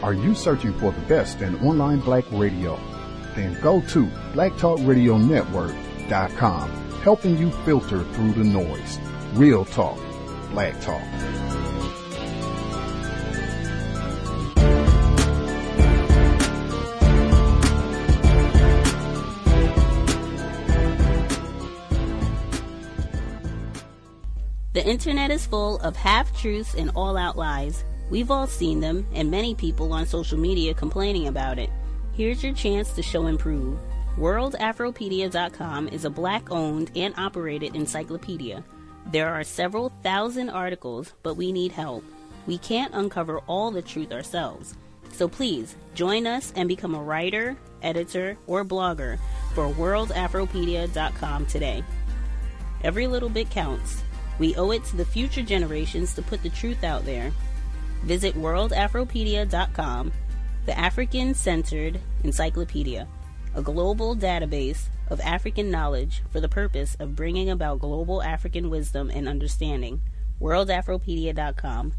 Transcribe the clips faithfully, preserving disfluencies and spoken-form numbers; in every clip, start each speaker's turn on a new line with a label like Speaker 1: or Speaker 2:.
Speaker 1: Are you searching for the best in online black radio? Then go to black talk radio network dot com, helping you filter through the noise. Real talk, black talk.
Speaker 2: The internet is full of half-truths and all-out lies. We've all seen them, and many people on social media complaining about it. Here's your chance to show and prove. world afropedia dot com is a black-owned and operated encyclopedia. There are several thousand articles, but we need help. We can't uncover all the truth ourselves. So please, join us and become a writer, editor, or blogger for world afropedia dot com today. Every little bit counts. We owe it to the future generations to put the truth out there. Visit world afropedia dot com, the African-centered encyclopedia, a global database of African knowledge for the purpose of bringing about global African wisdom and understanding. world afropedia dot com.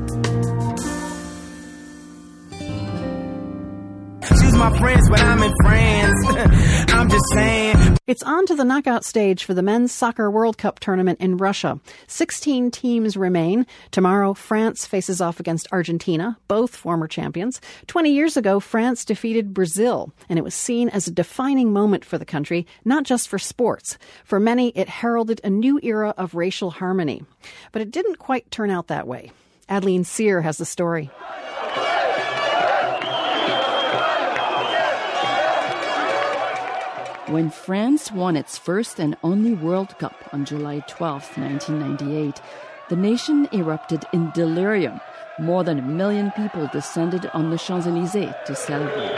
Speaker 3: Choose my friends when I'm in France. I'm just saying.
Speaker 4: It's on to the knockout stage for the Men's Soccer World Cup tournament in Russia. Sixteen teams remain. Tomorrow, France faces off against Argentina, both former champions. Twenty years ago, France defeated Brazil, and it was seen as a defining moment for the country, not just for sports. For many, it heralded a new era of racial harmony. But it didn't quite turn out that way. Adeline Sear has the story.
Speaker 5: When France won its first and only World Cup on July twelfth, nineteen ninety-eight, the nation erupted in delirium. More than a million people descended on the Champs-Élysées to celebrate.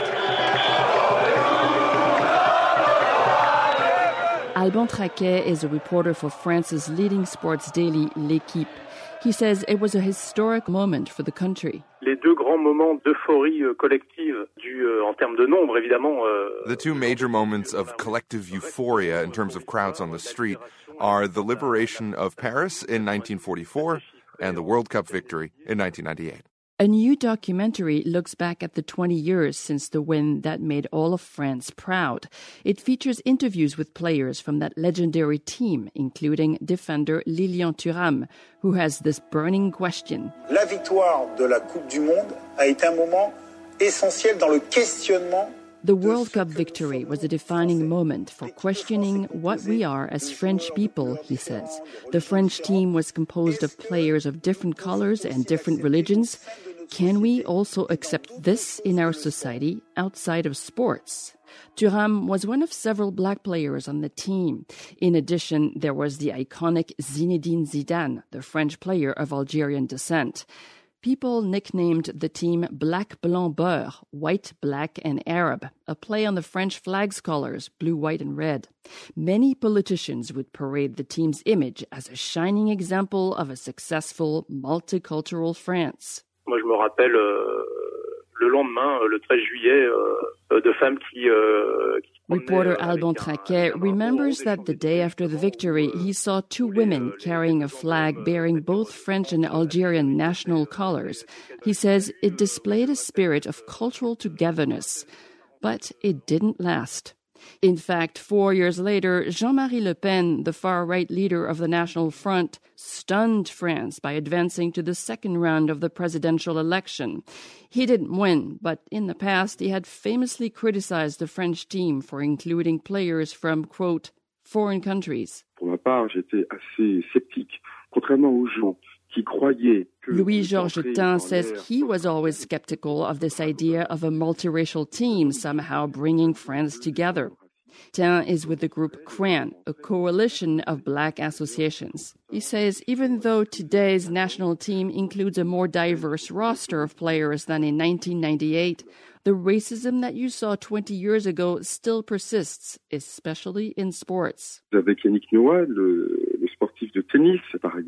Speaker 5: Alban Traquet is a reporter for France's leading sports daily, L'Équipe. He says it was a historic moment for the country.
Speaker 6: Les deux grands moments d'euphorie collective due en termes de nombre, évidemment.
Speaker 7: The two major moments of collective euphoria in terms of crowds on the street are the liberation of Paris in nineteen forty-four and the World Cup victory in nineteen ninety-eight.
Speaker 5: A new documentary looks back at the twenty years since the win that made all of France proud. It features interviews with players from that legendary team, including defender Lilian Thuram, who has this burning question.
Speaker 8: La victoire de la Coupe du Monde a été un moment essentiel dans le questionnement.
Speaker 5: The World Cup victory was a defining moment for questioning what we are as French people, he says. The French team was composed of players of different colors and different religions. Can we also accept this in our society outside of sports? Thuram was one of several black players on the team. In addition, there was the iconic Zinedine Zidane, the French player of Algerian descent. People nicknamed the team Black Blanc Beurre, white, black, and Arab, a play on the French flag's colors, blue, white, and red. Many politicians would parade the team's image as a shining example of a successful, multicultural France.
Speaker 6: Moi, je me rappelle euh, le lendemain, le treize juillet, euh, de femmes qui... Euh, qui
Speaker 5: Reporter Alban Traquet remembers that the day after the victory, he saw two women carrying a flag bearing both French and Algerian national colors. He says it displayed a spirit of cultural togetherness, but it didn't last. In fact, four years later, Jean-Marie Le Pen, the far-right leader of the National Front, stunned France by advancing to the second round of the presidential election. He didn't win, but in the past he had famously criticized the French team for including players from, quote, foreign countries.
Speaker 9: Pour ma part, j'étais assez sceptique, contrairement aux gens qui croyaient que...
Speaker 5: Louis-Georges Tin says he was always skeptical of this idea of a multiracial team somehow bringing France together. Tin is with the group C R A N, a coalition of black associations. He says even though today's national team includes a more diverse roster of players than in nineteen ninety-eight, the racism that you saw twenty years ago still persists, especially in sports.
Speaker 9: Avec Yannick Noah, le, le sportif de tennis, par exemple.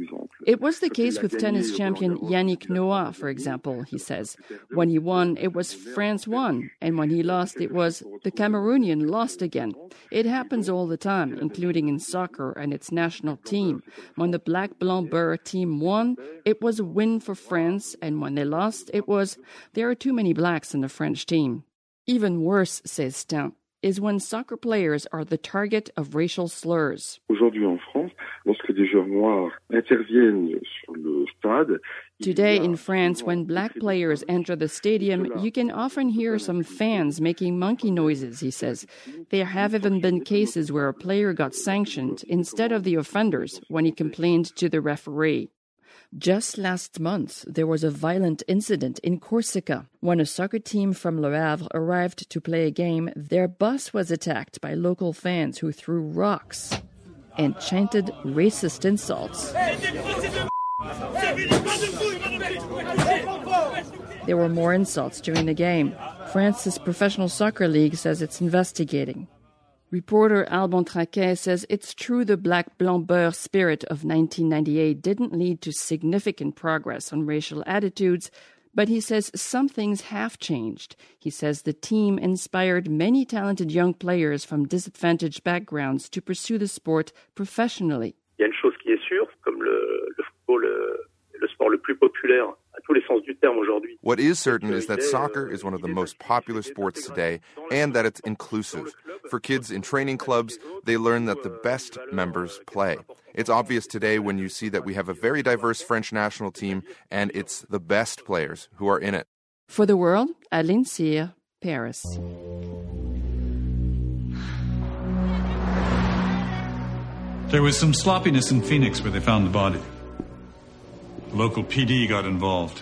Speaker 5: It was the case with tennis champion Yannick Noah, for example, he says. When he won, it was France won, and when he lost, it was the Cameroonian lost again. It happens all the time, including in soccer and its national team. When the Black Blanc Beurre team won, it was a win for France, and when they lost, it was, there are too many blacks in the French team. Even worse, says Stein, is when soccer players are the target of racial slurs.
Speaker 9: Aujourd'hui en France, lorsque des joueurs noirs interviennent sur le stade,
Speaker 5: Today in France, when black players enter the stadium, you can often hear some fans making monkey noises, he says. There have even been cases where a player got sanctioned instead of the offenders when he complained to the referee. Just last month, there was a violent incident in Corsica. When a soccer team from Le Havre arrived to play a game, their bus was attacked by local fans who threw rocks and chanted racist insults. There were more insults during the game. France's professional soccer league says it's investigating. Reporter Alban Traquet says it's true the Black Blanc Beurre spirit of nineteen ninety-eight didn't lead to significant progress on racial attitudes, but he says some things have changed. He says the team inspired many talented young players from disadvantaged backgrounds to pursue the sport professionally.
Speaker 6: Il y a une chose qui est sûre, comme le, le football, le, le sport le plus populaire à tous les sens du terme aujourd'hui.
Speaker 7: What is certain is that soccer is one of the most popular sports today and that it's inclusive. For kids in training clubs, they learn that the best members play. It's obvious today when you see that we have a very diverse French national team and it's the best players who are in it.
Speaker 5: For the World, Adeline Cyr, Paris.
Speaker 10: There was some sloppiness in Phoenix where they found the body. The local P D got involved.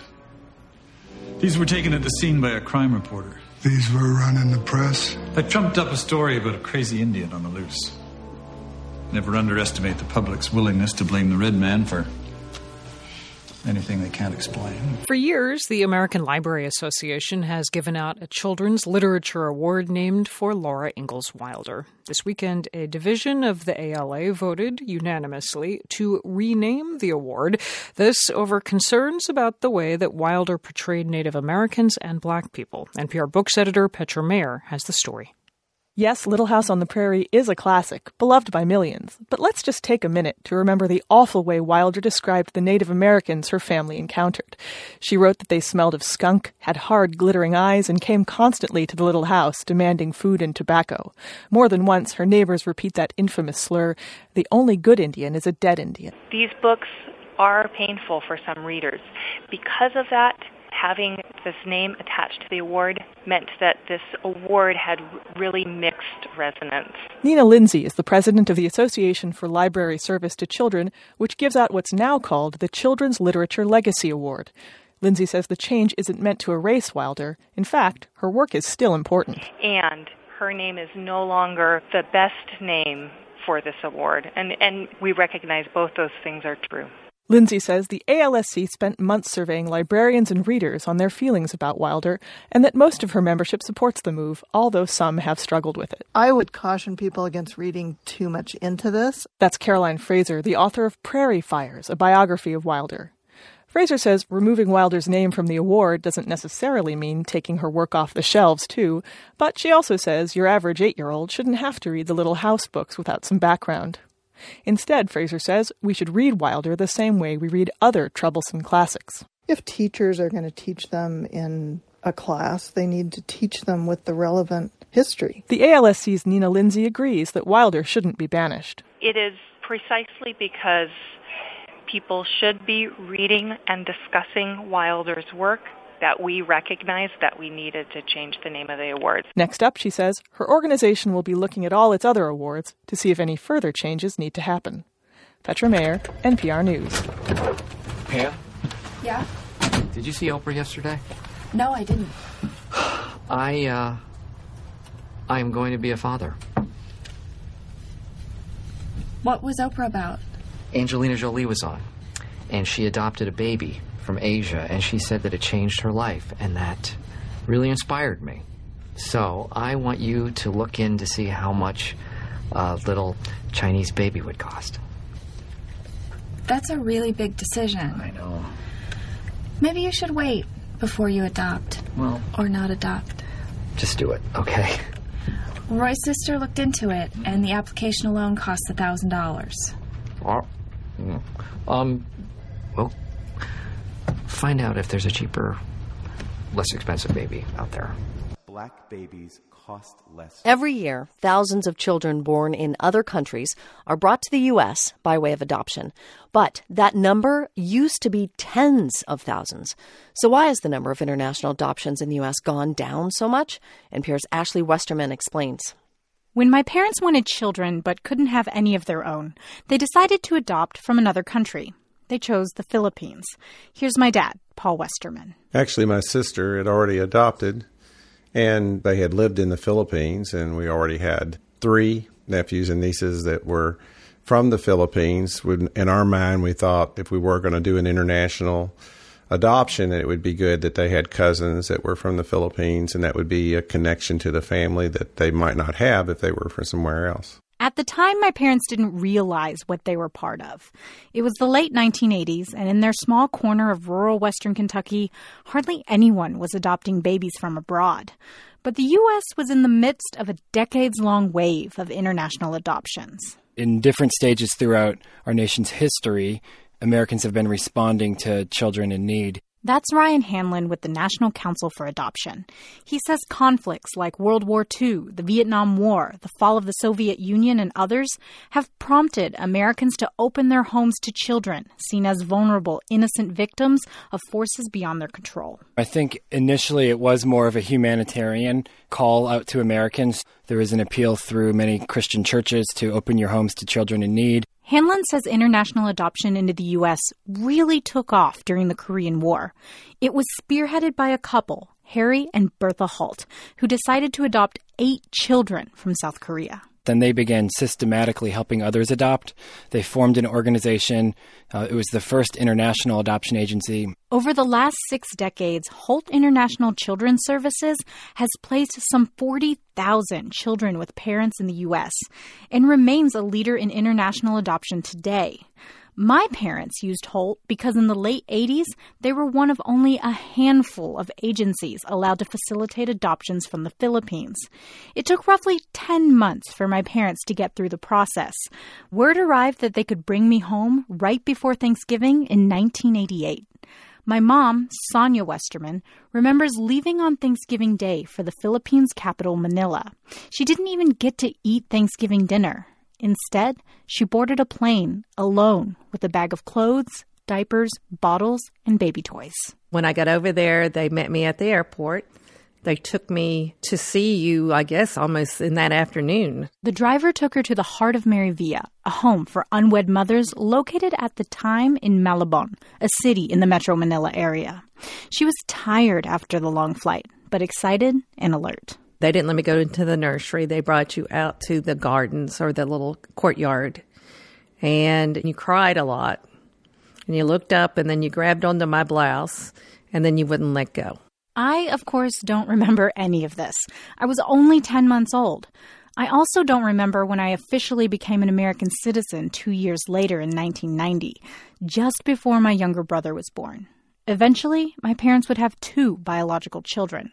Speaker 10: These were taken at the scene by a crime reporter.
Speaker 11: These were run in the press.
Speaker 10: They trumped up a story about a crazy Indian on the loose. Never underestimate the public's willingness to blame the red man for anything they can't explain.
Speaker 12: For years, the American Library Association has given out a Children's Literature Award named for Laura Ingalls Wilder. This weekend, a division of the A L A voted unanimously to rename the award, this over concerns about the way that Wilder portrayed Native Americans and Black people. N P R Books editor Petra Mayer has the story.
Speaker 13: Yes, Little House on the Prairie is a classic, beloved by millions. But let's just take a minute to remember the awful way Wilder described the Native Americans her family encountered. She wrote that they smelled of skunk, had hard, glittering eyes, and came constantly to the little house, demanding food and tobacco. More than once, her neighbors repeat that infamous slur, "The only good Indian is a dead Indian."
Speaker 14: These books are painful for some readers. Because of that, having this name attached to the award meant that this award had really mixed resonance.
Speaker 13: Nina Lindsay is the president of the Association for Library Service to Children, which gives out what's now called the Children's Literature Legacy Award. Lindsay says the change isn't meant to erase Wilder. In fact, her work is still important.
Speaker 14: And her name is no longer the best name for this award. And, and we recognize both those things are true.
Speaker 13: Lindsay says the A L S C spent months surveying librarians and readers on their feelings about Wilder, and that most of her membership supports the move, although some have struggled with it.
Speaker 15: I would caution people against reading too much into this.
Speaker 13: That's Caroline Fraser, the author of Prairie Fires, a biography of Wilder. Fraser says removing Wilder's name from the award doesn't necessarily mean taking her work off the shelves, too, but she also says your average eight-year-old shouldn't have to read the Little House books without some background. Instead, Fraser says, we should read Wilder the same way we read other troublesome classics.
Speaker 15: If teachers are going to teach them in a class, they need to teach them with the relevant history.
Speaker 13: The A L S C's Nina Lindsay agrees that Wilder shouldn't be banished.
Speaker 14: It is precisely because people should be reading and discussing Wilder's work that we recognized that we needed to change the name of the awards.
Speaker 13: Next up, she says, her organization will be looking at all its other awards to see if any further changes need to happen. Petra Mayer, N P R News.
Speaker 16: Pam?
Speaker 17: Yeah?
Speaker 16: Did you see Oprah yesterday?
Speaker 17: No, I didn't.
Speaker 16: I, uh... I am going to be a father.
Speaker 17: What was Oprah about?
Speaker 16: Angelina Jolie was on, and she adopted a baby from Asia, and she said that it changed her life, and that really inspired me. So I want you to look in to see how much a little Chinese baby would cost.
Speaker 17: That's a really big decision.
Speaker 16: I know.
Speaker 17: Maybe you should wait before you adopt.
Speaker 16: Well...
Speaker 17: Or not adopt.
Speaker 16: Just do it, okay?
Speaker 17: Roy's sister looked into it, and the application alone costs one thousand dollars.
Speaker 16: Well, um, well, find out if there's a cheaper, less expensive baby out there.
Speaker 18: Black babies cost less.
Speaker 19: Every year, thousands of children born in other countries are brought to the U S by way of adoption. But that number used to be tens of thousands. So why has the number of international adoptions in the U S gone down so much? N P R's Ashley Westerman explains.
Speaker 20: When my parents wanted children but couldn't have any of their own, they decided to adopt from another country. They chose the Philippines. Here's my dad, Paul Westerman.
Speaker 21: Actually, my sister had already adopted, and they had lived in the Philippines, and we already had three nephews and nieces that were from the Philippines. In our mind, we thought if we were going to do an international adoption, it would be good that they had cousins that were from the Philippines, and that would be a connection to the family that they might not have if they were from somewhere else.
Speaker 20: At the time, my parents didn't realize what they were part of. It was the late nineteen eighties, and in their small corner of rural western Kentucky, hardly anyone was adopting babies from abroad. But the U S was in the midst of a decades-long wave of international adoptions.
Speaker 22: In different stages throughout our nation's history, Americans have been responding to children in need.
Speaker 20: That's Ryan Hanlon with the National Council for Adoption. He says conflicts like World War Two, the Vietnam War, the fall of the Soviet Union, and others have prompted Americans to open their homes to children, seen as vulnerable, innocent victims of forces beyond their control.
Speaker 22: I think initially it was more of a humanitarian call out to Americans. There was an appeal through many Christian churches to open your homes to children in need.
Speaker 20: Hanlon says international adoption into the U S really took off during the Korean War. It was spearheaded by a couple, Harry and Bertha Holt, who decided to adopt eight children from South Korea.
Speaker 22: Then they began systematically helping others adopt. They formed an organization. Uh, it was the first international adoption agency.
Speaker 20: Over the last six decades, Holt International Children's Services has placed some forty thousand children with parents in the U S and remains a leader in international adoption today. My parents used Holt because in the late eighties, they were one of only a handful of agencies allowed to facilitate adoptions from the Philippines. It took roughly ten months for my parents to get through the process. Word arrived that they could bring me home right before Thanksgiving in nineteen eighty-eight. My mom, Sonia Westerman, remembers leaving on Thanksgiving Day for the Philippines capital, Manila. She didn't even get to eat Thanksgiving dinner. Instead, she boarded a plane alone with a bag of clothes, diapers, bottles, and baby toys.
Speaker 23: When I got over there, they met me at the airport. They took me to see you, I guess, almost in that afternoon.
Speaker 20: The driver took her to the heart of Merivia, a home for unwed mothers located at the time in Malabon, a city in the Metro Manila area. She was tired after the long flight, but excited and alert.
Speaker 23: They didn't let me go into the nursery. They brought you out to the gardens or the little courtyard. And you cried a lot. And you looked up and then you grabbed onto my blouse and then you wouldn't let go.
Speaker 20: I, of course, don't remember any of this. I was only ten months old. I also don't remember when I officially became an American citizen two years later in nineteen ninety, just before my younger brother was born. Eventually, my parents would have two biological children.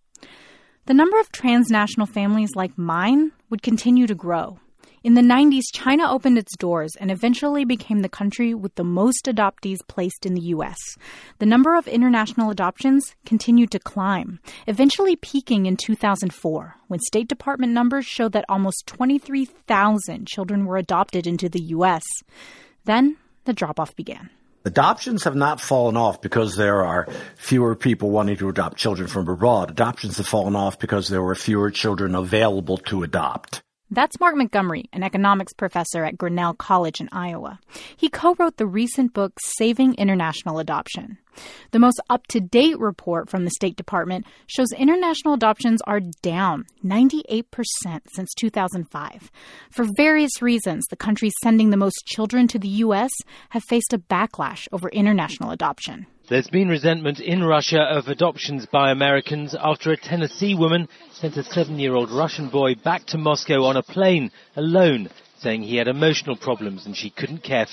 Speaker 20: The number of transnational families like mine would continue to grow. In the nineties, China opened its doors and eventually became the country with the most adoptees placed in the U S. The number of international adoptions continued to climb, eventually peaking in two thousand four, when State Department numbers showed that almost twenty-three thousand children were adopted into the U S. Then the drop-off began.
Speaker 24: Adoptions have not fallen off because there are fewer people wanting to adopt children from abroad. Adoptions have fallen off because there were fewer children available to adopt.
Speaker 20: That's Mark Montgomery, an economics professor at Grinnell College in Iowa. He co-wrote the recent book, Saving International Adoption. The most up-to-date report from the State Department shows international adoptions are down ninety-eight percent since two thousand five. For various reasons, the countries sending the most children to the U S have faced a backlash over international adoption.
Speaker 25: There's been resentment in Russia of adoptions by Americans after a Tennessee woman sent a seven-year-old Russian boy back to Moscow on a plane alone, saying he had emotional problems and she couldn't care for him.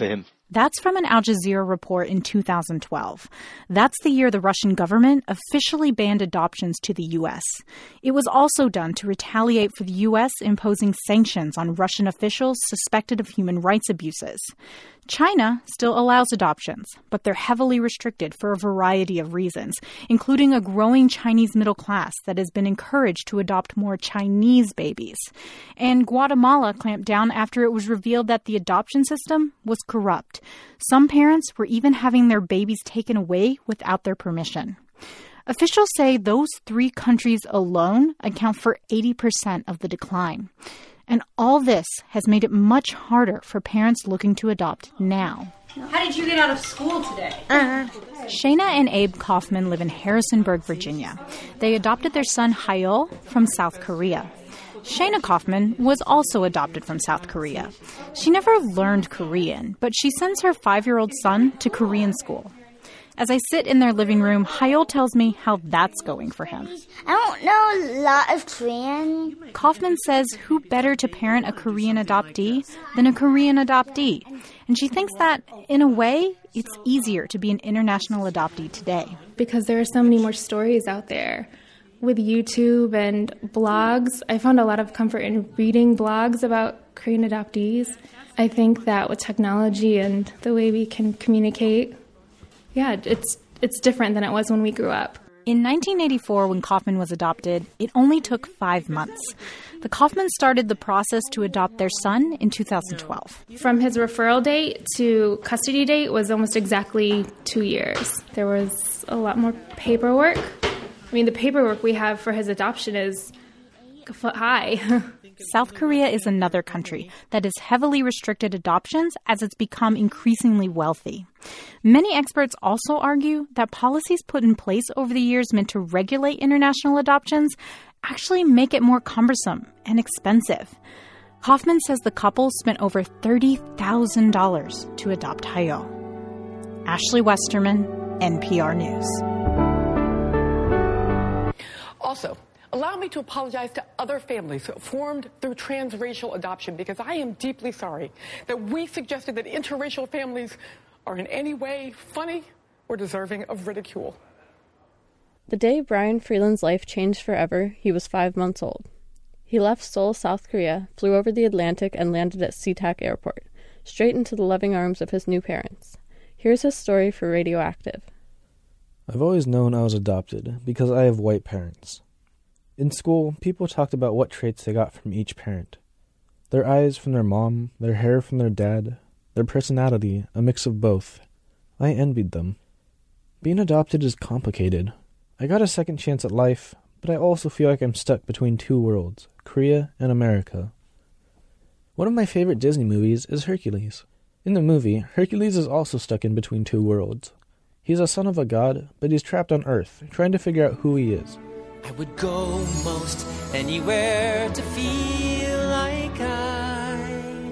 Speaker 20: That's from an Al Jazeera report in two thousand twelve. That's the year the Russian government officially banned adoptions to the U S. It was also done to retaliate for the U S imposing sanctions on Russian officials suspected of human rights abuses. China still allows adoptions, but they're heavily restricted for a variety of reasons, including a growing Chinese middle class that has been encouraged to adopt more Chinese babies. And Guatemala clamped down after it was revealed that the adoption system was corrupt. Some parents were even having their babies taken away without their permission. Officials say those three countries alone account for eighty percent of the decline. And all this has made it much harder for parents looking to adopt now.
Speaker 1: How did you get out of school today?
Speaker 20: Uh-huh. Shayna and Abe Kaufman live in Harrisonburg, Virginia. They adopted their son Hyul from South Korea. Shayna Kaufman was also adopted from South Korea. She never learned Korean, but she sends her five-year-old son to Korean school. As I sit in their living room, Hyul tells me how that's going for him.
Speaker 2: I don't know a lot of Korean.
Speaker 20: Kaufman says who better to parent a Korean adoptee than a Korean adoptee. And she thinks that, in a way, it's easier to be an international adoptee today.
Speaker 3: Because there are so many more stories out there. With YouTube and blogs, I found a lot of comfort in reading blogs about Korean adoptees. I think that with technology and the way we can communicate, yeah, it's it's different than it was when we grew up.
Speaker 20: In nineteen eighty-four, when Kaufman was adopted, it only took five months. The Kaufmans started the process to adopt their son in two thousand twelve.
Speaker 3: From his referral date to custody date was almost exactly two years. There was a lot more paperwork. I mean, the paperwork we have for his adoption is a foot high.
Speaker 20: South Korea is another country that has heavily restricted adoptions as it's become increasingly wealthy. Many experts also argue that policies put in place over the years meant to regulate international adoptions actually make it more cumbersome and expensive. Kaufman says the couple spent over thirty thousand dollars to adopt Hyul. Ashley Westerman, N P R News.
Speaker 4: Also, allow me to apologize to other families formed through transracial adoption, because I am deeply sorry that we suggested that interracial families are in any way funny or deserving of ridicule.
Speaker 8: The day Brian Freeland's life changed forever, he was five months old. He left Seoul, South Korea, flew over the Atlantic, and landed at SeaTac Airport, straight into the loving arms of his new parents. Here's his story for Radioactive.
Speaker 26: I've always known I was adopted because I have white parents. In school, people talked about what traits they got from each parent. Their eyes from their mom, their hair from their dad, their personality, a mix of both. I envied them. Being adopted is complicated. I got a second chance at life, but I also feel like I'm stuck between two worlds, Korea and America. One of my favorite Disney movies is Hercules. In the movie, Hercules is also stuck in between two worlds. He's a son of a god, but he's trapped on Earth, trying to figure out who he is.
Speaker 27: I would go most anywhere to feel like I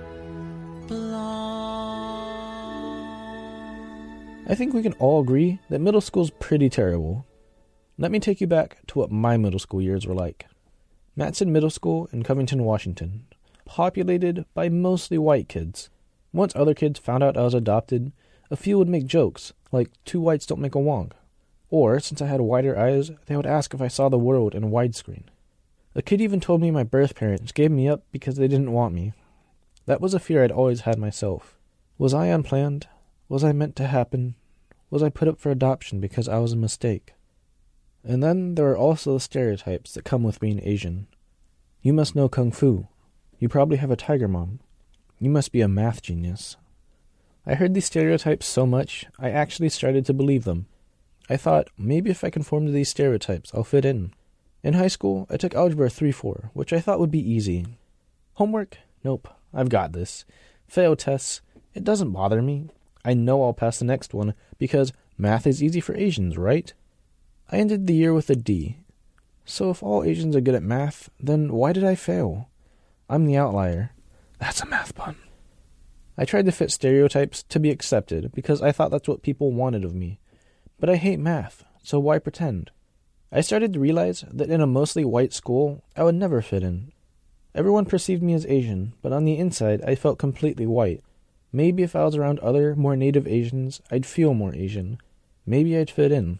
Speaker 27: belong.
Speaker 26: I think we can all agree that middle school's pretty terrible. Let me take you back to what my middle school years were like. Matson Middle School in Covington, Washington, populated by mostly white kids. Once other kids found out I was adopted, a few would make jokes, like two whites don't make a wong. Or, since I had whiter eyes, they would ask if I saw the world in widescreen. A kid even told me my birth parents gave me up because they didn't want me. That was a fear I'd always had myself. Was I unplanned? Was I meant to happen? Was I put up for adoption because I was a mistake? And then there are also the stereotypes that come with being Asian. You must know kung fu. You probably have a tiger mom. You must be a math genius. I heard these stereotypes so much, I actually started to believe them. I thought, maybe if I conform to these stereotypes, I'll fit in. In high school, I took Algebra three four, which I thought would be easy. Homework? Nope, I've got this. Fail tests? It doesn't bother me. I know I'll pass the next one, because math is easy for Asians, right? I ended the year with a D. So if all Asians are good at math, then why did I fail? I'm the outlier. That's a math pun. I tried to fit stereotypes to be accepted, because I thought that's what people wanted of me. But I hate math, so why pretend? I started to realize that in a mostly white school, I would never fit in. Everyone perceived me as Asian, but on the inside, I felt completely white. Maybe if I was around other, more native Asians, I'd feel more Asian. Maybe I'd fit in.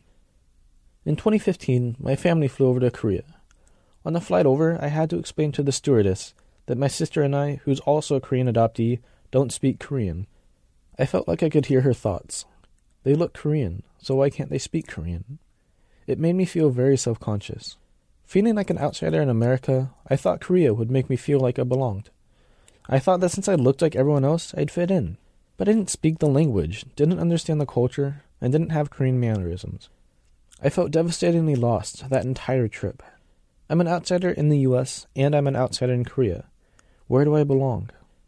Speaker 26: In twenty fifteen, my family flew over to Korea. On the flight over, I had to explain to the stewardess that my sister and I, who's also a Korean adoptee, don't speak Korean. I felt like I could hear her thoughts. They look Korean, so why can't they speak Korean? It made me feel very self-conscious. Feeling like an outsider in America, I thought Korea would make me feel like I belonged. I thought that since I looked like everyone else, I'd fit in. But I didn't speak the language, didn't understand the culture, and didn't have Korean mannerisms. I felt devastatingly lost that entire trip. I'm an outsider in the U S, and I'm an outsider in Korea. Where do I belong?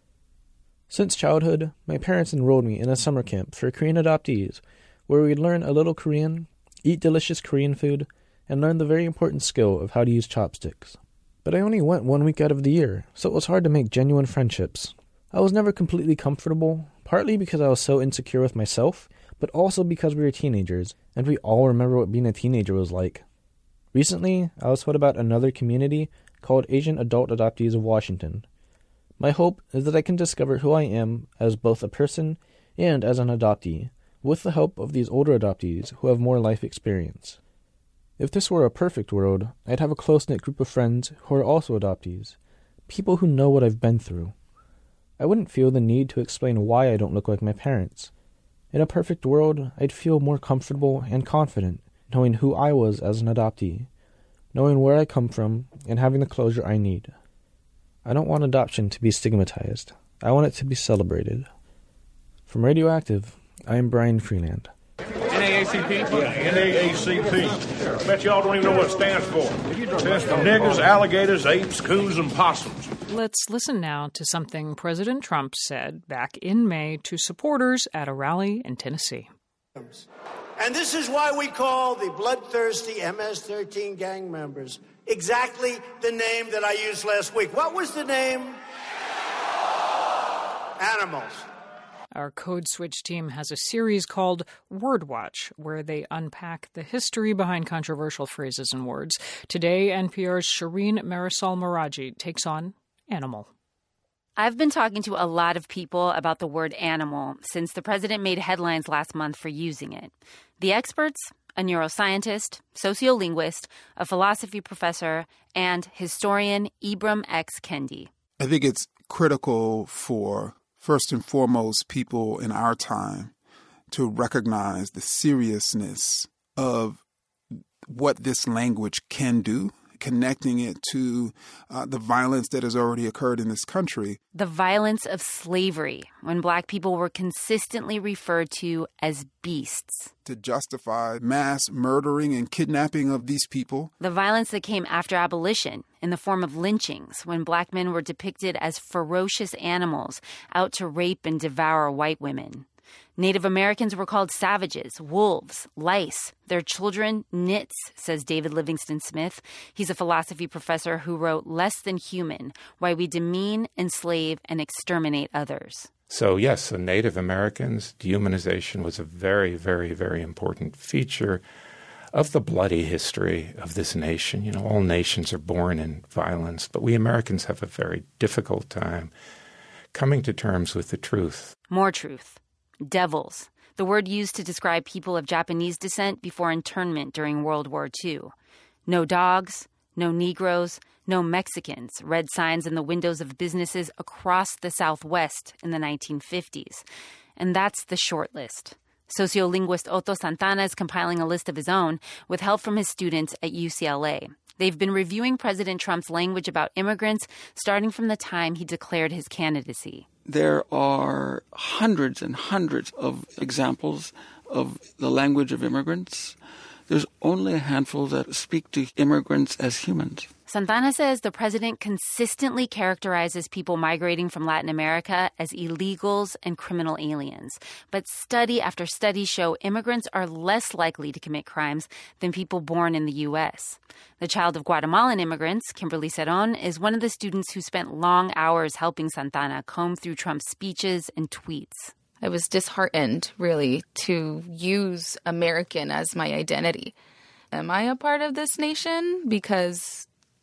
Speaker 26: Since childhood, my parents enrolled me in a summer camp for Korean adoptees, where we'd learn a little Korean, eat delicious Korean food, and learn the very important skill of how to use chopsticks. But I only went one week out of the year, so it was hard to make genuine friendships. I was never completely comfortable, partly because I was so insecure with myself, but also because we were teenagers, and we all remember what being a teenager was like. Recently, I was told about another community called Asian Adult Adoptees of Washington. My hope is that I can discover who I am as both a person and as an adoptee, with the help of these older adoptees who have more life experience. If this were a perfect world, I'd have a close-knit group of friends who are also adoptees, people who know what I've been through. I wouldn't feel the need to explain why I don't look like my parents. In a perfect world, I'd feel more comfortable and confident knowing who I was as an adoptee, knowing where I come from, and having the closure I need. I don't want adoption to be stigmatized. I want it to be celebrated. From Radioactive, I am Brian Freeland.
Speaker 5: N A A C P? Yeah, N A A C P. I bet y'all don't even know what it stands for. It stands for niggers, alligators, apes, coons, and possums.
Speaker 6: Let's listen now to something President Trump said back in May to supporters at a rally in Tennessee.
Speaker 7: And this is why we call the bloodthirsty M S thirteen gang members exactly the name that I used last week. What was the name? Animals.
Speaker 6: Our Code Switch team has a series called Word Watch, where they unpack the history behind controversial phrases and words. Today, N P R's Shireen Marisol Meraji takes on animal.
Speaker 9: I've been talking to a lot of people about the word animal since the president made headlines last month for using it. The experts, a neuroscientist, sociolinguist, a philosophy professor, and historian Ibram X. Kendi.
Speaker 10: I think it's critical for, first and foremost, people in our time to recognize the seriousness of what this language can do, connecting it to uh, the violence that has already occurred in this country.
Speaker 9: The violence of slavery, when Black people were consistently referred to as beasts.
Speaker 10: To justify mass murdering and kidnapping of these people.
Speaker 9: The violence that came after abolition, in the form of lynchings, when Black men were depicted as ferocious animals out to rape and devour white women. Native Americans were called savages, wolves, lice. Their children, nits, says David Livingston Smith. He's a philosophy professor who wrote Less Than Human, Why We Demean, Enslave, and Exterminate Others.
Speaker 11: So, yes, the Native Americans, dehumanization was a very, very, very important feature of the bloody history of this nation. You know, all nations are born in violence, but we Americans have a very difficult time coming to terms with the truth.
Speaker 9: More truth. Devils, the word used to describe people of Japanese descent before internment during World War Two. No dogs, no Negroes, no Mexicans read signs in the windows of businesses across the Southwest in the nineteen fifties. And that's the short list. Sociolinguist Otto Santana is compiling a list of his own with help from his students at U C L A. They've been reviewing President Trump's language about immigrants starting from the time he declared his candidacy.
Speaker 12: There are hundreds and hundreds of examples of the language of immigrants. There's only a handful that speak to immigrants as humans.
Speaker 9: Santana says the president consistently characterizes people migrating from Latin America as illegals and criminal aliens. But study after study show immigrants are less likely to commit crimes than people born in the U S. The child of Guatemalan immigrants, Kimberly Cerón, is one of the students who spent long hours helping Santana comb through Trump's speeches and tweets.
Speaker 28: I was disheartened, really, to use American as my identity. Am I a part of this nation? Because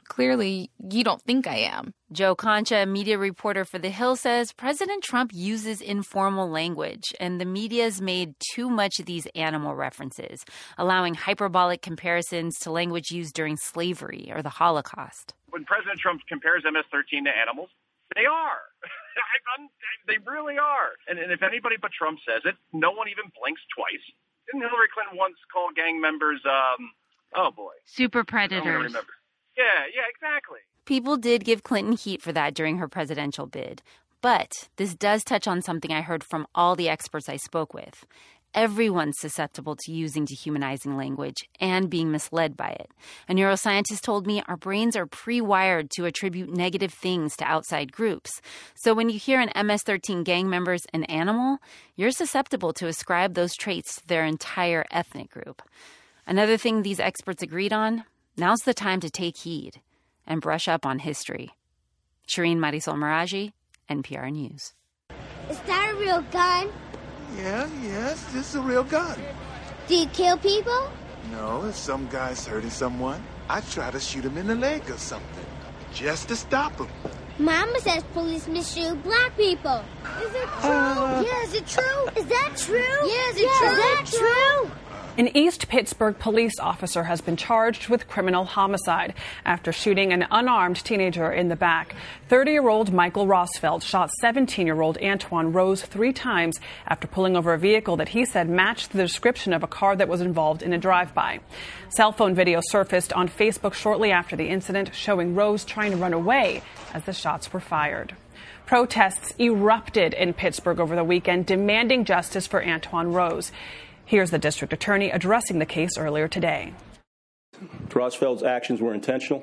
Speaker 28: clearly you don't think I am.
Speaker 9: Joe Concha, media reporter for The Hill, says President Trump uses informal language, and the media's made too much of these animal references, allowing hyperbolic comparisons to language used during slavery or the Holocaust.
Speaker 13: When President Trump compares M S thirteen to animals, they are. They really are. And, and if anybody but Trump says it, no one even blinks twice. Didn't Hillary Clinton once call gang members, um, oh boy.
Speaker 9: Super
Speaker 13: I don't
Speaker 9: predators.
Speaker 13: remember. Yeah, yeah, exactly.
Speaker 9: People did give Clinton heat for that during her presidential bid. But this does touch on something I heard from all the experts I spoke with. Everyone's susceptible to using dehumanizing language and being misled by it. A neuroscientist told me our brains are pre-wired to attribute negative things to outside groups. So when you hear an M S thirteen gang member's an animal, you're susceptible to ascribe those traits to their entire ethnic group. Another thing these experts agreed on, now's the time to take heed and brush up on history. Shireen Marisol Meraji, N P R News.
Speaker 2: Is that a real gun?
Speaker 14: Yeah, yes, this is a real gun.
Speaker 2: Do you kill people?
Speaker 14: No, if some guy's hurting someone, I try to shoot him in the leg or something, just to stop him.
Speaker 2: Mama says police misshoot black people. Is it true? Uh, yeah, is it true? Is that true? Yeah, is it yeah, true? Is that true?
Speaker 15: An East Pittsburgh police officer has been charged with criminal homicide after shooting an unarmed teenager in the back. thirty-year-old Michael Rosfeld shot seventeen-year-old Antoine Rose three times after pulling over a vehicle that he said matched the description of a car that was involved in a drive-by. Cell phone video surfaced on Facebook shortly after the incident, showing Rose trying to run away as the shots were fired. Protests erupted in Pittsburgh over the weekend, demanding justice for Antoine Rose. Here's the district attorney addressing the case earlier today.
Speaker 16: Rosfeld's actions were intentional,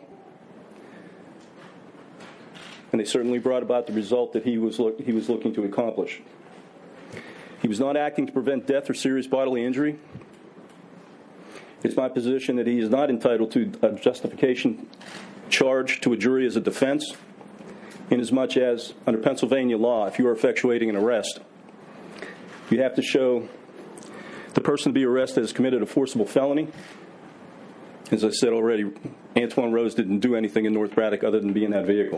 Speaker 16: and they certainly brought about the result that he was look, he was looking to accomplish. He was not acting to prevent death or serious bodily injury. It's my position that he is not entitled to a justification charge to a jury as a defense, inasmuch as, under Pennsylvania law, if you are effectuating an arrest, you have to show the person to be arrested has committed a forcible felony. As I said already, Antoine Rose didn't do anything in North Braddock other than be in that vehicle.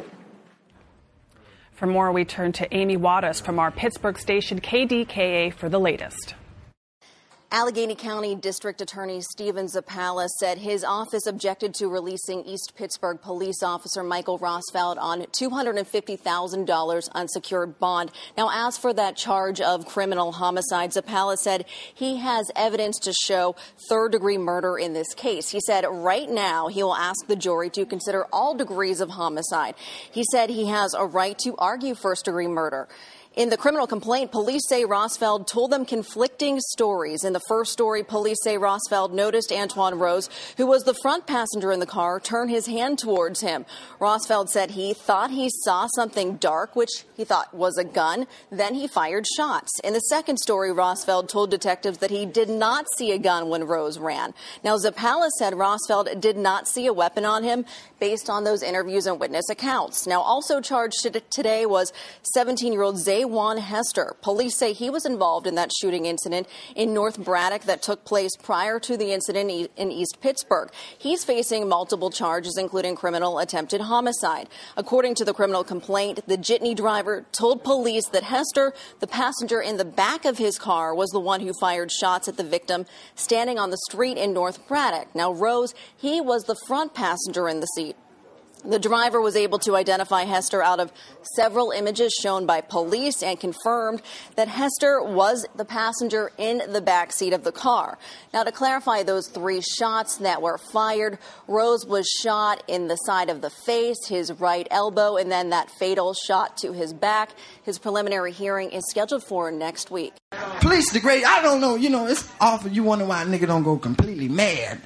Speaker 15: For more, we turn to Amy Wattis from our Pittsburgh station K D K A for the latest.
Speaker 17: Allegheny County District Attorney Steven Zappala said his office objected to releasing East Pittsburgh police officer Michael Rosfeld on two hundred fifty thousand dollars unsecured bond. Now, as for that charge of criminal homicide, Zappala said he has evidence to show third-degree murder in this case. He said right now he will ask the jury to consider all degrees of homicide. He said he has a right to argue first-degree murder. In the criminal complaint, police say Rosfeld told them conflicting stories. In the first story, police say Rosfeld noticed Antoine Rose, who was the front passenger in the car, turn his hand towards him. Rosfeld said he thought he saw something dark, which he thought was a gun. Then he fired shots. In the second story, Rosfeld told detectives that he did not see a gun when Rose ran. Now, Zappala said Rosfeld did not see a weapon on him based on those interviews and witness accounts. Now, also charged today was seventeen-year-old Zay Juan Hester. Police say he was involved in that shooting incident in North Braddock that took place prior to the incident in East Pittsburgh. He's facing multiple charges, including criminal attempted homicide. According to the criminal complaint, the jitney driver told police that Hester, the passenger in the back of his car, was the one who fired shots at the victim standing on the street in North Braddock. Now, Rose, he was the front passenger in the seat. The driver was able to identify Hester out of several images shown by police and confirmed that Hester was the passenger in the back seat of the car. Now, to clarify those three shots that were fired, Rose was shot in the side of the face, his right elbow, and then that fatal shot to his back. His preliminary hearing is scheduled for next week.
Speaker 18: Police degrade, I don't know, you know, it's awful. You wonder why a nigga don't go completely mad.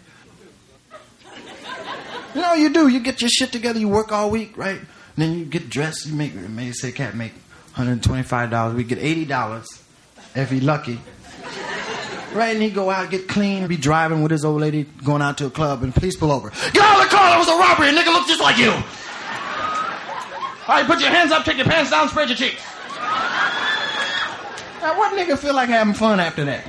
Speaker 18: You know, you do. You get your shit together. You work all week, right? And then you get dressed. You make, maybe say, cat make one hundred twenty-five dollars. We get eighty dollars if he lucky. Right? And he go out, get clean, be driving with his old lady, going out to a club, and police pull over. Get out of the car. That was a robbery. A nigga looks just like you. All right, put your hands up, take your pants down, spread your cheeks. Now, what nigga feel like having fun after that?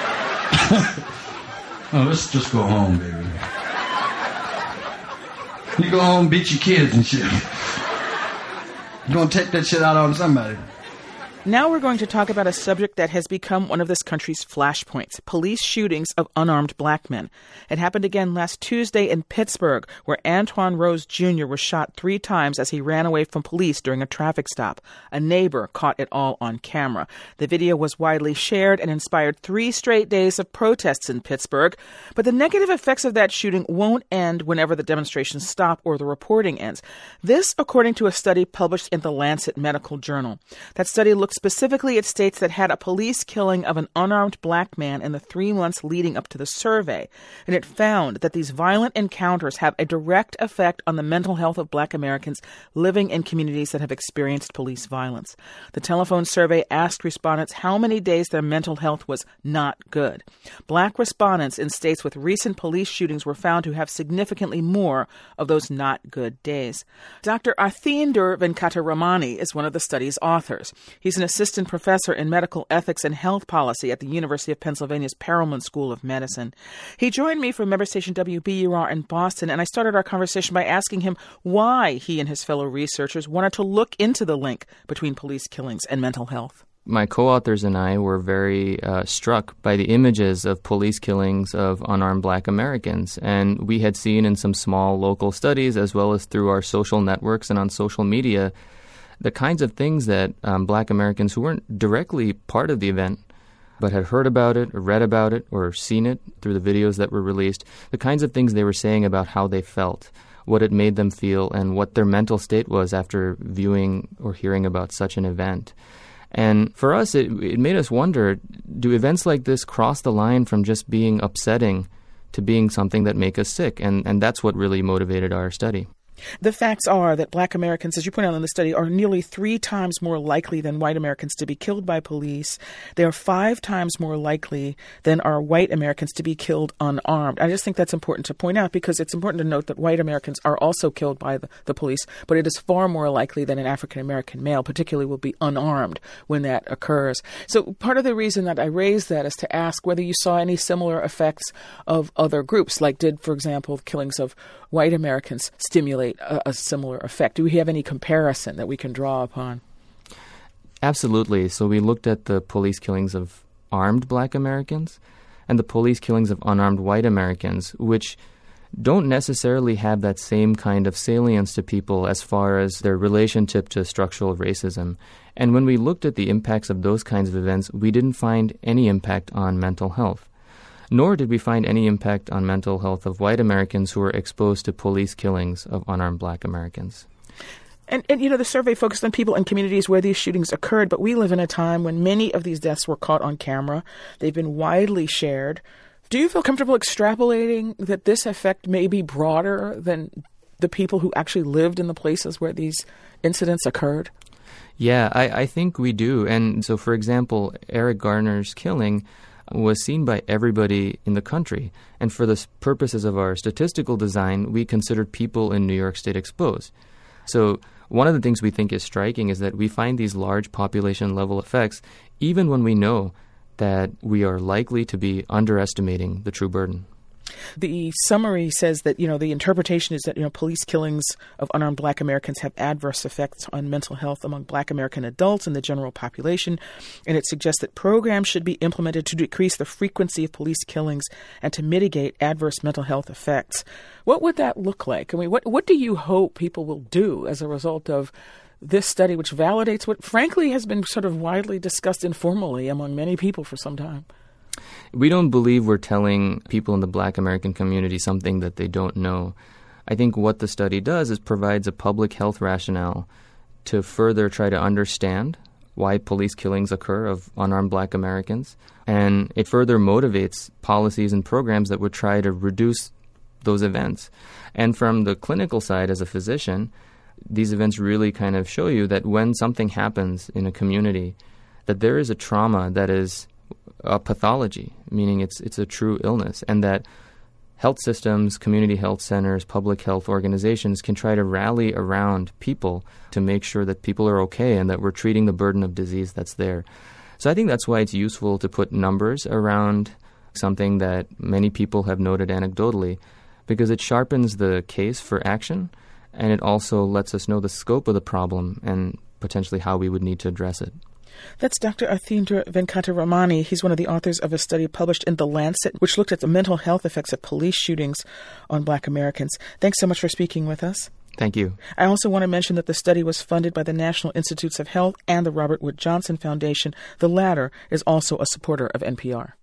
Speaker 18: Oh, let's just go home, baby. You go home and beat your kids and shit. You're going to take that shit out on somebody.
Speaker 1: Now we're going to talk about a subject that has become one of this country's flashpoints, police shootings of unarmed black men. It happened again last Tuesday in Pittsburgh, where Antwon Rose Junior was shot three times as he ran away from police during a traffic stop. A neighbor caught it all on camera. The video was widely shared and inspired three straight days of protests in Pittsburgh. But the negative effects of that shooting won't end whenever the demonstrations stop or the reporting ends. This, according to a study published in the Lancet Medical Journal. That study looks specifically at states that had a police killing of an unarmed black man in the three months leading up to the survey. And it found that these violent encounters have a direct effect on the mental health of black Americans living in communities that have experienced police violence. The telephone survey asked respondents how many days their mental health was not good. Black respondents in states with recent police shootings were found to have significantly more of those not good days. Doctor Arthindur Venkataramani is one of the study's authors. He's an assistant professor in medical ethics and health policy at the University of Pennsylvania's Perelman School of Medicine. He joined me from member station W B U R in Boston, and I started our conversation by asking him why he and his fellow researchers wanted to look into the link between police killings and mental health.
Speaker 3: My co-authors and I were very uh, struck by the images of police killings of unarmed black Americans. And we had seen in some small local studies, as well as through our social networks and on social media, the kinds of things that um, black Americans who weren't directly part of the event but had heard about it or read about it or seen it through the videos that were released, the kinds of things they were saying about how they felt, what it made them feel, and what their mental state was after viewing or hearing about such an event. And for us, it, it made us wonder, do events like this cross the line from just being upsetting to being something that make us sick? And, and that's what really motivated our study.
Speaker 1: The facts are that black Americans, as you point out in the study, are nearly three times more likely than white Americans to be killed by police. They are five times more likely than are white Americans to be killed unarmed. I just think that's important to point out because it's important to note that white Americans are also killed by the, the police, but it is far more likely that an African-American male particularly will be unarmed when that occurs. So part of the reason that I raised that is to ask whether you saw any similar effects of other groups, like did, for example, killings of white Americans stimulate a, a similar effect? Do we have any comparison that we can draw upon?
Speaker 3: Absolutely. So we looked at the police killings of armed black Americans and the police killings of unarmed white Americans, which don't necessarily have that same kind of salience to people as far as their relationship to structural racism. And when we looked at the impacts of those kinds of events, we didn't find any impact on mental health. Nor did we find any impact on mental health of white Americans who were exposed to police killings of unarmed black Americans.
Speaker 1: And, and, you know, the survey focused on people in communities where these shootings occurred, but we live in a time when many of these deaths were caught on camera. They've been widely shared. Do you feel comfortable extrapolating that this effect may be broader than the people who actually lived in the places where these incidents occurred?
Speaker 3: Yeah, I, I think we do. And so, for example, Eric Garner's killing was seen by everybody in the country. And for the purposes of our statistical design, we considered people in New York State exposed. So one of the things we think is striking is that we find these large population-level effects even when we know that we are likely to be underestimating the true burden.
Speaker 1: The summary says that, you know, the interpretation is that, you know, police killings of unarmed black Americans have adverse effects on mental health among black American adults and the general population. And it suggests that programs should be implemented to decrease the frequency of police killings and to mitigate adverse mental health effects. What would that look like? I mean, what, what do you hope people will do as a result of this study, which validates what, frankly, has been sort of widely discussed informally among many people for some time?
Speaker 3: We don't believe we're telling people in the black American community something that they don't know. I think what the study does is provides a public health rationale to further try to understand why police killings occur of unarmed black Americans. And it further motivates policies and programs that would try to reduce those events. And from the clinical side as a physician, these events really kind of show you that when something happens in a community, that there is a trauma that is a pathology, meaning it's it's a true illness, and that health systems, community health centers, public health organizations can try to rally around people to make sure that people are okay and that we're treating the burden of disease that's there. So I think that's why it's useful to put numbers around something that many people have noted anecdotally. because it sharpens the case for action, and it also lets us know the scope of the problem and potentially how we would need to address it.
Speaker 1: That's Doctor Athindra Venkataramani. He's one of the authors of a study published in The Lancet, which looked at the mental health effects of police shootings on Black Americans. Thanks so much for speaking with us.
Speaker 3: Thank you.
Speaker 1: I also want to mention that the study was funded by the National Institutes of Health and the Robert Wood Johnson Foundation. The latter is also a supporter of N P R.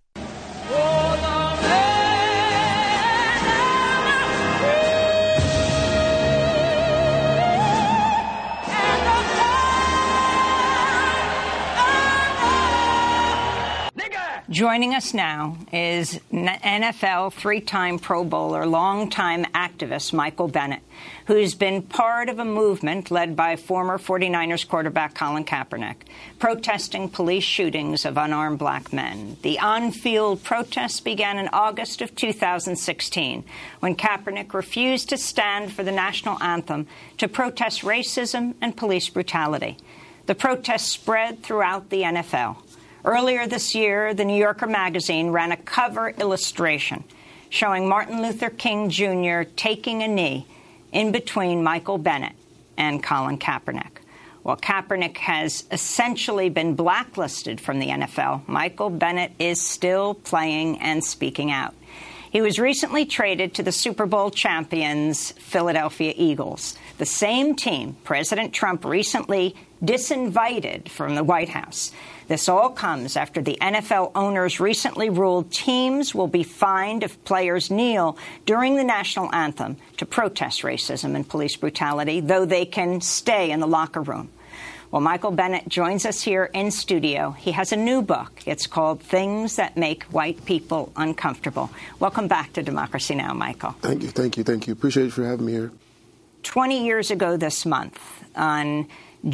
Speaker 4: Joining us now is N F L three-time Pro Bowler, longtime activist Michael Bennett, who's been part of a movement led by former forty-niners quarterback Colin Kaepernick, protesting police shootings of unarmed black men. The on-field protests began in August of two thousand sixteen, when Kaepernick refused to stand for the national anthem to protest racism and police brutality. The protests spread throughout the N F L. Earlier this year, the New Yorker magazine ran a cover illustration showing Martin Luther King Junior taking a knee in between Michael Bennett and Colin Kaepernick. While Kaepernick has essentially been blacklisted from the N F L, Michael Bennett is still playing and speaking out. He was recently traded to the Super Bowl champions Philadelphia Eagles, the same team President Trump recently disinvited from the White House. This all comes after the N F L owners recently ruled teams will be fined if players kneel during the national anthem to protest racism and police brutality, though they can stay in the locker room. Well, Michael Bennett joins us here in studio. He has a new book. It's called Things That Make White People Uncomfortable. Welcome back to Democracy Now!, Michael.
Speaker 19: Thank you, thank you, thank you. Appreciate you for having me here.
Speaker 4: Twenty years ago this month, on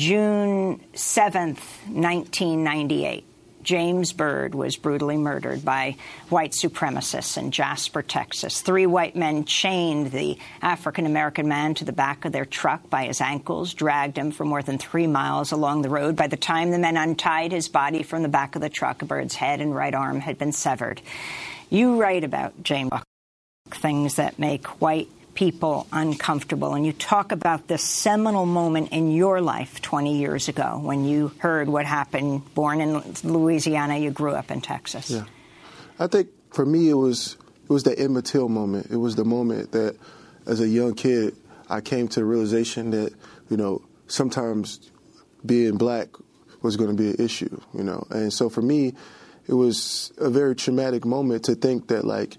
Speaker 4: June seventh, nineteen ninety-eight, James Byrd was brutally murdered by white supremacists in Jasper, Texas. Three white men chained the African-American man to the back of their truck by his ankles, dragged him for more than three miles along the road. By the time the men untied his body from the back of the truck, Byrd's head and right arm had been severed. You write about James, Things That Make White People Uncomfortable, and you talk about this seminal moment in your life twenty years ago when you heard what happened. Born in Louisiana, you grew up in Texas.
Speaker 19: Yeah, I think for me it was it was the Emmett Till moment. It was the moment that, as a young kid, I came to the realization that, you know, sometimes being black was going to be an issue, you know, and so for me, it was a very traumatic moment to think that, like,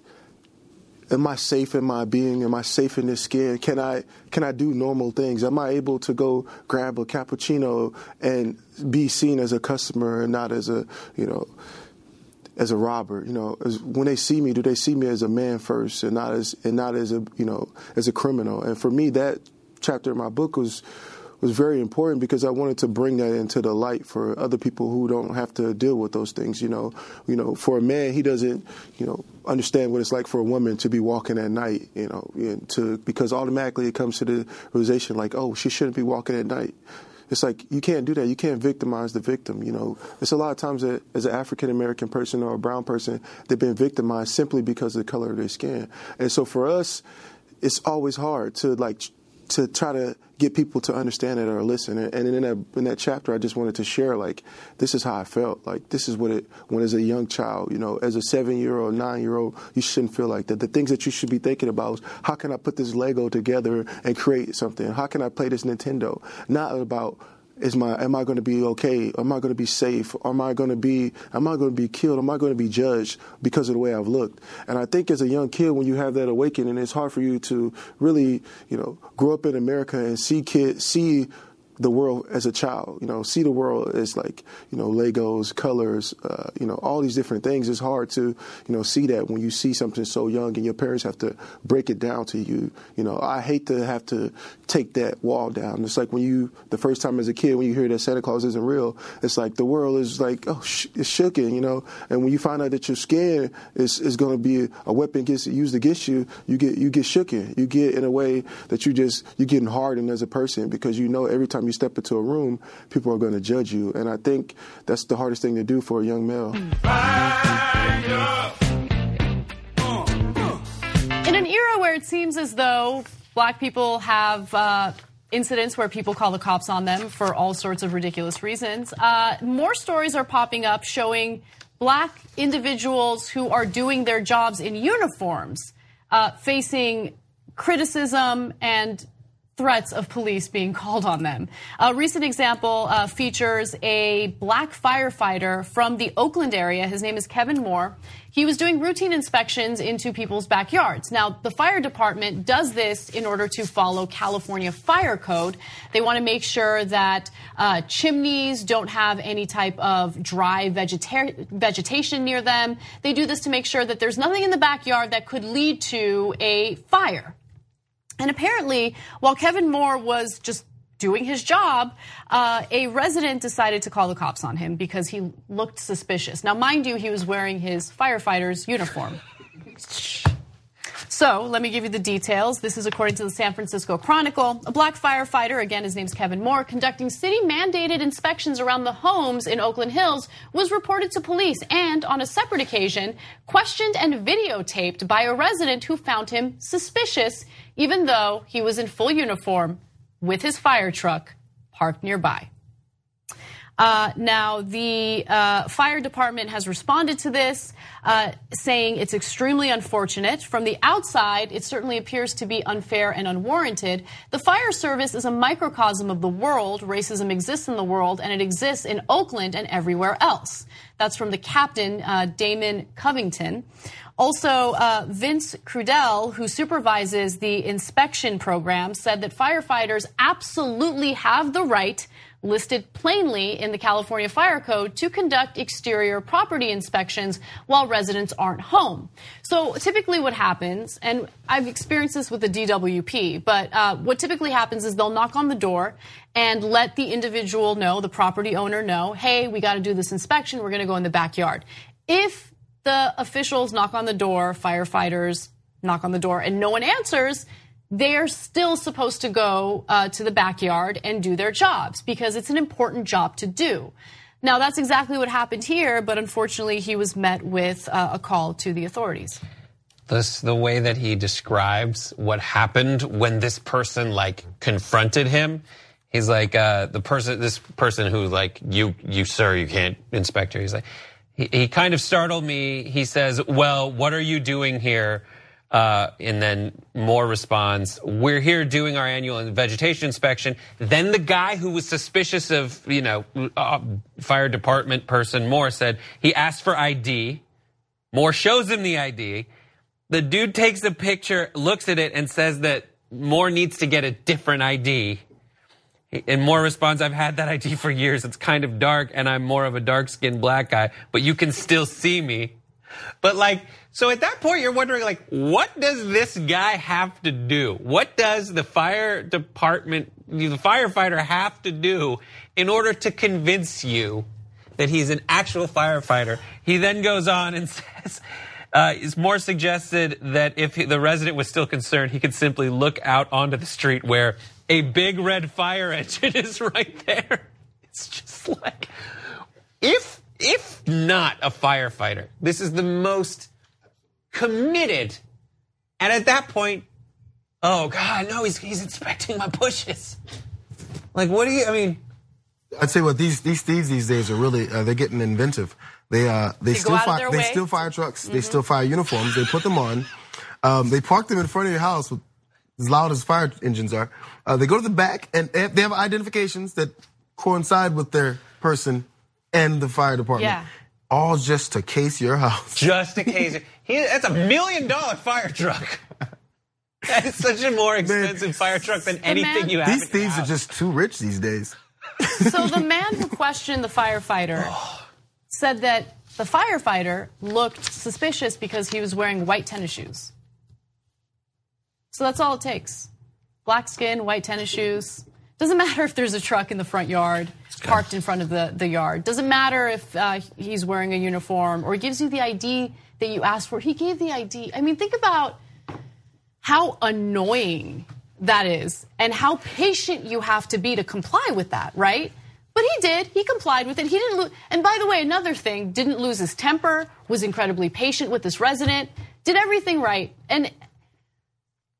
Speaker 19: am I safe in my being? Am I safe in this skin? Can I can I do normal things? Am I able to go grab a cappuccino and be seen as a customer and not as a, you know, as a robber? You know, as, when they see me, do they see me as a man first and not as and not as a, you know, as a criminal? And for me, that chapter in my book was was very important because I wanted to bring that into the light for other people who don't have to deal with those things. You know, you know, for a man, he doesn't, you know, understand what it's like for a woman to be walking at night, you know, and to because automatically it comes to the realization like, oh, she shouldn't be walking at night. It's like, you can't do that. You can't victimize the victim, you know. It's a lot of times that as an African-American person or a brown person, they've been victimized simply because of the color of their skin. And so for us, it's always hard to, like, to try to get people to understand it or listen. And in that in that chapter, I just wanted to share, like, this is how I felt. Like, this is what it, when as a young child, you know, as a seven-year-old, nine-year-old, you shouldn't feel like that. The things that you should be thinking about is, how can I put this Lego together and create something? How can I play this Nintendo? Not about, is my, am I going to be okay? Am I going to be safe? Am I going to be, am I going to be killed? Am I going to be judged because of the way I've looked? And I think as a young kid, when you have that awakening, it's hard for you to really, you know, grow up in America and see kids, see the world as a child, you know, see the world as like, you know, Legos, colors, uh, you know, all these different things. It's hard to, you know, see that when you see something so young and your parents have to break it down to you. You know, I hate to have to take that wall down. It's like when you, the first time as a kid, when you hear that Santa Claus isn't real, it's like the world is like, oh, sh- it's shooken, you know. And when you find out that your skin is, is going to be a weapon gets used against you, you get you get shooken. You get in a way that you just, you're getting hardened as a person because you know every time you step into a room, people are going to judge you. And I think that's the hardest thing to do for a young male.
Speaker 20: In an era where
Speaker 15: it seems as though black people have uh, incidents where people call the cops on them for all sorts of ridiculous reasons. Uh, more stories are popping up showing black individuals who are doing their jobs in uniforms uh, facing criticism and threats of police being called on them. A recent example uh, features a black firefighter from the Oakland area. His name is Kevin Moore. He was doing routine inspections into people's backyards. Now, the fire department does this in order to follow California fire code. They want to make sure that uh, chimneys don't have any type of dry vegeta- vegetation near them. They do this to make sure that there's nothing in the backyard that could lead to a fire. And apparently, while Kevin Moore was just doing his job, uh, a resident decided to call the cops on him because he looked suspicious. Now, mind you, he was wearing his firefighter's uniform. So let me give you the details. This is according to the San Francisco Chronicle. A black firefighter, again, his name's Kevin Moore, conducting city-mandated inspections around the homes in Oakland Hills, was reported to police and, on a separate occasion, questioned and videotaped by a resident who found him suspicious, even though he was in full uniform with his fire truck parked nearby. Uh, now, the uh, fire department has responded to this, uh, saying it's extremely unfortunate. From the outside, it certainly appears to be unfair and unwarranted. The fire service is a microcosm of the world. Racism exists in the world, and it exists in Oakland and everywhere else. That's from the captain, uh, Damon Covington. Also, uh, Vince Crudell, who supervises the inspection program, said that firefighters absolutely have the right, listed plainly in the California Fire Code, to conduct exterior property inspections while residents aren't home. So typically what happens, and I've experienced this with the D W P, but uh, what typically happens is they'll knock on the door and let the individual know, the property owner know, hey, we got to do this inspection, we're going to go in the backyard. If the officials knock on the door, firefighters knock on the door, and no one answers, they're still supposed to go uh, to the backyard and do their jobs because it's an important job to do. Now, that's exactly what happened here, but unfortunately, he was met with uh, a call to the authorities.
Speaker 8: This, the way that he describes what happened when this person like confronted him. He's like, uh, the person, this person who like, you, you, sir, you can't inspect here. He's like, he, he kind of startled me. He says, well, what are you doing here? Uh, and then Moore responds, we're here doing our annual vegetation inspection. Then the guy who was suspicious of, you know, uh, fire department person, Moore, said he asked for I D. Moore shows him the I D. The dude takes a picture, looks at it, and says that Moore needs to get a different I D. And Moore responds, I've had that I D for years. It's kind of dark, and I'm more of a dark-skinned black guy, but you can still see me. But like, so at that point, you're wondering, like, what does this guy have to do? What does the fire department, the firefighter have to do in order to convince you that he's an actual firefighter? He then goes on and says, uh, is more suggested that if he, the resident was still concerned, he could simply look out onto the street where a big red fire engine is right there. It's just like, if, if not a firefighter, this is the most committed. And at that point, oh God, no, he's he's inspecting my bushes. Like, what do you, I mean.
Speaker 20: I'd say what these these thieves these days are really, uh, they're getting inventive. They uh they, they steal fire, they steal fire trucks, mm-hmm. they steal fire uniforms, they put them on, um, they park them in front of your house with as loud as fire engines are. Uh, they go to the back and they have, they have identifications that coincide with their person and the fire department. Yeah. All just to case your house.
Speaker 8: Just to case it. He, that's a million dollar fire truck. That is such a more expensive man, fire truck than anything man, you have.
Speaker 20: These thieves are just too rich these days.
Speaker 15: So the man who questioned the firefighter said that the firefighter looked suspicious because he was wearing white tennis shoes. So that's all it takes. Black skin, white tennis shoes. Doesn't matter if there's a truck in the front yard, parked in front of the, the yard. Doesn't matter if uh, he's wearing a uniform or he gives you the I D that you asked for. He gave the I D. I mean, think about how annoying that is and how patient you have to be to comply with that, right? But he did. He complied with it. He didn't lose. And by the way, another thing, didn't lose his temper, was incredibly patient with this resident, did everything right. And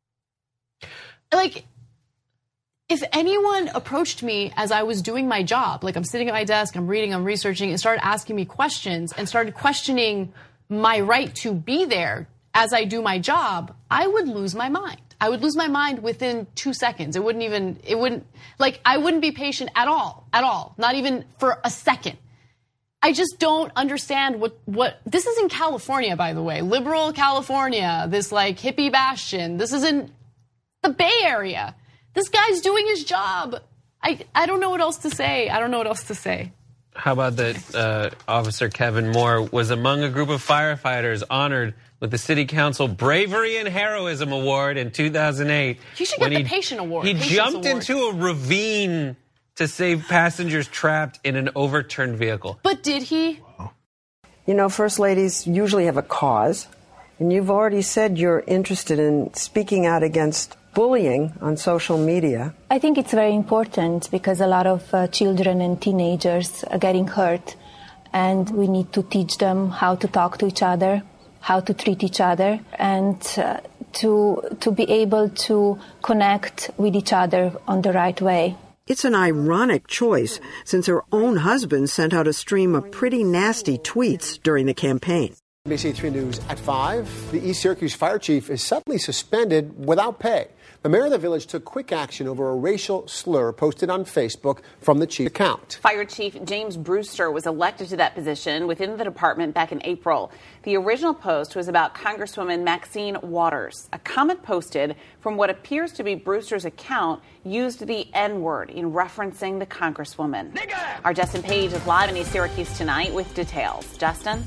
Speaker 5: like, if anyone approached me as I was doing my job, like I'm sitting at my desk, I'm reading, I'm researching, and started asking me questions and started questioning my right to be there as I do my job, I would lose my mind. I would lose my mind within two seconds. It wouldn't even, it wouldn't, like, I wouldn't be patient at all, at all, not even for a second. I just don't understand what, what, this is in California, by the way, liberal California, this like hippie bastion. This is in the Bay Area. This guy's doing his job. I, I don't know what else to say. I don't know what else to say.
Speaker 8: How about that uh, Officer Kevin Moore was among a group of firefighters honored with the City Council Bravery and Heroism Award in two thousand eight.
Speaker 5: He should get the Patient Award.
Speaker 8: He
Speaker 5: Patience
Speaker 8: jumped
Speaker 5: Award.
Speaker 8: into a ravine to save passengers trapped in an overturned vehicle.
Speaker 5: But did he?
Speaker 21: You know, First Ladies usually have a cause, and you've already said you're interested in speaking out against bullying on social media.
Speaker 22: I think it's very important because a lot of uh, children and teenagers are getting hurt, and we need to teach them how to talk to each other, how to treat each other, and uh, to to be able to connect with each other on the right way.
Speaker 21: It's an ironic choice since her own husband sent out a stream of pretty nasty tweets during the campaign.
Speaker 23: N B C three News at five. The East Syracuse fire chief is suddenly suspended without pay. The mayor of the village took quick action over a racial slur posted on Facebook from the chief's account.
Speaker 24: Fire Chief James Brewster was elected to that position within the department back in April. The original post was about Congresswoman Maxine Waters. A comment posted from what appears to be Brewster's account used the N-word in referencing the Congresswoman. Nigga! Our Justin Page is live in East Syracuse tonight with details. Justin?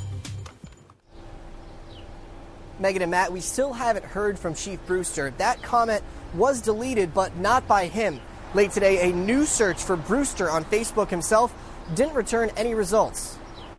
Speaker 25: Megan and Matt, we still haven't heard from Chief Brewster. That comment was deleted, but not by him. Late today, a new search for Brewster on Facebook himself didn't return any results.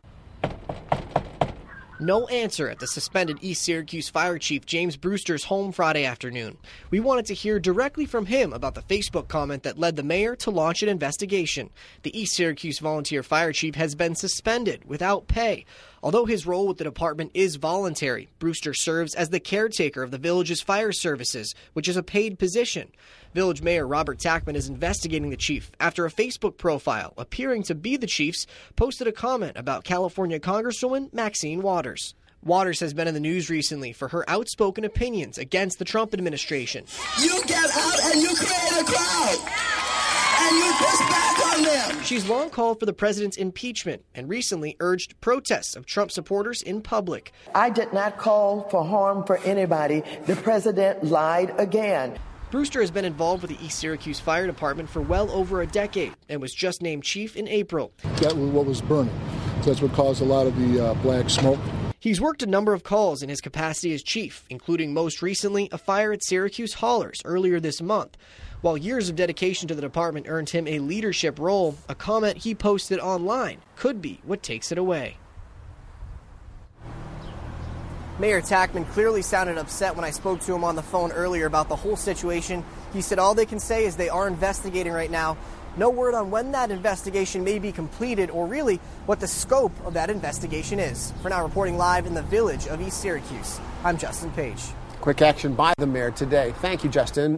Speaker 25: No answer at the suspended East Syracuse Fire Chief James Brewster's home Friday afternoon. We wanted to hear directly from him about the Facebook comment that led the mayor to launch an investigation. The East Syracuse Volunteer Fire Chief has been suspended without pay. Although his role with the department is voluntary, Brewster serves as the caretaker of the village's fire services, which is a paid position. Village Mayor Robert Tackman is investigating the chief after a Facebook profile appearing to be the chief's posted a comment about California Congresswoman Maxine Waters. Waters has been in the news recently for her outspoken opinions against the Trump administration.
Speaker 26: You get out and you create a crowd! And you push back on them!
Speaker 25: She's long called for the president's impeachment and recently urged protests of Trump supporters in public.
Speaker 26: I did not call for harm for anybody. The president lied again.
Speaker 25: Brewster has been involved with the East Syracuse Fire Department for well over a decade and was just named chief in April.
Speaker 27: That was what was burning. So that's what caused a lot of the uh, black smoke.
Speaker 25: He's worked a number of calls in his capacity as chief, including most recently a fire at Syracuse Haulers earlier this month. While years of dedication to the department earned him a leadership role, a comment he posted online could be what takes it away. Mayor Tackman clearly sounded upset when I spoke to him on the phone earlier about the whole situation. He said all they can say is they are investigating right now. No word on when that investigation may be completed or really what the scope of that investigation is. For now, reporting live in the village of East Syracuse, I'm Justin Page.
Speaker 23: Quick action by the mayor today. Thank you, Justin.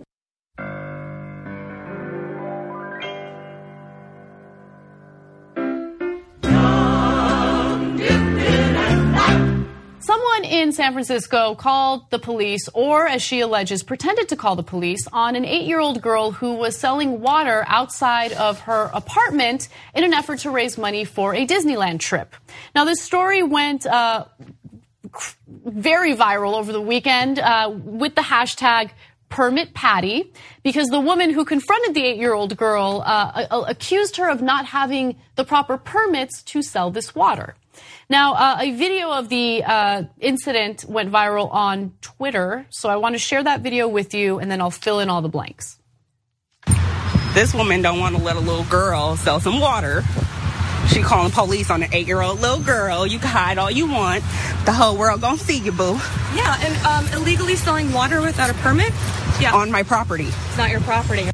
Speaker 5: Someone in San Francisco called the police, or as she alleges, pretended to call the police on an eight-year-old girl who was selling water outside of her apartment in an effort to raise money for a Disneyland trip. Now, this story went uh, very viral over the weekend uh, with the hashtag Permit Patty, because the woman who confronted the eight-year-old girl uh, accused her of not having the proper permits to sell this water. Now, uh, a video of the uh, incident went viral on Twitter, so I want to share that video with you, and then I'll fill in all the blanks.
Speaker 29: This woman don't want to let a little girl sell some water. She calling police on an eight-year-old little girl. You can hide all you want. The whole world gonna see you, boo.
Speaker 30: Yeah, and um, illegally selling water without a permit? Yeah.
Speaker 29: On my property.
Speaker 30: It's not your property.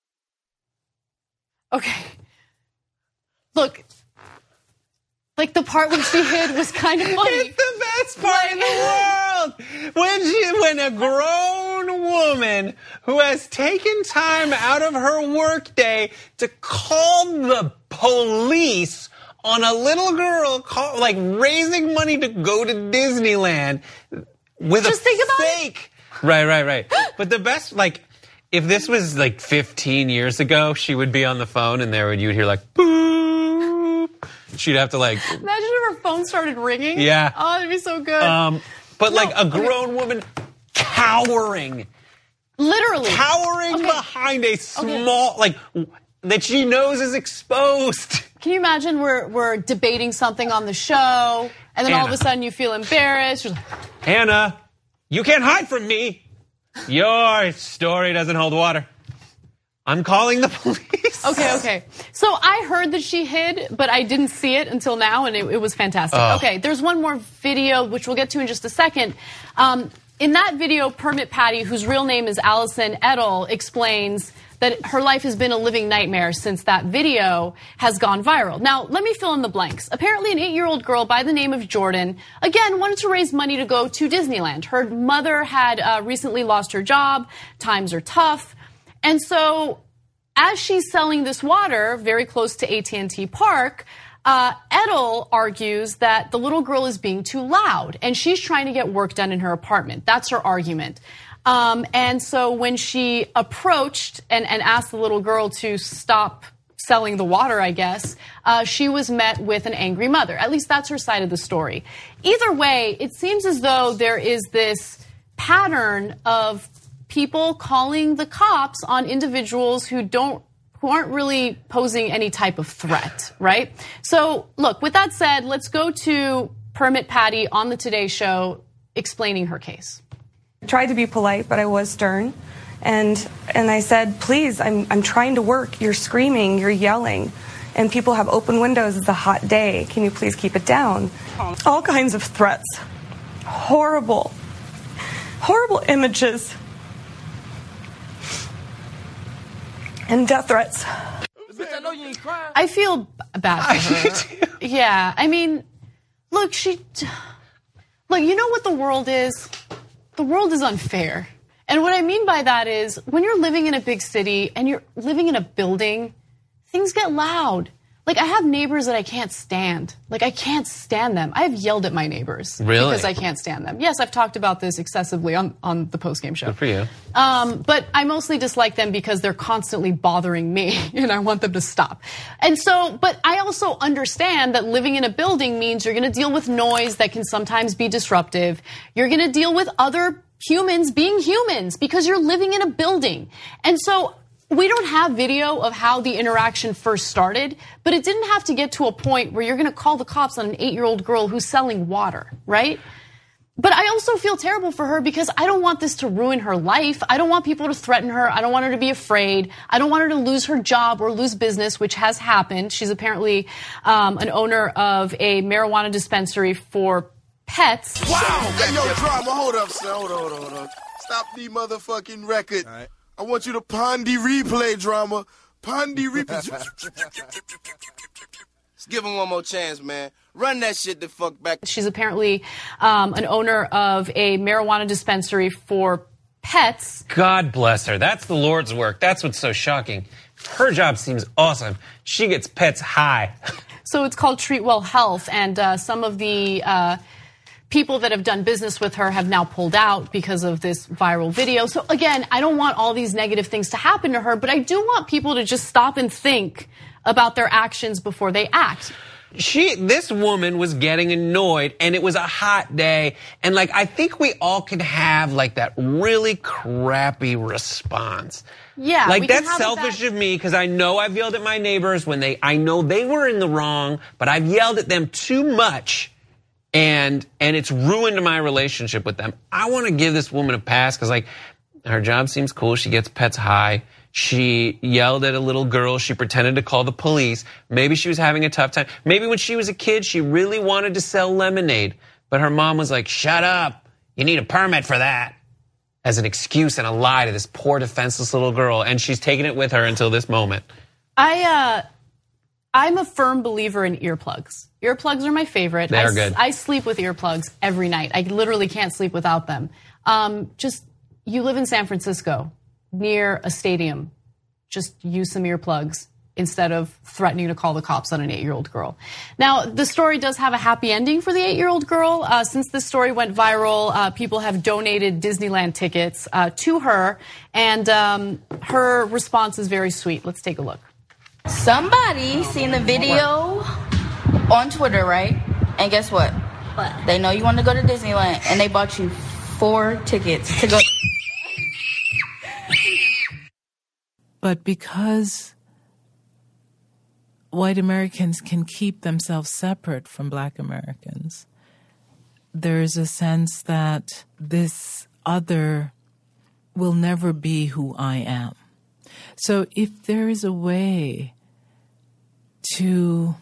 Speaker 5: Okay. Look. Like, the part when she hid was kind of funny.
Speaker 8: It's the best part like, in the world. When she, when a grown woman who has taken time out of her workday to call the police on a little girl, call, like raising money to go to Disneyland with
Speaker 5: Just
Speaker 8: a
Speaker 5: think about
Speaker 8: fake. It. Right, right, right. But the best, like, if this was like fifteen years ago, she would be on the phone and there would you'd hear like boop. She'd have to like.
Speaker 5: Imagine if her phone started ringing.
Speaker 8: Yeah.
Speaker 5: Oh, it'd be so good.
Speaker 8: Um, but
Speaker 5: no,
Speaker 8: like a grown
Speaker 5: okay.
Speaker 8: woman cowering.
Speaker 5: Literally.
Speaker 8: Cowering okay. behind a small, okay. like, that she knows is exposed.
Speaker 5: Can you imagine we're, we're debating something on the show, and then
Speaker 8: Anna.
Speaker 5: all of a sudden you feel embarrassed. You're like,
Speaker 8: Anna, you can't hide from me. Your story doesn't hold water. I'm calling the police.
Speaker 5: Okay, okay. So I heard that she hid, but I didn't see it until now, and it, it was fantastic. Oh. Okay, there's one more video, which we'll get to in just a second. Um, in that video, Permit Patty, whose real name is Allison Edel, explains that her life has been a living nightmare since that video has gone viral. Now, let me fill in the blanks. Apparently, an eight-year-old girl by the name of Jordan, again, wanted to raise money to go to Disneyland. Her mother had uh, recently lost her job. Times are tough. And so, as she's selling this water very close to A T and T Park, uh, Edel argues that the little girl is being too loud, and she's trying to get work done in her apartment. That's her argument. Um, and so when she approached and, and asked the little girl to stop selling the water, I guess, uh, she was met with an angry mother. At least that's her side of the story. Either way, it seems as though there is this pattern of people calling the cops on individuals who don't, who aren't really posing any type of threat, right? So, look, with that said, let's go to Permit Patty on the Today Show explaining her case.
Speaker 30: I tried to be polite, but I was stern. And and I said, please, I'm I'm trying to work. You're screaming, you're yelling. And people have open windows. It's a hot day. Can you please keep it down? All kinds of threats. Horrible, horrible images. And death threats.
Speaker 5: I feel bad for her. Yeah, I mean, look, she, look, you know what the world is? The world is unfair. And what I mean by that is when you're living in a big city and you're living in a building, things get loud. Like, I have neighbors that I can't stand. Like, I can't stand them. I have yelled at my neighbors.
Speaker 8: Really?
Speaker 5: Because I can't stand them. Yes, I've talked about this excessively on, on the postgame show.
Speaker 8: Good for you.
Speaker 5: Um, but I mostly dislike them because they're constantly bothering me, and I want them to stop. And so, but I also understand that living in a building means you're going to deal with noise that can sometimes be disruptive. You're going to deal with other humans being humans because you're living in a building. And so, we don't have video of how the interaction first started, but it didn't have to get to a point where you're going to call the cops on an eight-year-old girl who's selling water, right? But I also feel terrible for her because I don't want this to ruin her life. I don't want people to threaten her. I don't want her to be afraid. I don't want her to lose her job or lose business, which has happened. She's apparently um, an owner of a marijuana dispensary for pets.
Speaker 2: Wow! Hey, yo, drama, hold up, son. Hold on, hold on, hold on. Stop the motherfucking record. All right. I want you to Pondy replay, drama. Pondy replay. Let's give him one more chance, man. Run that shit the fuck back.
Speaker 5: She's apparently um, an owner of a marijuana dispensary for pets.
Speaker 8: God bless her. That's the Lord's work. That's what's so shocking. Her job seems awesome. She gets pets high.
Speaker 5: So it's called Treatwell Health, and uh, some of the uh, people that have done business with her have now pulled out because of this viral video. So again, I don't want all these negative things to happen to her, but I do want people to just stop and think about their actions before they act.
Speaker 8: She, this woman was getting annoyed, and it was a hot day, and like I think we all can have like that really crappy response.
Speaker 5: Yeah,
Speaker 8: like that's selfish of me because I know I've yelled at my neighbors when they, I know they were in the wrong, but I've yelled at them too much. And and it's ruined my relationship with them. I want to give this woman a pass because, like, her job seems cool. She gets pets high. She yelled at a little girl. She pretended to call the police. Maybe she was having a tough time. Maybe when she was a kid, she really wanted to sell lemonade. But her mom was like, shut up. You need a permit for that. As an excuse and a lie to this poor, defenseless little girl. And she's taken it with her until this moment.
Speaker 5: I, uh, I'm a firm believer in earplugs. Earplugs are my favorite.
Speaker 8: They're
Speaker 5: I,
Speaker 8: good.
Speaker 5: I sleep with earplugs every night. I literally can't sleep without them. Um, just you live in San Francisco near a stadium, just use some earplugs instead of threatening to call the cops on an eight-year-old girl. Now, the story does have a happy ending for the eight-year-old girl. Uh, since this story went viral, uh, people have donated Disneyland tickets uh, to her, and um, her response is very sweet. Let's take a look.
Speaker 6: Somebody seen the video on Twitter, right? And guess what? What? They know you want to go to Disneyland, and they bought you four tickets to go.
Speaker 7: But because white Americans can keep themselves separate from black Americans, there's a sense that this other will never be who I am. So if there is a way to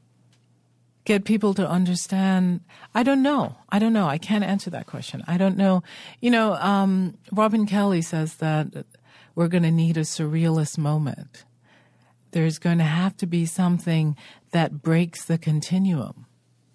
Speaker 7: get people to understand, I don't know. I don't know. I can't answer that question. I don't know. You know, um, Robin Kelly says that we're going to need a surrealist moment. There's going to have to be something that breaks the continuum.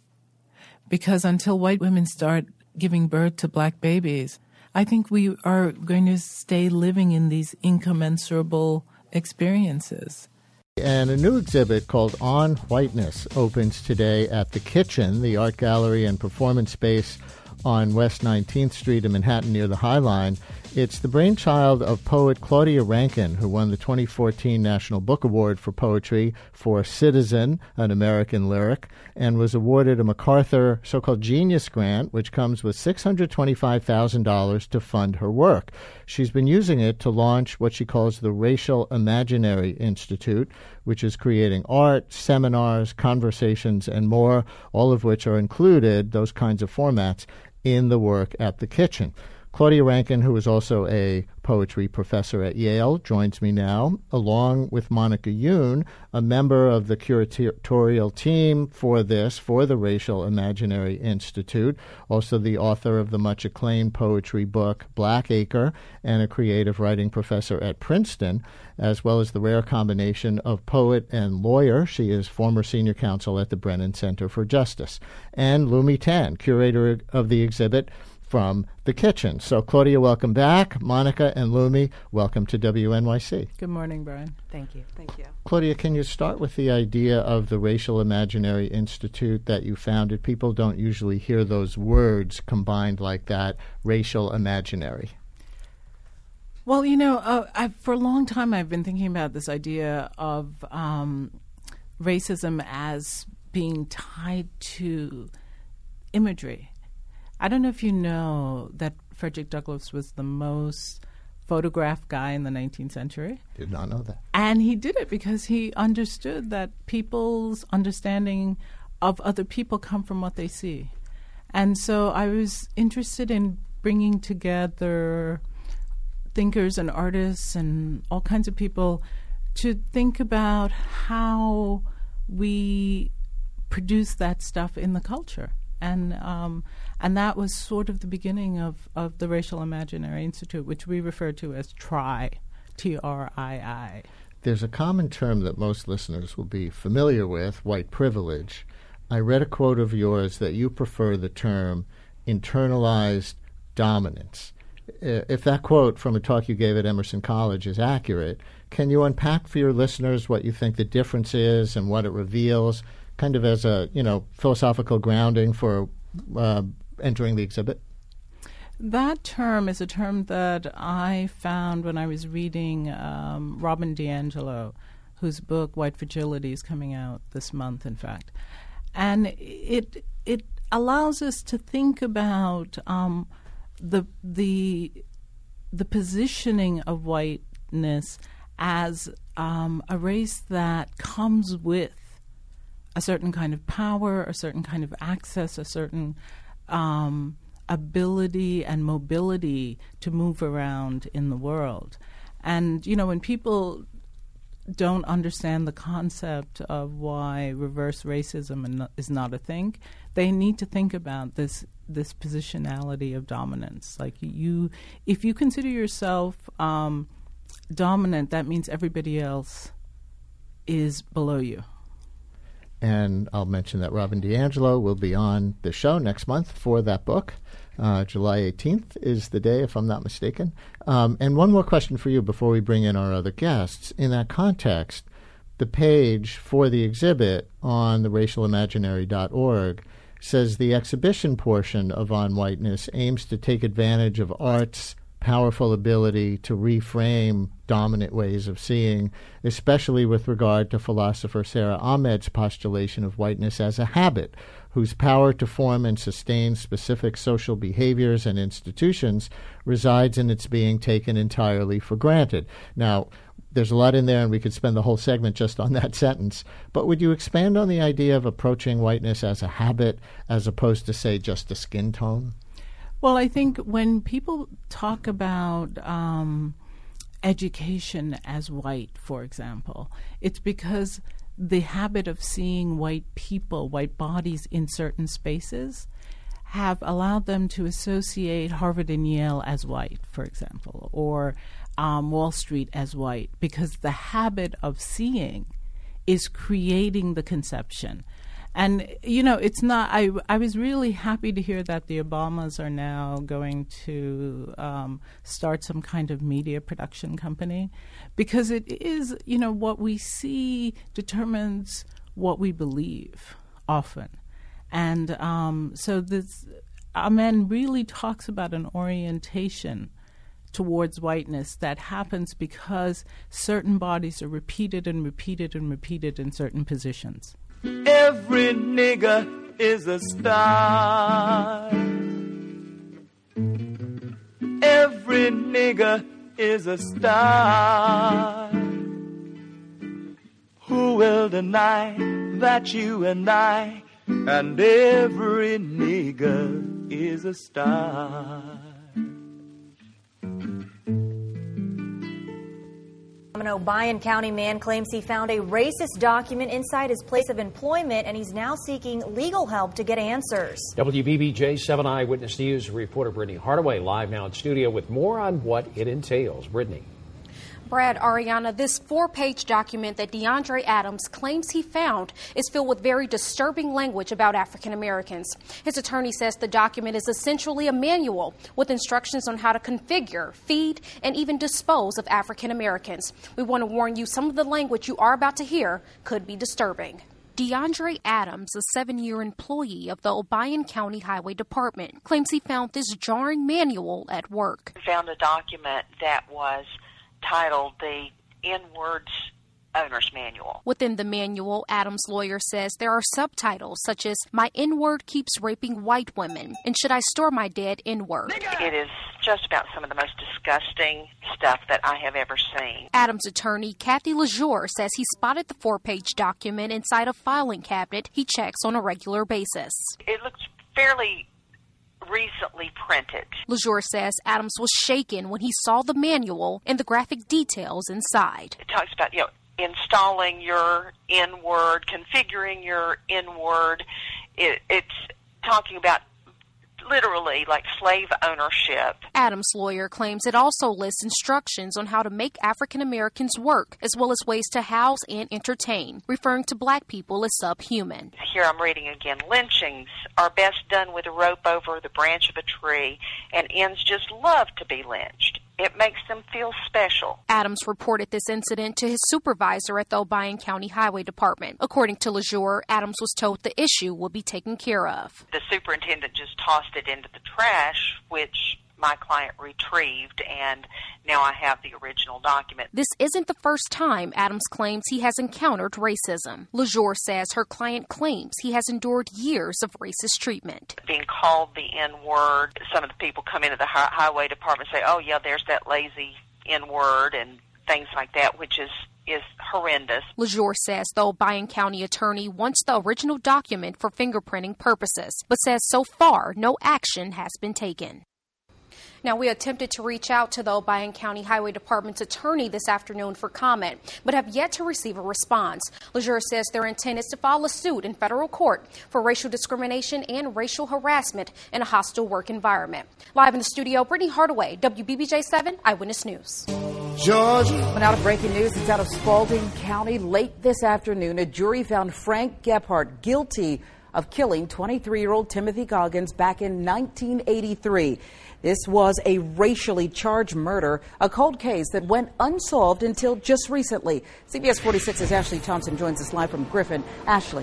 Speaker 7: Because until white women start giving birth to black babies, I think we are going to stay living in these incommensurable experiences.
Speaker 9: And a new exhibit called On Whiteness opens today at The Kitchen, the art gallery and performance space on West nineteenth Street in Manhattan near the High Line. It's the brainchild of poet Claudia Rankine, who won the twenty fourteen National Book Award for Poetry for Citizen, an American lyric, and was awarded a MacArthur so-called Genius Grant, which comes with six hundred twenty-five thousand dollars to fund her work. She's been using it to launch what she calls the Racial Imaginary Institute, which is creating art, seminars, conversations, and more, all of which are included, those kinds of formats, in the work at The Kitchen. Claudia Rankine, who is also a poetry professor at Yale, joins me now, along with Monica Youn, a member of the curatorial team for this, for the Racial Imaginary Institute, also the author of the much-acclaimed poetry book Blackacre, and a creative writing professor at Princeton, as well as the rare combination of poet and lawyer. She is former senior counsel at the Brennan Center for Justice. And Lumi Tan, curator of the exhibit from The Kitchen. So, Claudia, welcome back. Monica and Lumi, welcome to W N Y C.
Speaker 7: Good morning, Brian.
Speaker 10: Thank you. Thank you.
Speaker 9: Claudia, can you start with the idea of the Racial Imaginary Institute that you founded? People don't usually hear those words combined like that, racial imaginary.
Speaker 7: Well, you know, uh, I've, for a long time I've been thinking about this idea of um, racism as being tied to imagery. I don't know if you know that Frederick Douglass was the most photographed guy in the nineteenth century.
Speaker 9: Did not know that.
Speaker 7: And he did it because he understood that people's understanding of other people come from what they see. And so I was interested in bringing together thinkers and artists and all kinds of people to think about how we produce that stuff in the culture. And um, and that was sort of the beginning of, of the Racial Imaginary Institute, which we refer to as TRI, T R I I.
Speaker 9: There's a common term that most listeners will be familiar with, white privilege. I read a quote of yours that you prefer the term internalized dominance. If that quote from a talk you gave at Emerson College is accurate, can you unpack for your listeners what you think the difference is and what it reveals, kind of as a, you know, philosophical grounding for uh, entering the exhibit?
Speaker 7: That term is a term that I found when I was reading um, Robin DiAngelo, whose book White Fragility is coming out this month, in fact. And it it allows us to think about um, the the the positioning of whiteness as um, a race that comes with a certain kind of power, a certain kind of access, a certain um, ability and mobility to move around in the world. And, you know, when people don't understand the concept of why reverse racism is not a thing, they need to think about this this positionality of dominance. Like, you, if you consider yourself um, dominant, that means everybody else is below you.
Speaker 9: And I'll mention that Robin DiAngelo will be on the show next month for that book. Uh, July eighteenth is the day, if I'm not mistaken. Um, and one more question for you before we bring in our other guests. In that context, the page for the exhibit on the racial imaginary dot org says the exhibition portion of On Whiteness aims to take advantage of art's powerful ability to reframe dominant ways of seeing, especially with regard to philosopher Sarah Ahmed's postulation of whiteness as a habit, whose power to form and sustain specific social behaviors and institutions resides in its being taken entirely for granted. Now, there's a lot in there, and we could spend the whole segment just on that sentence. But would you expand on the idea of approaching whiteness as a habit as opposed to, say, just a skin tone?
Speaker 7: Well, I think when people talk about um, education as white, for example, it's because the habit of seeing white people, white bodies in certain spaces have allowed them to associate Harvard and Yale as white, for example, or um, Wall Street as white, because the habit of seeing is creating the conception. And, you know, it's not, I, I was really happy to hear that the Obamas are now going to um, start some kind of media production company, because it is, you know, what we see determines what we believe often. And um, so this, Amen really talks about an orientation towards whiteness that happens because certain bodies are repeated and repeated and repeated in certain positions.
Speaker 3: Every nigger is a star. Every nigger is a star. Who will deny that you and I and every nigger is a star?
Speaker 10: An Obion County man claims he found a racist document inside his place of employment, and he's now seeking legal help to get answers.
Speaker 11: W B B J seven Eyewitness News reporter Brittany Hardaway live now in studio with more on what it entails. Brittany.
Speaker 12: Brad, Ariana, this four-page document that DeAndre Adams claims he found is filled with very disturbing language about African Americans. His attorney says the document is essentially a manual with instructions on how to configure, feed, and even dispose of African Americans. We want to warn you, some of the language you are about to hear could be disturbing. DeAndre Adams, a seven-year employee of the Obion County Highway Department, claims he found this jarring manual at work.
Speaker 13: I found a document that was titled the N-Words Owner's Manual.
Speaker 12: Within the manual, Adams' lawyer says there are subtitles such as "My N-word keeps raping white women" and "Should I store my dead N-word?"
Speaker 13: It is just about some of the most disgusting stuff that I have ever seen.
Speaker 12: Adams' attorney, Kathy LeJour, says he spotted the four-page document inside a filing cabinet he checks on a regular basis.
Speaker 13: It looks fairly recently printed.
Speaker 12: LeJour says Adams was shaken when he saw the manual and the graphic details inside.
Speaker 13: It talks about, you know, installing your N-word, configuring your N-word. It, it's talking about literally like slave ownership.
Speaker 12: Adams' lawyer claims it also lists instructions on how to make African Americans work, as well as ways to house and entertain, referring to black people as subhuman.
Speaker 13: Here I'm reading again. Lynchings are best done with a rope over the branch of a tree, and ends just love to be lynched. It makes them feel special.
Speaker 12: Adams reported this incident to his supervisor at the Obion County Highway Department. According to LeJour, Adams was told the issue will be taken care of.
Speaker 13: The superintendent just tossed it into the trash, which my client retrieved, and now I have the original document.
Speaker 12: This isn't the first time Adams claims he has encountered racism. LeJour says her client claims he has endured years of racist treatment.
Speaker 13: Being called the N-word, some of the people come into the hi- highway department and say, oh, yeah, there's that lazy N-word and things like that, which is is horrendous.
Speaker 12: LeJour says the Obion County attorney wants the original document for fingerprinting purposes, but says so far no action has been taken. Now, we attempted to reach out to the Obion County Highway Department's attorney this afternoon for comment, but have yet to receive a response. LeJour says their intent is to file a suit in federal court for racial discrimination and racial harassment in a hostile work environment. Live in the studio, Brittany Hardaway, W B B J seven Eyewitness News.
Speaker 14: Georgia. But out of breaking news, it's out of Spalding County. Late this afternoon, a jury found Frank Gephardt guilty of killing twenty-three-year-old Timothy Coggins back in nineteen eighty-three. This was a racially charged murder, a cold case that went unsolved until just recently. C B S forty-six's Ashley Thompson joins us live from Griffin. Ashley.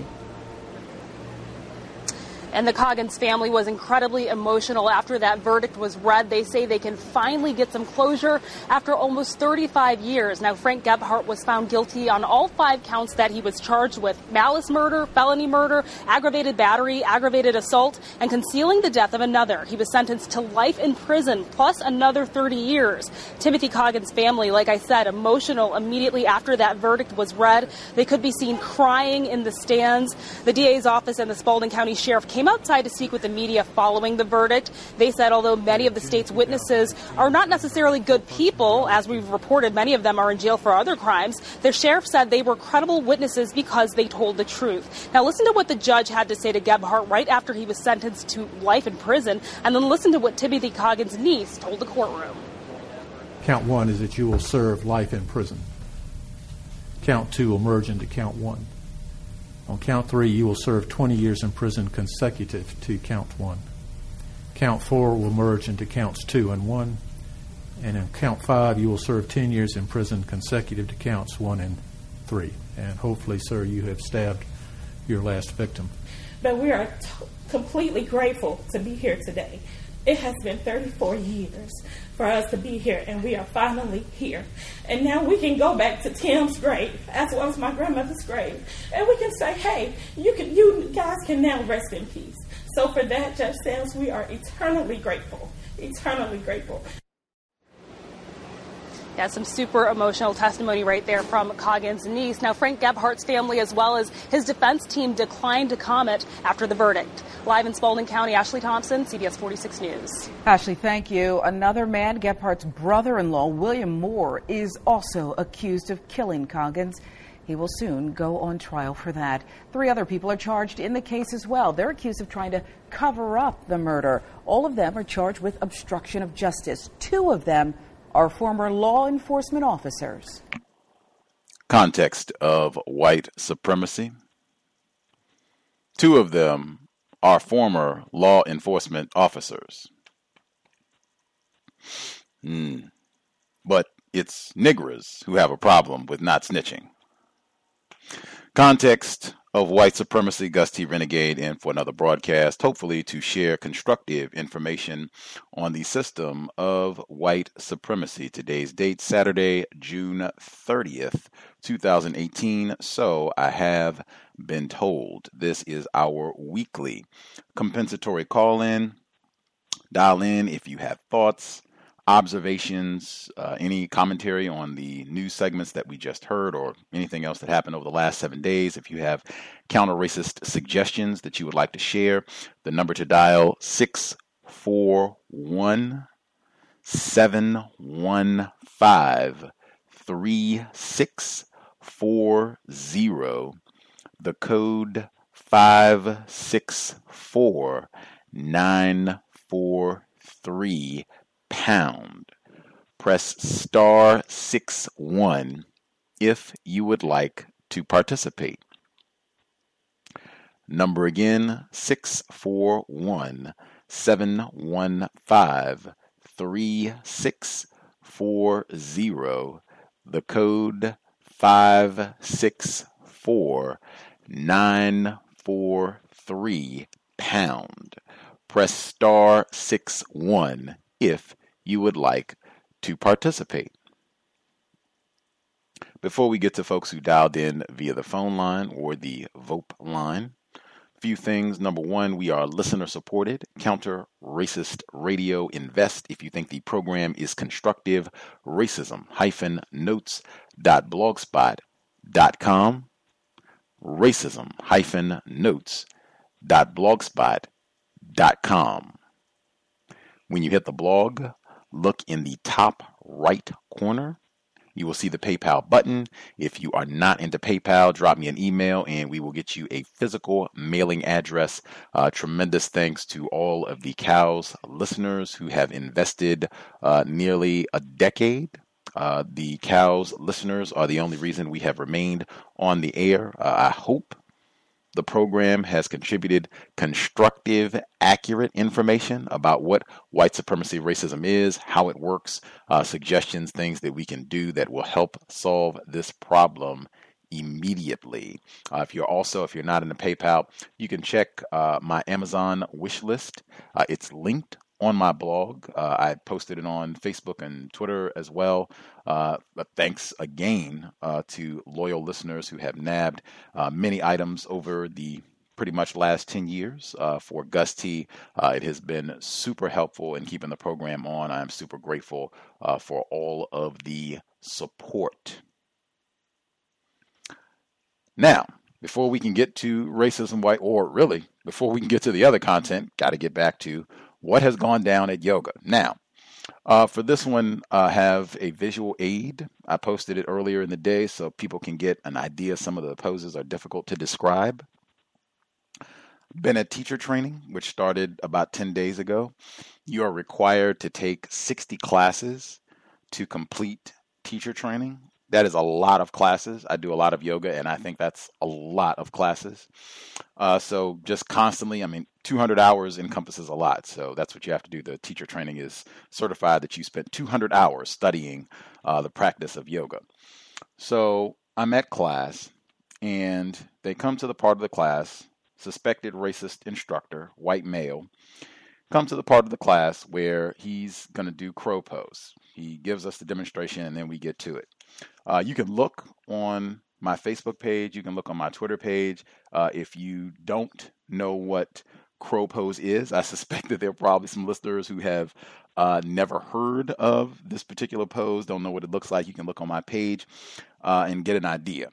Speaker 12: And the Coggins family was incredibly emotional after that verdict was read. They say they can finally get some closure after almost thirty-five years. Now, Frank Gebhardt was found guilty on all five counts that he was charged with: malice murder, felony murder, aggravated battery, aggravated assault, and concealing the death of another. He was sentenced to life in prison plus another thirty years. Timothy Coggins' family, like I said, emotional immediately after that verdict was read. They could be seen crying in the stands. The D A's office and the Spalding County Sheriff came outside to speak with the media following the verdict. They said although many of the state's witnesses are not necessarily good people, as we've reported, many of them are in jail for other crimes, the sheriff said they were credible witnesses because they told the truth. Now listen to what the judge had to say to Gebhardt right after he was sentenced to life in prison, and then listen to what Timothy Coggins' niece told the courtroom.
Speaker 1: Count one is that you will serve life in prison. Count two will merge into count one. On count three, you will serve twenty years in prison consecutive to count one. Count four will merge into counts two and one. And in count five, you will serve ten years in prison consecutive to counts one and three. And hopefully, sir, you have stabbed your last victim.
Speaker 4: But we are t- completely grateful to be here today. It has been thirty-four years for us to be here, and we are finally here. And now we can go back to Tim's grave, as well as my grandmother's grave, and we can say, hey, you can, you guys can now rest in peace. So for that, Judge Sams, we are eternally grateful, eternally grateful.
Speaker 12: Yeah, some super emotional testimony right there from Coggins' niece. Now, Frank Gebhardt's family, as well as his defense team, declined to comment after the verdict. Live in Spalding County, Ashley Thompson, C B S forty-six News.
Speaker 14: Ashley, thank you. Another man, Gebhardt's brother-in-law, William Moore, is also accused of killing Coggins. He will soon go on trial for that. Three other people are charged in the case as well. They're accused of trying to cover up the murder. All of them are charged with obstruction of justice. Two of them are former law enforcement officers.
Speaker 15: Context of white supremacy. Two of them are former law enforcement officers. Mm. But it's niggers who have a problem with not snitching. Context of white supremacy. Gus T. Renegade in for another broadcast, hopefully to share constructive information on the system of white supremacy. Today's date, Saturday, June thirtieth, two thousand eighteen. So I have been told. This is our weekly compensatory call-in. Dial in if you have thoughts, observations, uh, any commentary on the news segments that we just heard, or anything else that happened over the last seven days. If you have counter-racist suggestions that you would like to share, the number to dial six four one, seven one five, three six four zero. The code five six four nine four three pound. Press star six one if you would like to participate. Number again, six four one, seven one five, three six four zero. The code five six four nine four three pound. Press star six one if you would like to participate. Before we get to folks who dialed in via the phone line or the V O P line, a few things. Number one, we are listener supported. Counter Racist Radio Invest. If you think the program is constructive, racism dash notes dot blogspot dot com. racism dash notes dot blogspot dot com. When you hit the blog, look in the top right corner. You will see the PayPal button. If you are not into PayPal, drop me an email and we will get you a physical mailing address. Uh, tremendous thanks to all of the Cows listeners who have invested uh, nearly a decade. Uh, the Cows listeners are the only reason we have remained on the air. Uh, I hope the program has contributed constructive, accurate information about what white supremacy racism is, how it works, uh, suggestions, things that we can do that will help solve this problem immediately. Uh, if you're also, if you're not in the PayPal, you can check uh, my Amazon wish list. Uh, it's linked on my blog. Uh, I posted it on Facebook and Twitter as well. Uh, but thanks again uh, to loyal listeners who have nabbed uh, many items over the pretty much last ten years uh, for Gus T. Uh, it has been super helpful in keeping the program on. I'm super grateful uh, for all of the support. Now, before we can get to racism, white, or really, before we can get to the other content, got to get back to what has gone down at yoga. Now, uh, for this one, I uh, have a visual aid. I posted it earlier in the day so people can get an idea. Some of the poses are difficult to describe. Been at teacher training, which started about ten days ago. You are required to take sixty classes to complete teacher training. That is a lot of classes. I do a lot of yoga, and I think that's a lot of classes. Uh, so just constantly, I mean, two hundred hours encompasses a lot. So that's what you have to do. The teacher training is certified that you spent two hundred hours studying uh, the practice of yoga. So I'm at class, and they come to the part of the class, suspected racist instructor, white male, come to the part of the class where he's going to do crow pose. He gives us the demonstration, and then we get to it. Uh, you can look on my Facebook page. You can look on my Twitter page. Uh, if you don't know what crow pose is, I suspect that there are probably some listeners who have uh, never heard of this particular pose, don't know what it looks like. You can look on my page uh, and get an idea.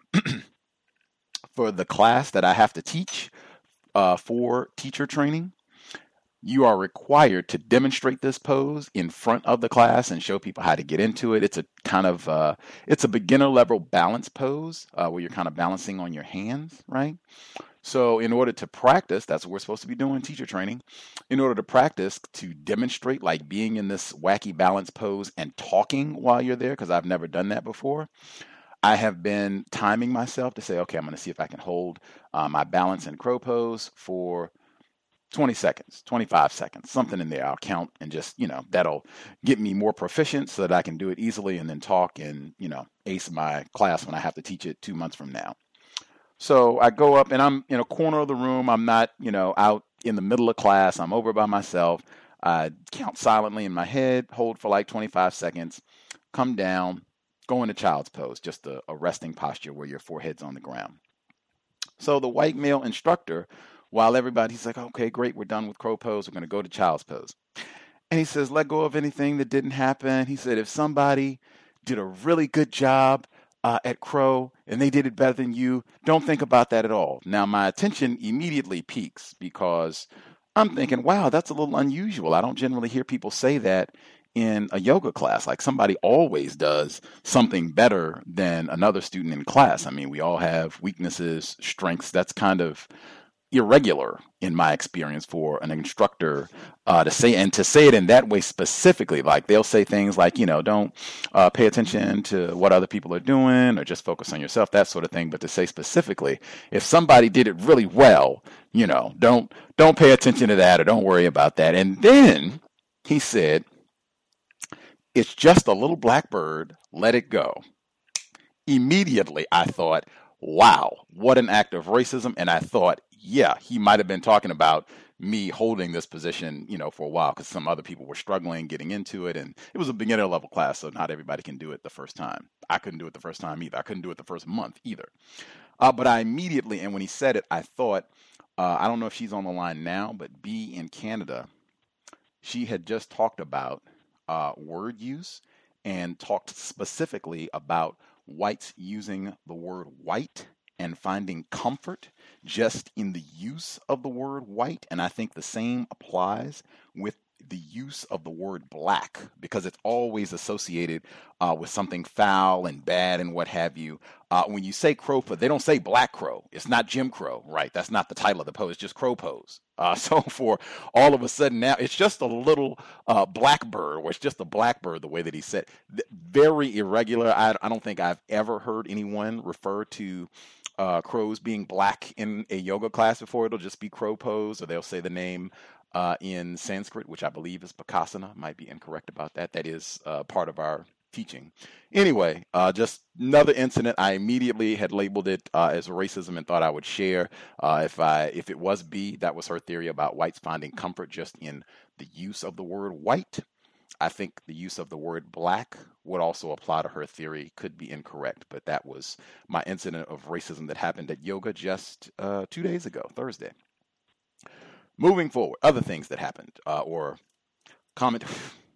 Speaker 15: For the class that I have to teach uh, for teacher training, you are required to demonstrate this pose in front of the class and show people how to get into it. It's a kind of, uh, it's a beginner level balance pose uh, where you're kind of balancing on your hands, right? So in order to practice, that's what we're supposed to be doing, teacher training. In order to practice, to demonstrate like being in this wacky balance pose and talking while you're there, because I've never done that before, I have been timing myself to say, okay, I'm going to see if I can hold uh, my balance and crow pose for twenty seconds, twenty-five seconds, something in there. I'll count and just, you know, that'll get me more proficient so that I can do it easily and then talk and, you know, ace my class when I have to teach it two months from now. So I go up and I'm in a corner of the room. I'm not, you know, out in the middle of class. I'm over by myself. I count silently in my head, hold for like twenty-five seconds, come down, go into child's pose, just a, a resting posture where your forehead's on the ground. So the white male instructor, while everybody's like, okay, great, we're done with crow pose, we're going to go to child's pose. And he says, let go of anything that didn't happen. He said, if somebody did a really good job uh, at crow and they did it better than you, don't think about that at all. Now, my attention immediately peaks because I'm thinking, wow, that's a little unusual. I don't generally hear people say that in a yoga class. Like somebody always does something better than another student in class. I mean, we all have weaknesses, strengths. That's kind of irregular in my experience for an instructor uh, to say, and to say it in that way specifically. Like they'll say things like, you know, don't uh, pay attention to what other people are doing or just focus on yourself, that sort of thing. But to say specifically, if somebody did it really well, you know, don't don't pay attention to that or don't worry about that. And then he said, it's just a little black bird, let it go. Immediately I thought, wow, what an act of racism. And I thought, yeah, he might have been talking about me holding this position, you know, for a while because some other people were struggling getting into it. And it was a beginner level class, so not everybody can do it the first time. I couldn't do it the first time either. I couldn't do it the first month either. Uh, but I immediately, and when he said it, I thought, uh, I don't know if she's on the line now, but B in Canada, she had just talked about uh, word use and talked specifically about whites using the word white and finding comfort just in the use of the word white. And I think the same applies with the use of the word black, because it's always associated uh, with something foul and bad and what have you. Uh, when you say crow, they don't say black crow. It's not Jim Crow, right? That's not the title of the pose. It's just crow pose. Uh, so for all of a sudden now, it's just a little uh, blackbird, or it's just a blackbird, the way that he said. Very irregular. I, I don't think I've ever heard anyone refer to uh, crows being black in a yoga class before. It'll just be crow pose, or they'll say the name uh, in Sanskrit, which I believe is Bakasana. Might be incorrect about that. That is uh, part of our teaching. Anyway, uh, just another incident. I immediately had labeled it uh, as racism and thought I would share. Uh, if I if it was B, that was her theory about whites finding comfort just in the use of the word white. I think the use of the word black would also apply to her theory. Could be incorrect, but that was my incident of racism that happened at yoga just uh, two days ago, Thursday. Moving forward, other things that happened uh, or comment.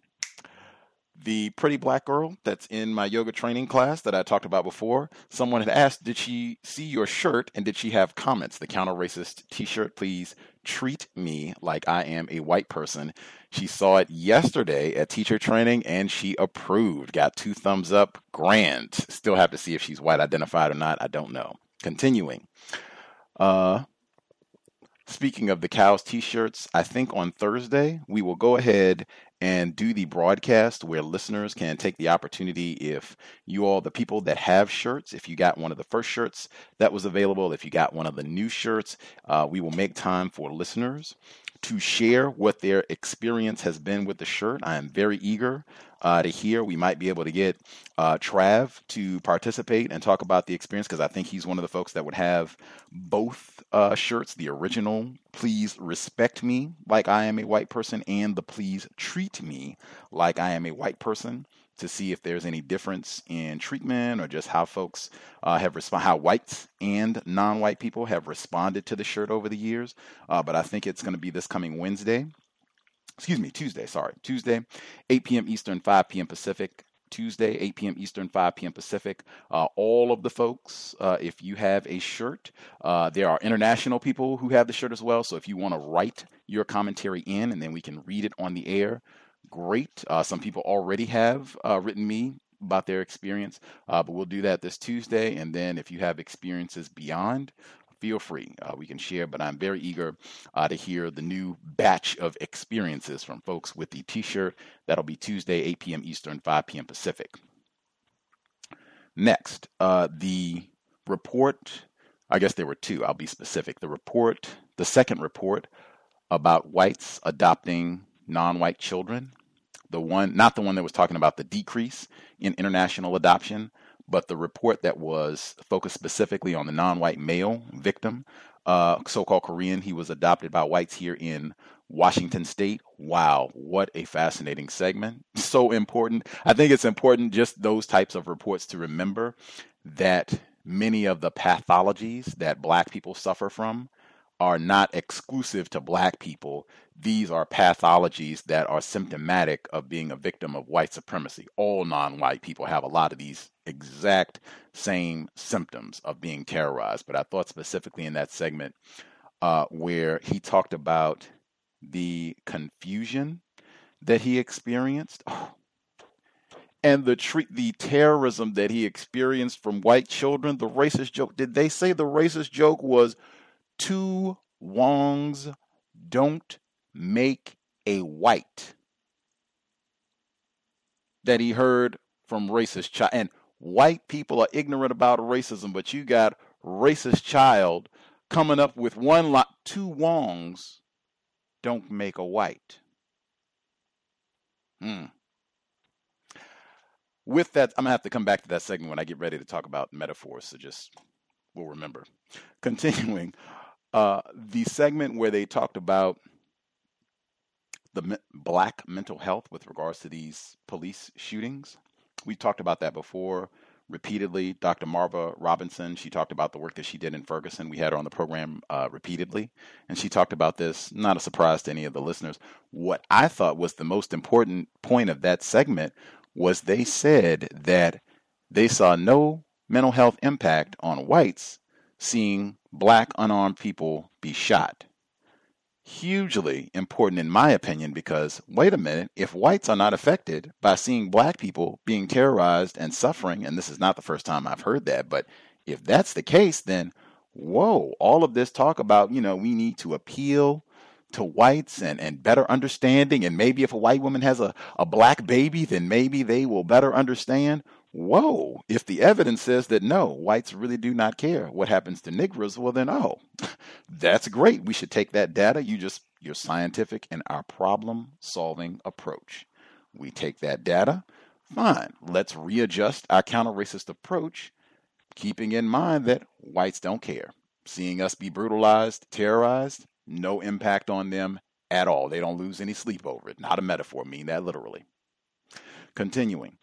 Speaker 15: The pretty black girl that's in my yoga training class that I talked about before, someone had asked, did she see your shirt and did she have comments? The counter-racist t-shirt, please treat me like I am a white person. She saw it yesterday at teacher training and she approved, got two thumbs up, grand. Still have to see if she's white identified or not. I don't know. Continuing. Uh, speaking of the cows t-shirts, I think on Thursday we will go ahead and do the broadcast where listeners can take the opportunity, if you all, the people that have shirts, if you got one of the first shirts that was available, if you got one of the new shirts, uh, we will make time for listeners to share what their experience has been with the shirt. I am very eager uh, to hear. We might be able to get uh, Trav to participate and talk about the experience, because I think he's one of the folks that would have both uh, shirts, the original Please Respect Me Like I Am a White Person and the Please Treat Me Like I Am a White Person, to see if there's any difference in treatment or just how folks uh, have responded, how whites and non-white people have responded to the shirt over the years. Uh, but I think it's going to be this coming Wednesday. Excuse me, Tuesday, sorry. Tuesday, eight p.m. Eastern, five p.m. Pacific. Tuesday, eight p.m. Eastern, five p.m. Pacific. Uh, all of the folks, uh, if you have a shirt, uh, there are international people who have the shirt as well. So if you want to write your commentary in and then we can read it on the air, great. Uh, some people already have uh, written me about their experience, uh, but we'll do that this Tuesday. And then if you have experiences beyond, feel free. Uh, we can share, but I'm very eager uh, to hear the new batch of experiences from folks with the t-shirt. That'll be Tuesday, eight p.m. Eastern, five p.m. Pacific. Next, uh, the report, I guess there were two, I'll be specific. The report, the second report about whites adopting non-white children. The one, not the one that was talking about the decrease in international adoption, but the report that was focused specifically on the non-white male victim, uh, so-called Korean. He was adopted by whites here in Washington State. Wow, what a fascinating segment. So important. I think it's important, just those types of reports, to remember that many of the pathologies that black people suffer from are not exclusive to black people. These are pathologies that are symptomatic of being a victim of white supremacy. All non-white people have a lot of these exact same symptoms of being terrorized. But I thought specifically in that segment uh, where he talked about the confusion that he experienced, oh, and the treat the terrorism that he experienced from white children, the racist joke. Did they say the racist joke was two wrongs don't make a white? That he heard from racist child. And white people are ignorant about racism, but you got racist child coming up with one lot, two wrongs don't make a white. Hmm. With that, I'm going to have to come back to that segment when I get ready to talk about metaphors, so just we'll remember. Continuing, uh, the segment where they talked about the me- black mental health with regards to these police shootings. We talked about that before repeatedly. Doctor Marva Robinson, she talked about the work that she did in Ferguson. We had her on the program uh, repeatedly, and she talked about this, not a surprise to any of the listeners. What I thought was the most important point of that segment was they said that they saw no mental health impact on whites seeing black unarmed people be shot. hugely important in my opinion, because wait a minute, if whites are not affected by seeing black people being terrorized and suffering, and this is not the first time I've heard that, but if that's the case, then whoa, all of this talk about, you know, we need to appeal to whites and, and better understanding, and maybe if a white woman has a, a black baby, then maybe they will better understand. Whoa, if the evidence says that no, whites really do not care what happens to Negroes, well then, oh, that's great. We should take that data. You just, you're scientific in our problem solving approach. We take that data, fine. Let's readjust our counter-racist approach, keeping in mind that whites don't care. Seeing us be brutalized, terrorized, no impact on them at all. They don't lose any sleep over it. Not a metaphor, mean that literally. Continuing.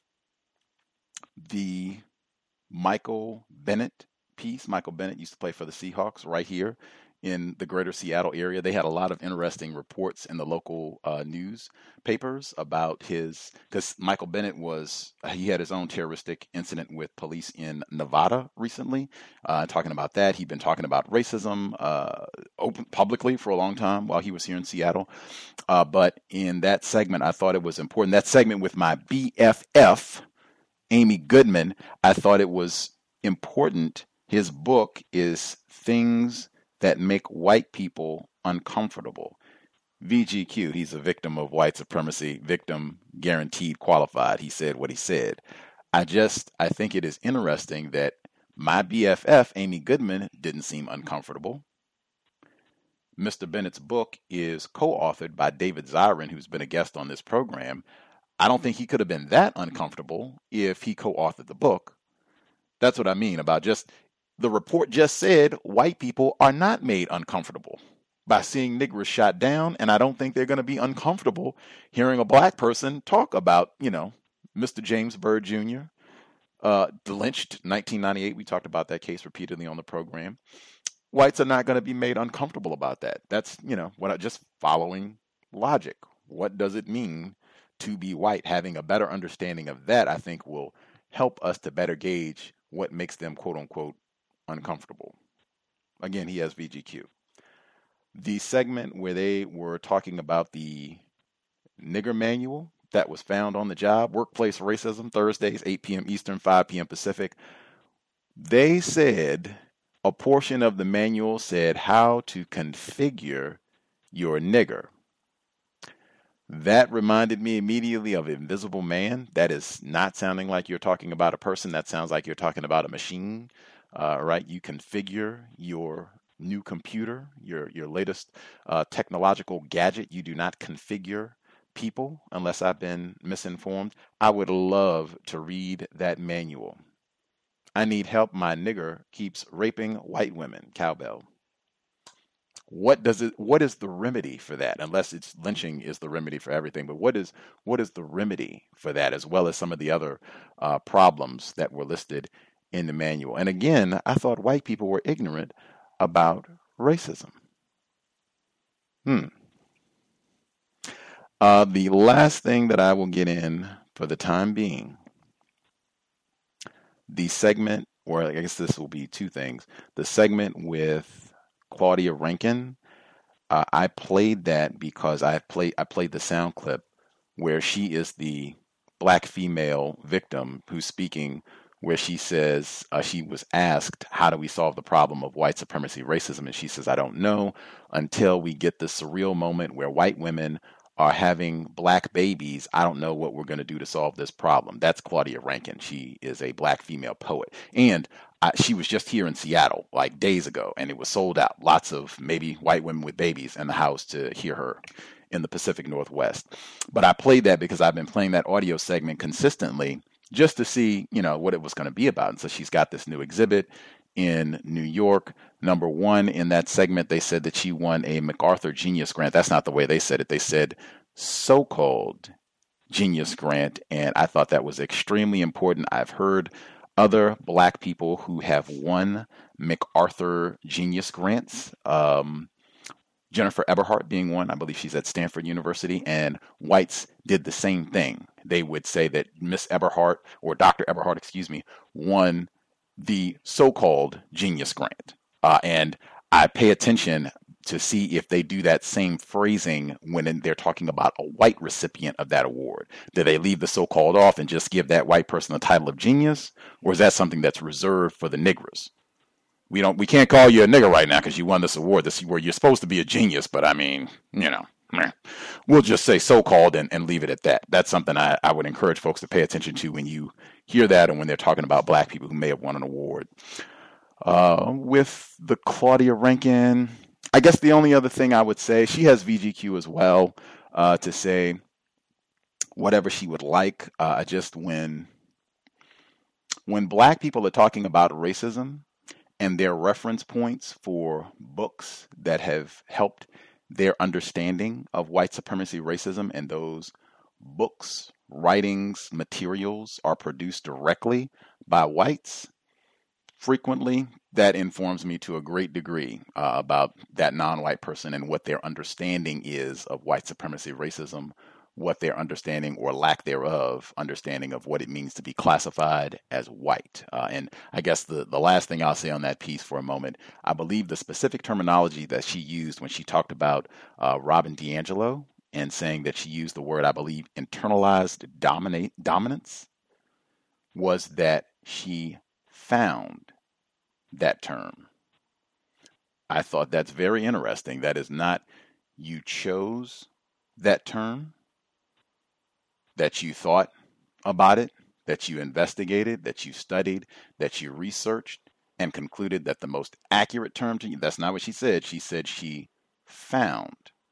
Speaker 15: The Michael Bennett piece. Michael Bennett used to play for the Seahawks right here in the greater Seattle area. They had a lot of interesting reports in the local uh, newspapers about his, because Michael Bennett was, he had his own terroristic incident with police in Nevada recently. Uh, talking about that, he'd been talking about racism uh, open publicly for a long time while he was here in Seattle. Uh, but in that segment, I thought it was important. That segment with my B F F, Amy Goodman, I thought it was important. His book is Things That Make White People Uncomfortable. V G Q, he's a victim of white supremacy, victim guaranteed qualified. He said what he said. I just, I think it is interesting that my B F F, Amy Goodman, didn't seem uncomfortable. Mister Bennett's book is co-authored by David Zirin, who's been a guest on this program. I don't think he could have been that uncomfortable if he co-authored the book. That's what I mean about just, the report just said white people are not made uncomfortable by seeing Negroes shot down, and I don't think they're going to be uncomfortable hearing a black person talk about, you know, Mister James Byrd Junior, uh, lynched nineteen ninety-eight. We talked about that case repeatedly on the program. Whites are not going to be made uncomfortable about that. That's, you know, what I, just following logic. What does it mean to be white? Having a better understanding of that, I think, will help us to better gauge what makes them, quote unquote, uncomfortable. Again, he has V G Q. The segment where they were talking about the nigger manual that was found on the job, workplace racism, Thursdays, eight p.m. Eastern, five p.m. Pacific. They said a portion of the manual said how to configure your nigger. That reminded me immediately of Invisible Man. That is not sounding like you're talking about a person. That sounds like you're talking about a machine, uh, right? You configure your new computer, your your latest uh, technological gadget. You do not configure people, unless I've been misinformed. I would love to read that manual. I need help. My nigger keeps raping white women. Cowbell. What does it? What is the remedy for that? Unless it's lynching is the remedy for everything, but what is what is the remedy for that, as well as some of the other uh, problems that were listed in the manual? And again, I thought white people were ignorant about racism. Hmm. Uh, the last thing that I will get in for the time being, the segment, or I guess this will be two things. The segment with Claudia Rankine, uh, I played that because I played I played the sound clip where she is the black female victim who's speaking, where she says uh, she was asked, how do we solve the problem of white supremacy racism? And she says, I don't know until we get the surreal moment where white women are having black babies. I don't know what we're going to do to solve this problem. That's Claudia Rankine. She is a black female poet. And I, she was just here in Seattle like days ago, and it was sold out. Lots of maybe white women with babies in the house to hear her in the Pacific Northwest. But I played that because I've been playing that audio segment consistently just to see, you know, what it was going to be about. And so she's got this new exhibit in New York. Number one, in that segment, they said that she won a MacArthur Genius Grant. That's not the way they said it. They said so-called Genius Grant. And I thought that was extremely important. I've heard other black people who have won MacArthur Genius Grants. Um, Jennifer Eberhardt being one. I believe she's at Stanford University. And whites did the same thing. They would say that Miss Eberhardt, or Doctor Eberhardt, excuse me, won the so-called Genius Grant. Uh, and I pay attention to see if they do that same phrasing when they're talking about a white recipient of that award. Do they leave the so-called off and just give that white person the title of genius, or is that something that's reserved for the niggers? We don't, we can't call you a nigger right now because you won this award. This is where you're supposed to be a genius, but I mean, you know, we'll just say so-called and, and leave it at that. That's something I, I would encourage folks to pay attention to when you hear that and when they're talking about black people who may have won an award. Uh, with the Claudia Rankine, I guess the only other thing I would say, she has V G Q as well, uh, to say whatever she would like. Uh, just when when black people are talking about racism and their reference points for books that have helped their understanding of white supremacy racism, and those books, writings, materials are produced directly by whites, frequently that informs me to a great degree uh, about that non-white person and what their understanding is of white supremacy racism, what their understanding or lack thereof understanding of what it means to be classified as white. Uh, and I guess the, the last thing I'll say on that piece for a moment, I believe the specific terminology that she used when she talked about uh, Robin DiAngelo and saying that she used the word, I believe, internalized dominate, dominance, was that she found that term. I thought that's very interesting. That is not you chose that term, that you thought about it, that you investigated, that you studied, that you researched, and concluded that the most accurate term to you, that's not what she said. She said she found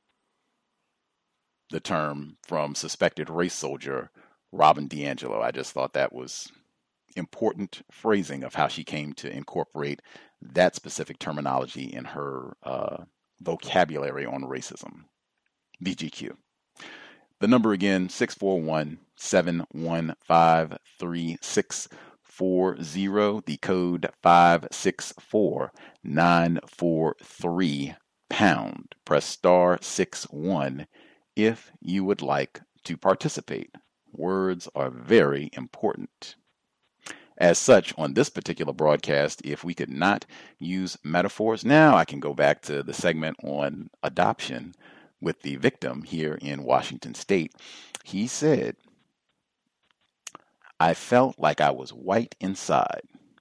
Speaker 15: the term from suspected race soldier Robin DiAngelo. I just thought that was important phrasing of how she came to incorporate that specific terminology in her uh, vocabulary on racism. V G Q. The number again, six four one, seven one five, three six four zero. The code five six four, nine four three pound. Press star six one if you would like to participate. Words are very important. As such, on this particular broadcast, if we could not use metaphors, now I can go back to the segment on adoption with the victim here in Washington State. He said, I felt like I was white inside.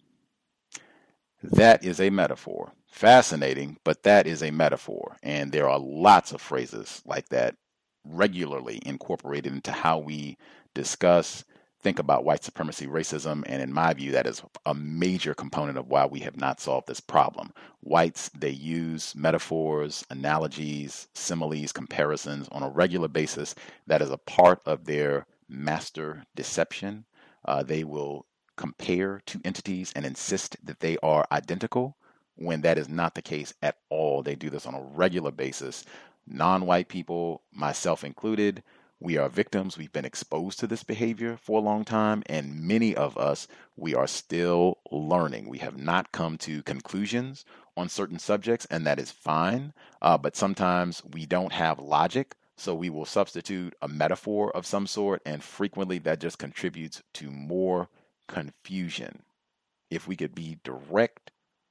Speaker 15: That is a metaphor. Fascinating, but that is a metaphor. And there are lots of phrases like that regularly incorporated into how we discuss, think about white supremacy, racism, and in my view, that is a major component of why we have not solved this problem. Whites, they use metaphors, analogies, similes, comparisons on a regular basis. That is a part of their master deception. Uh, they will compare two entities and insist that they are identical when that is not the case at all. They do this on a regular basis. Non-white people, myself included, we are victims. We've been exposed to this behavior for a long time, and many of us, we are still learning. We have not come to conclusions on certain subjects, and that is fine. Uh, but sometimes we don't have logic, so we will substitute a metaphor of some sort, and frequently that just contributes to more confusion. If we could be direct,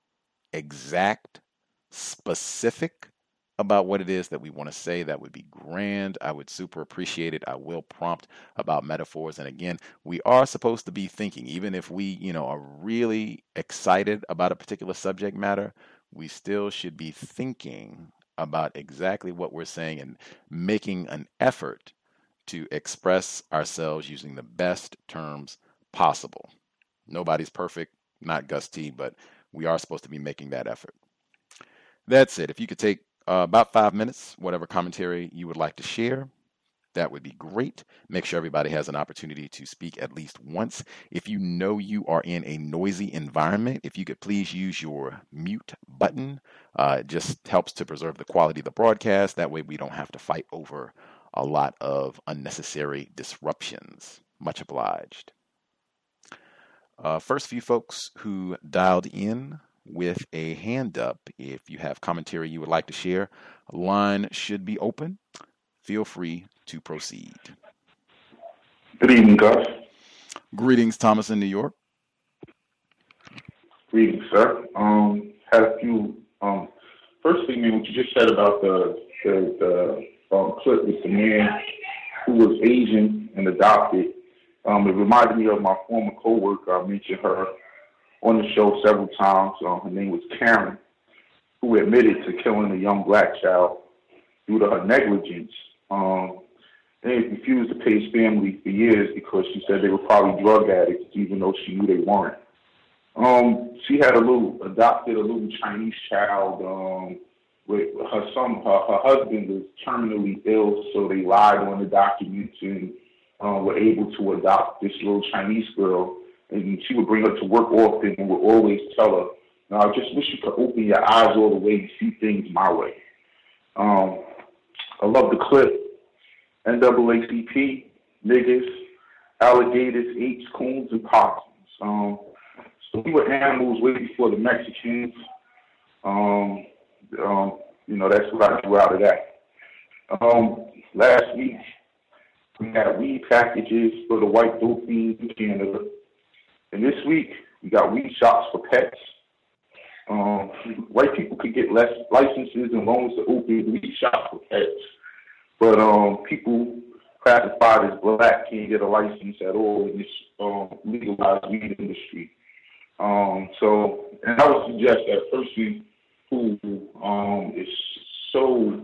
Speaker 15: exact, specific about what it is that we want to say, that would be grand. I would super appreciate it. I will prompt about metaphors. And again, we are supposed to be thinking, even if we, you know, are really excited about a particular subject matter, we still should be thinking about exactly what we're saying and making an effort to express ourselves using the best terms possible. Nobody's perfect, not Gus T, but we are supposed to be making that effort. That's it. If you could take Uh, about five minutes, whatever commentary you would like to share, that would be great. Make sure everybody has an opportunity to speak at least once. If you know you are in a noisy environment, if you could please use your mute button. Uh, it just helps to preserve the quality of the broadcast. That way we don't have to fight over a lot of unnecessary disruptions. Much obliged. Uh, first few folks who dialed in with a hand up, if you have commentary you would like to share, a line should be open. Feel free to proceed.
Speaker 16: Good evening, Gus.
Speaker 15: Greetings, Thomas in New York.
Speaker 16: Greetings, sir. Um, had a few um first thing, man, what you just said about the the, the um, clip with the man who was Asian and adopted, um, it reminded me of my former coworker. I mentioned her on the show several times. Um, her name was Karen, who admitted to killing a young black child due to her negligence. Um, they refused to pay his family for years because she said they were probably drug addicts, even though she knew they weren't. Um, she had a little, adopted a little Chinese child. Um, with her son, her, her husband was terminally ill, so they lied on the documents and uh, were able to adopt this little Chinese girl. And she would bring her to work often and would always tell her, "No, I just wish you could open your eyes all the way and see things my way." Um, I love the clip. N double A C P, niggas, alligators, apes, coons, and possums. Um, so we were animals way before the Mexicans. Um, um, you know, that's what I drew out of that. Um, last week, we had weed packages for the white dope fiends in Canada. And this week, we got weed shops for pets. Um, white people could get less licenses and loans to open weed shops for pets. But um, people classified as black can't get a license at all in this um, legalized weed industry. Um, so, and I would suggest that a person who um, is so,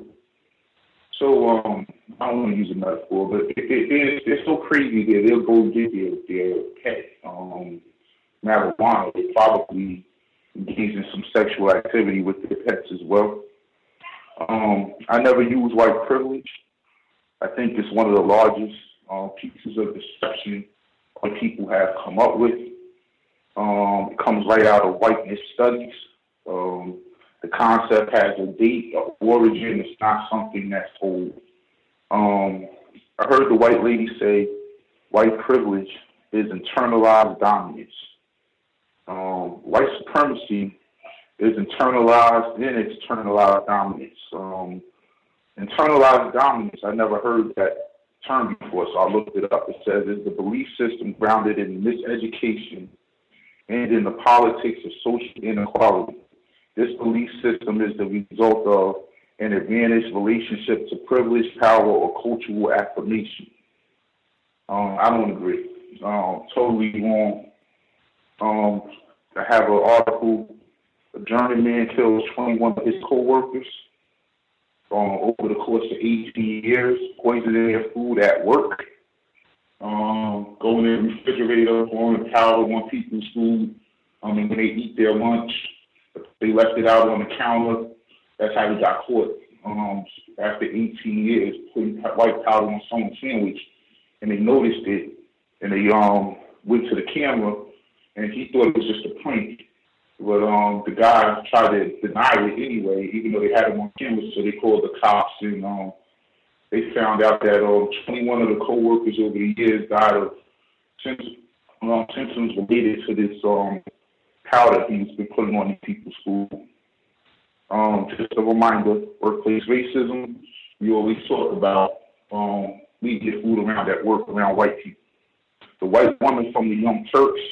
Speaker 16: so um, I don't want to use a metaphor, but it, it, it, it's so crazy that they'll go get their, their pet um, marijuana. They probably engage in some sexual activity with their pets as well. Um, I never use white privilege. I think it's one of the largest uh, pieces of deception that people have come up with. Um, it comes right out of whiteness studies. Um, the concept has a date of origin. It's not something that's old. Um, I heard the white lady say white privilege is internalized dominance. Um, white supremacy is internalized and externalized dominance. Um, internalized dominance, I never heard that term before, so I looked it up. It says it's the belief system grounded in miseducation and in the politics of social inequality. This belief system is the result of an advantaged relationship to privilege, power, or cultural affirmation. Um, I don't agree. Um, totally wrong. Um, I have an article, a German man kills twenty-one of his co-workers um, over the course of eighteen years, poisoning their food at work, um, going in the refrigerator, pouring powder on people's food, um, and when they eat their lunch, they left it out on the counter. That's how he got caught. Um, after eighteen years, putting white powder on someone's sandwich, and they noticed it, and they um went to the camera, and he thought it was just a prank. But um, the guy tried to deny it anyway, even though they had him on camera. So they called the cops, and um, they found out that um, twenty-one of the co-workers over the years died of symptoms, um, symptoms related to this um, powder he's been putting on these people's food. Um, just a reminder, workplace racism, we always talk about um, leave your food around at work around white people. The white woman from the Young Turks,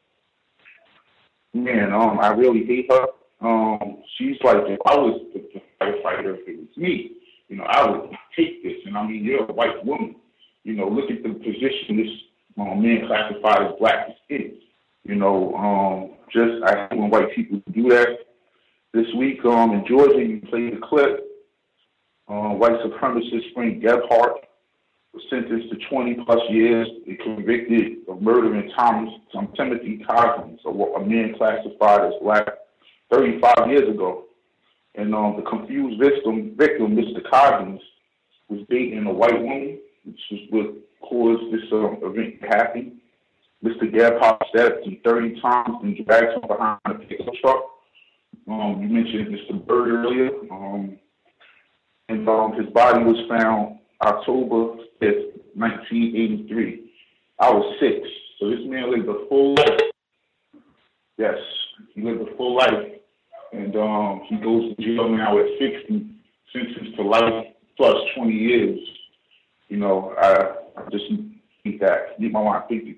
Speaker 16: man, um, I really hate her. Um, she's like, if I was the, the firefighter, if it was me, you know, I would take this. And I mean, you're a white woman. You know, look at the position this um, man classified as black is in. You know, um, just, I hate when white people do that. This week um, in Georgia, you played the clip. Uh, white supremacist Frank Gebhardt was sentenced to twenty plus years. They convicted of murdering Thomas, um, Timothy Coggins, a, a man classified as black, thirty-five years ago. And um, the confused victim, victim, Mister Coggins, was dating a white woman, which was what caused this um, event to happen. Mister Gebhardt stabbed him thirty times and dragged him behind a pickup truck. Um, you mentioned Mister Bird earlier. Um, and um, his body was found October fifth, nineteen eighty-three. I was six. So this man lived a full life. Yes, he lived a full life. And um, he goes to jail now at sixty, sentenced to life plus twenty years. You know, I, I just need that. Need my mind thinking.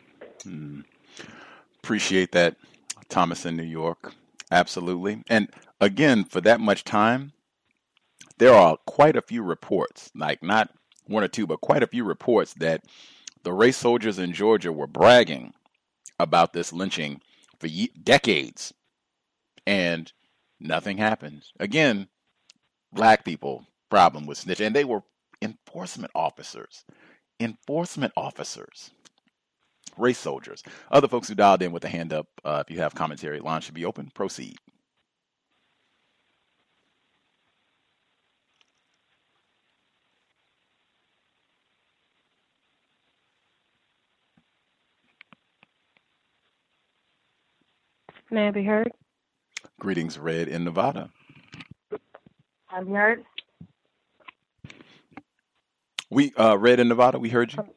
Speaker 15: Mm. Appreciate that, Thomas in New York. Absolutely. And again, for that much time, there are quite a few reports, like not one or two, but quite a few reports that the race soldiers in Georgia were bragging about this lynching for ye- decades, and nothing happens. Again, black people problem with snitching, and they were enforcement officers. Enforcement officers. Race soldiers. Other folks who dialed in with a hand up, uh, if you have commentary, line should be open. Proceed.
Speaker 17: May I be heard?
Speaker 15: Greetings, Red in Nevada.
Speaker 17: Have you heard?
Speaker 15: We uh, Red in Nevada. We heard you.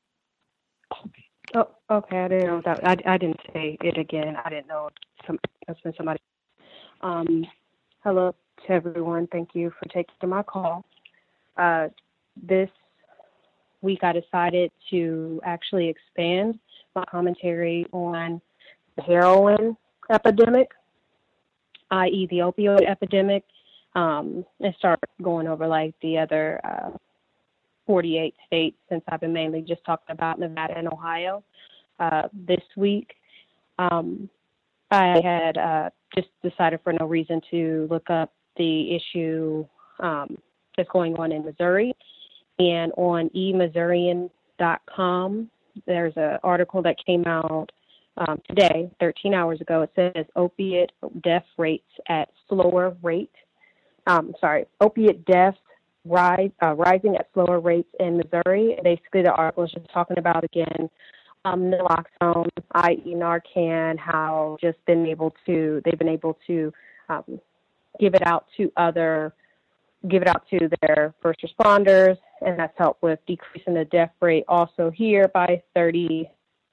Speaker 17: Oh, okay. I didn't know that. I, I didn't say it again. I didn't know some. That's been somebody. Um, hello to everyone. Thank you for taking my call. Uh, this week, I decided to actually expand my commentary on the heroin epidemic, that is the opioid epidemic, um, and start going over like the other uh, forty-eight states, since I've been mainly just talking about Nevada and Ohio. Uh, this week, um, I had uh, just decided for no reason to look up the issue um, that's going on in Missouri, and on e missourian dot com, there's an article that came out Um, today, thirteen hours ago. It says opiate death rates at slower rate. Um, sorry, opiate deaths rise, uh, rising at slower rates in Missouri. Basically, the article is just talking about, again, um, naloxone, that is. Narcan, how just been able to, they've been able to um, give it out to other, give it out to their first responders, and that's helped with decreasing the death rate also here by thirty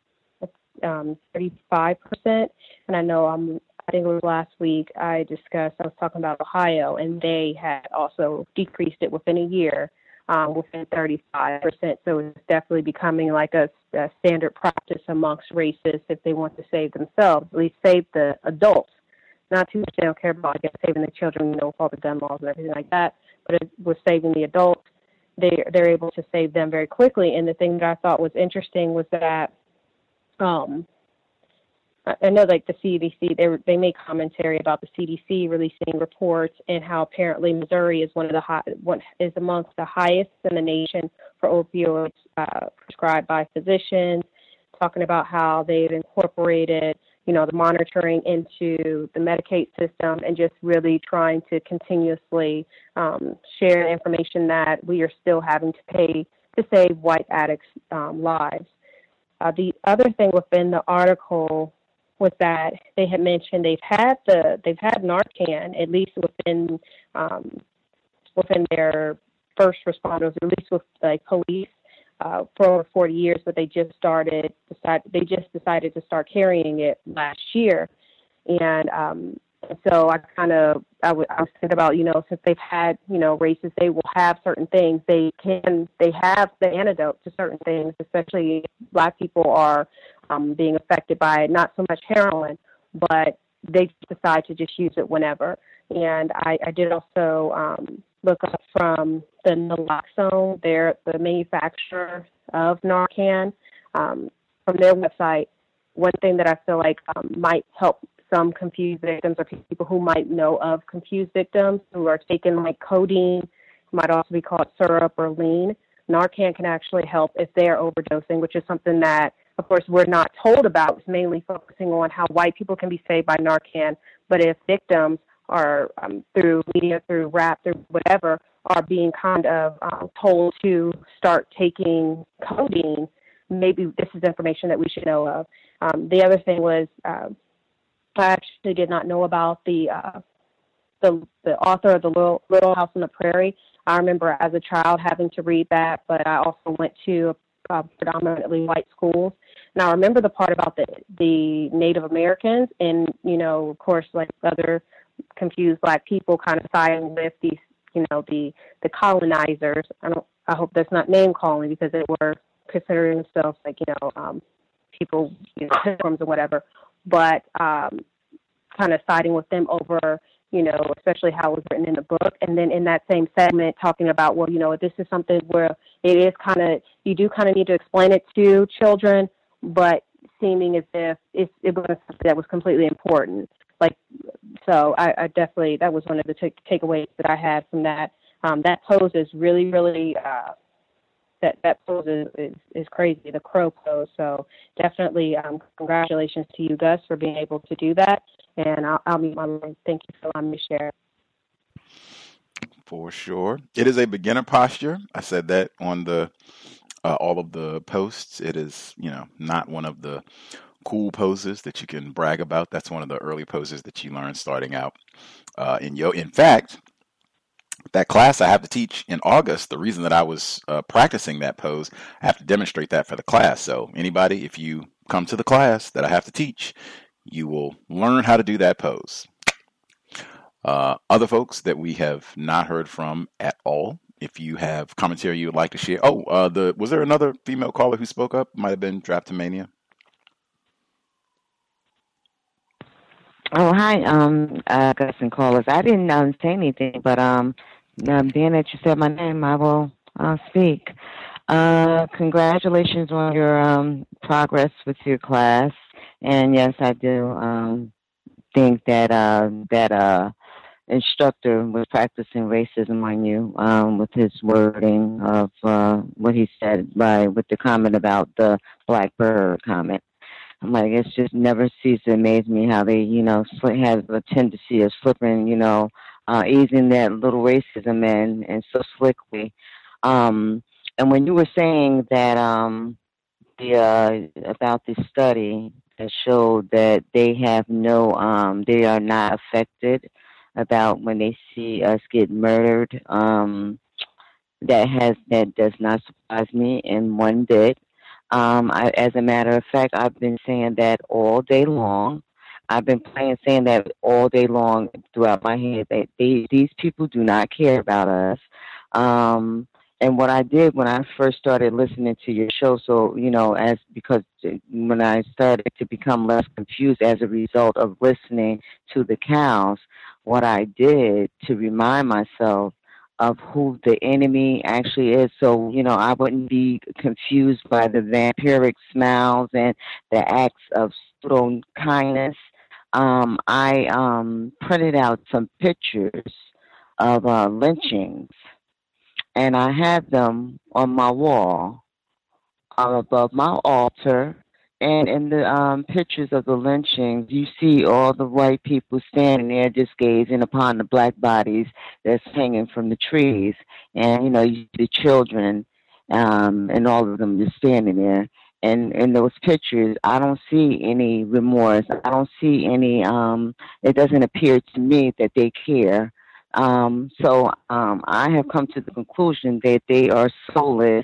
Speaker 17: Um, thirty-five percent. And I know, um, I think it was last week I discussed, I was talking about Ohio, and they had also decreased it within a year, um, within thirty-five percent. So it's definitely becoming like a, a standard practice amongst races if they want to save themselves, at least save the adults. Not too much they don't care about, I guess, saving the children, you know, with all the gun laws and everything like that. But it was saving the adults. They, they're able to save them very quickly. And the thing that I thought was interesting was that Um, I know, like the C D C, they they make commentary about the C D C releasing reports and how apparently Missouri is one of the high, one is amongst the highest in the nation for opioids uh, prescribed by physicians. Talking about how they've incorporated, you know, the monitoring into the Medicaid system, and just really trying to continuously um, share information that we are still having to pay to save white addicts' um, lives. Uh, the other thing within the article was that they had mentioned they've had the they've had Narcan, at least within um, within their first responders, at least with like police, uh, for over forty years. But they just started decide they just decided to start carrying it last year, and um, so I kind of I, w- I was thinking about, you know, since they've had, you know, races, they will have certain things. They can they have the antidote to certain things, especially if Black people are um, being affected by it. Not so much heroin, but they decide to just use it whenever. And I, I did also um, look up from the naloxone, they're the manufacturer of Narcan, um, from their website. One thing that I feel like um, might help some confused victims, or people who might know of confused victims who are taking like codeine, might also be called syrup or lean. Narcan can actually help if they're overdosing, which is something that, of course, we're not told about. It's mainly focusing on how white people can be saved by Narcan. But if victims are, um, through media, through rap, through whatever, are being kind of um, told to start taking codeine, maybe this is information that we should know of. Um, the other thing was, uh, I actually did not know about the uh, the the author of the Little, Little House on the Prairie. I remember as a child having to read that, but I also went to uh, predominantly white schools, and I remember the part about the the Native Americans, and you know, of course, like other confused Black people, kind of siding with these, you know, the the colonizers. I don't. I hope that's not name calling, because they were considering themselves like, you know, um, people, you know, pilgrims or whatever. But um, kind of siding with them over you know, especially how it was written in the book. And then in that same segment, talking about, well, you know, this is something where it is kind of, you do kind of need to explain it to children, but seeming as if it's, it was something that was completely important. Like, so I, I definitely, that was one of the t- takeaways that I had from that. Um, that pose is really, really, uh, that, that pose is, is, is crazy, the crow pose. So definitely um, congratulations to you, Gus, for being able to do that. And I'll, I'll meet my line. Thank you for allowing me to share.
Speaker 15: For sure. It is a beginner posture. I said that on the uh, all of the posts. It is, you know, not one of the cool poses that you can brag about. That's one of the early poses that you learn starting out uh, in yoga. In fact, that class I have to teach in August, the reason that I was uh, practicing that pose, I have to demonstrate that for the class. So anybody, if you come to the class that I have to teach, you will learn how to do that pose. Uh, other folks that we have not heard from at all, if you have commentary you would like to share. Oh, uh, the was there another female caller who spoke up? Might have been Draftomania.
Speaker 18: Oh, hi, um, uh, Gus and callers. I didn't um, say anything, but um, uh, being that you said my name, I will uh, speak. Uh, congratulations on your um, progress with your class. And yes, I do um, think that uh, that uh, instructor was practicing racism on you um, with his wording of uh, what he said, right, with the comment about the black bird comment. I'm like, it's just never ceases to amaze me how they, you know, sl- have a tendency of slipping, you know, uh, easing that little racism in and so slickly. Um, and when you were saying that um, the uh, about the study that showed that they have no, um, they are not affected about when they see us get murdered, um, that has that does not surprise me in one bit. Um, I, as a matter of fact, I've been saying that all day long. I've been playing saying that all day long throughout my head that they, these people do not care about us. Um, and what I did when I first started listening to your show, so, you know, as because when I started to become less confused as a result of listening to the cows, what I did to remind myself of who the enemy actually is, so, you know, I wouldn't be confused by the vampiric smiles and the acts of pseudo kindness. Um, I um, printed out some pictures of uh, lynchings, and I have them on my wall above my altar. And in the um, pictures of the lynchings, you see all the white people standing there just gazing upon the black bodies that's hanging from the trees. And, you know, you see the children um, and all of them just standing there. And in those pictures, I don't see any remorse. I don't see any, um, it doesn't appear to me that they care. Um, so um, I have come to the conclusion that they are soulless.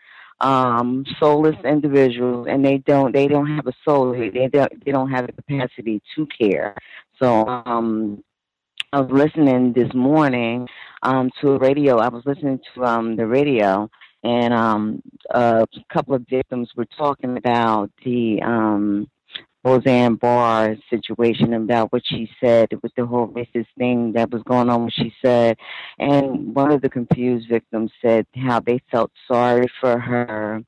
Speaker 18: Um, soulless individuals, and they don't they don't have a soul. They they don't they don't have the capacity to care. So um, I was listening this morning um, to a radio. I was listening to um, the radio, and um, a couple of victims were talking about the um, Roseanne Barr situation, about what she said with the whole racist thing that was going on, what she said. And one of the confused victims said how they felt sorry for her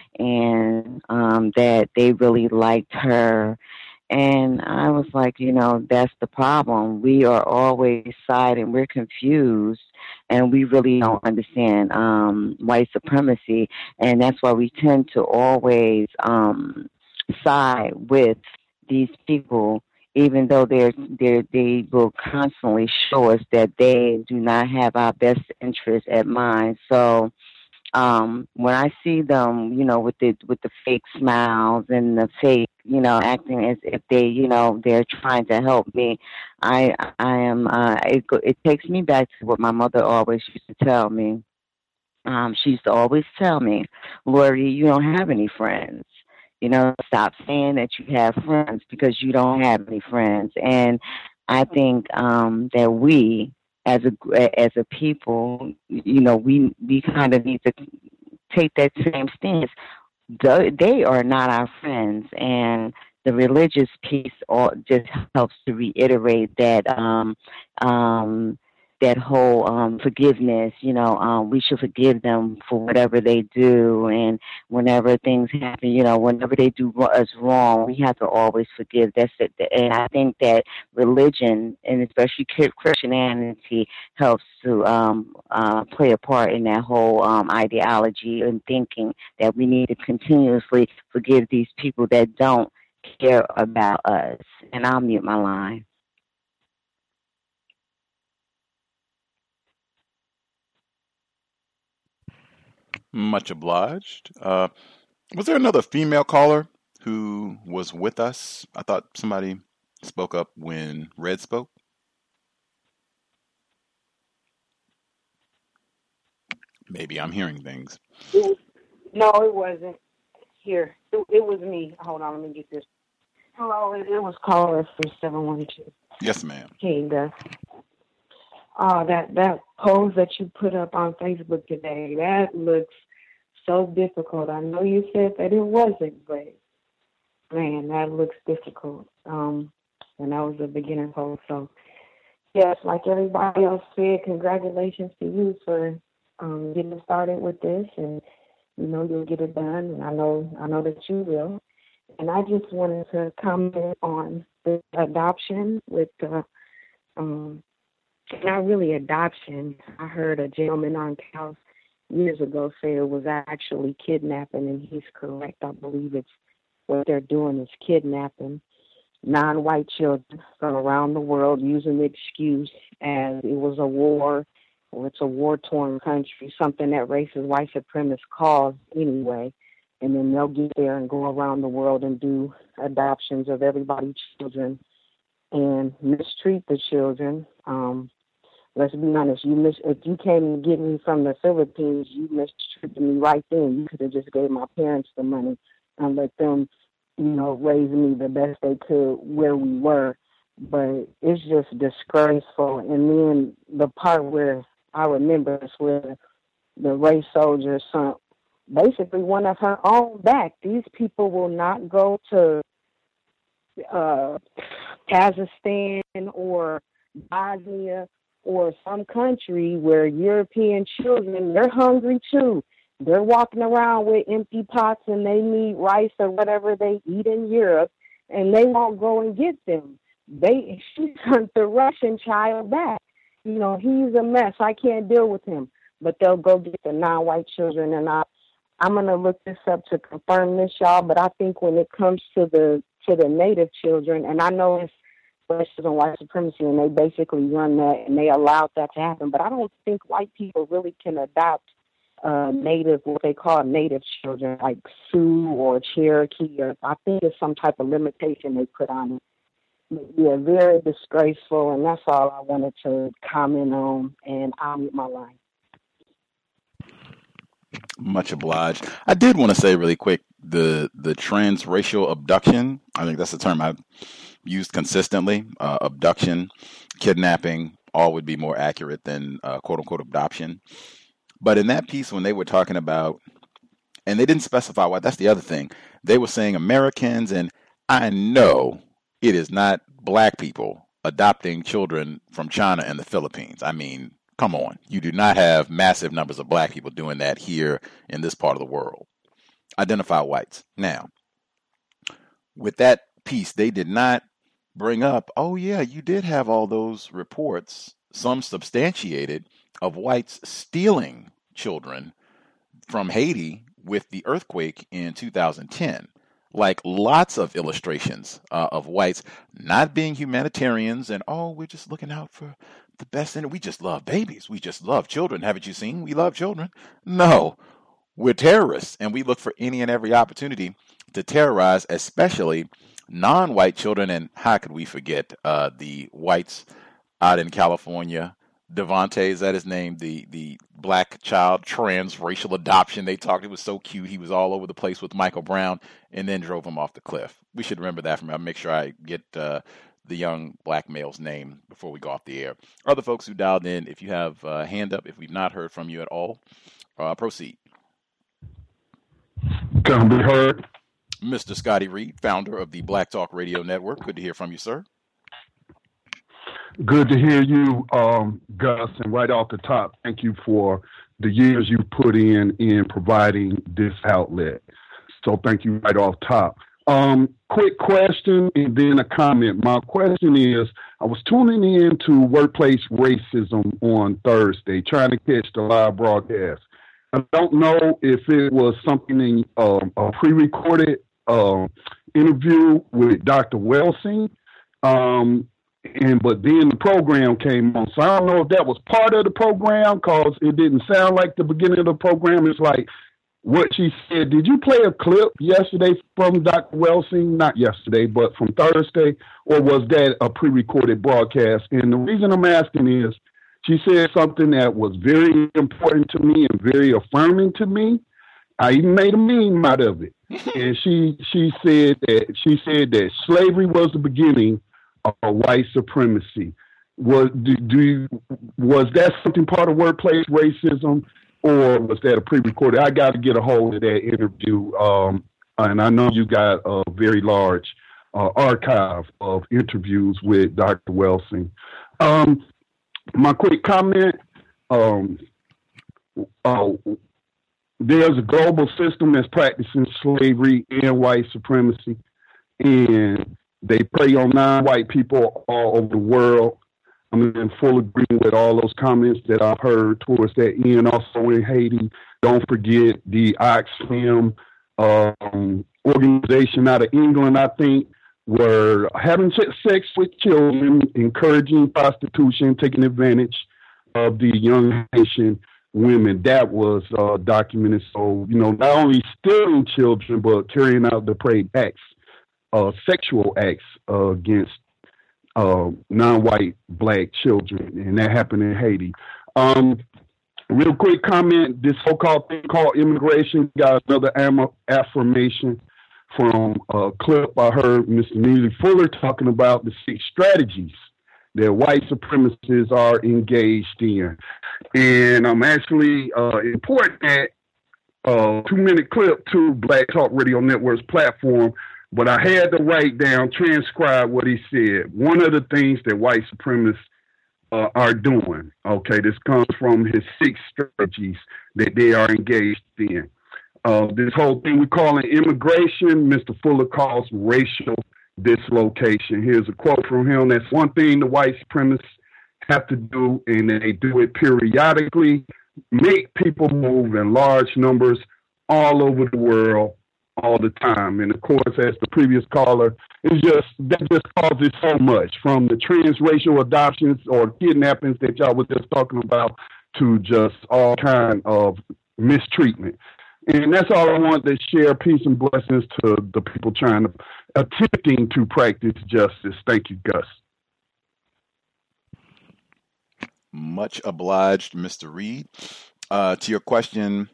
Speaker 18: and um, that they really liked her. And I was like, you know, that's the problem. We are always siding. We're confused, and we really don't understand um, white supremacy. And that's why we tend to always um, side with these people, even though they're, they're, they will constantly show us that they do not have our best interests at mind. So um, when I see them, you know, with the with the fake smiles and the fake, you know, acting as if they, you know, they're trying to help me, I I am. Uh, it it takes me back to what my mother always used to tell me. Um, she used to always tell me, "Lori, you don't have any friends. You know, stop saying that you have friends because you don't have any friends." And I think um, that we, as a as a people, you know, we we kind of need to take that same stance. They are not our friends, and the religious piece all just helps to reiterate that um, um, that whole um, forgiveness. You know, um, we should forgive them for whatever they do, and whenever things happen, you know, whenever they do us wrong, we have to always forgive. That's it. And I think that religion, and especially Christianity, helps to um, uh, play a part in that whole um, ideology and thinking that we need to continuously forgive these people that don't care about us. And I'll mute my line.
Speaker 15: Much obliged. Uh, was there another female caller who was with us? I thought somebody spoke up when Red spoke. Maybe I'm hearing things.
Speaker 19: It, no, it wasn't. Here, it, it was me. Hold on, let me get this. Hello, it, it was caller from seven one two.
Speaker 15: Yes, ma'am.
Speaker 19: Hey, Gus. Oh, that, that post that you put up on Facebook today, that looks so difficult. I know you said that it wasn't, but man, that looks difficult. Um, and that was a beginner post. So, yes, like everybody else said, congratulations to you for um, getting started with this, and you know you'll get it done. And I know, I know that you will. And I just wanted to comment on the adoption with the. Um, Not really adoption. I heard a gentleman on Cal years ago say it was actually kidnapping, and he's correct. I believe it's what they're doing is kidnapping non-white children from around the world using the excuse as it was a war or it's a war-torn country, something that racist white supremacists cause anyway. And then they'll get there and go around the world and do adoptions of everybody's children and mistreat the children. Um, let's be honest, you mis- if you came to get me from the Philippines, you mistreated me right then. You could have just gave my parents the money and let them, you know, raise me the best they could where we were. But it's just disgraceful. And then the part where I remember is where the race soldier sent basically one of her own back. These people will not go to uh, Kazakhstan or Bosnia or some country where European children, they're hungry too. They're walking around with empty pots and they need rice or whatever they eat in Europe, and they won't go and get them. They she sent the Russian child back. You know, he's a mess. I can't deal with him. But they'll go get the non-white children, and I, I'm going to look this up to confirm this, y'all. But I think when it comes to the to the native children, and I know it's racism, white supremacy, and they basically run that and they allowed that to happen. But I don't think white people really can adopt uh, native, what they call native children, like Sioux or Cherokee. Or I think it's some type of limitation they put on it. Yeah, very disgraceful, and that's all I wanted to comment on, and I'll mute my line.
Speaker 15: Much obliged. I did want to say really quick, the the transracial abduction, I think that's the term I've used consistently. Uh, abduction, kidnapping, all would be more accurate than uh, quote-unquote adoption. But in that piece, when they were talking about, and they didn't specify why, that's the other thing. They were saying Americans, and I know it is not black people adopting children from China and the Philippines. I mean, come on. You do not have massive numbers of black people doing that here in this part of the world. Identify whites. Now, with that piece, they did not bring up, oh yeah, you did have all those reports, some substantiated, of whites stealing children from Haiti with the earthquake in two thousand ten. Like lots of illustrations uh, of whites not being humanitarians and, oh, we're just looking out for the best in it. We just love babies. We just love children. Haven't you seen? We love children. No, we're terrorists, and we look for any and every opportunity to terrorize, especially non-white children. And how could we forget uh, the whites out in California? Devontae, is that his name? The the black child, transracial adoption. They talked. It was so cute. He was all over the place with Michael Brown, and then drove him off the cliff. We should remember that from. I'll make sure I get uh, the young black male's name before we go off the air. Other folks who dialed in, if you have a hand up, if we've not heard from you at all, uh, proceed.
Speaker 20: Can I be heard?
Speaker 15: Mister Scotty Reed, founder of the Black Talk Radio Network. Good to hear from you, sir.
Speaker 20: Good to hear you, um, Gus. And right off the top, thank you for the years you put in in providing this outlet. So thank you right off top. Um, quick question and then a comment. My question is, I was tuning in to Workplace Racism on Thursday, trying to catch the live broadcast. I don't know if it was something in um, a pre-recorded uh, interview with Doctor Welsing, um, and but then the program came on. So I don't know if that was part of the program because it didn't sound like the beginning of the program. It's like what she said. Did you play a clip yesterday from Doctor Welsing? Not yesterday, but from Thursday, or was that a pre-recorded broadcast? And the reason I'm asking is, she said something that was very important to me and very affirming to me. I even made a meme out of it. And she she said that she said that slavery was the beginning of white supremacy. Was do, do you, was that something part of workplace racism, or was that a pre-recorded? I got to get a hold of that interview, um, and I know you got a very large uh, archive of interviews with Doctor Welsing. Um, My quick comment, um, uh, there's a global system that's practicing slavery and white supremacy, and they prey on non-white people all over the world. I'm in full agreement with all those comments that I've heard towards that end. Also in Haiti, don't forget the Oxfam um, organization out of England, I think, were having sex with children, encouraging prostitution, taking advantage of the young Haitian women. That was uh, documented. So, you know, not only stealing children, but carrying out depraved acts, uh, sexual acts uh, against uh, non-white black children. And that happened in Haiti. Um, real quick comment, this so-called thing called immigration got another am- affirmation from a clip I heard Mister Neely Fuller talking about the six strategies that white supremacists are engaged in. And I'm actually uh, importing that uh, two-minute clip to Black Talk Radio Network's platform, but I had to write down, transcribe what he said. One of the things that white supremacists uh, are doing, okay, this comes from his six strategies that they are engaged in. Uh, this whole thing we call immigration, Mister Fuller calls racial dislocation. Here's a quote from him. That's one thing the white supremacists have to do, and they do it periodically, make people move in large numbers all over the world all the time. And of course, as the previous caller, it's just that just causes so much, from the transracial adoptions or kidnappings that y'all was just talking about to just all kind of mistreatment. And that's all I want to share. Peace and blessings to the people trying to, attempting to practice justice. Thank you, Gus.
Speaker 15: Much obliged, Mister Reed. Uh, to your question,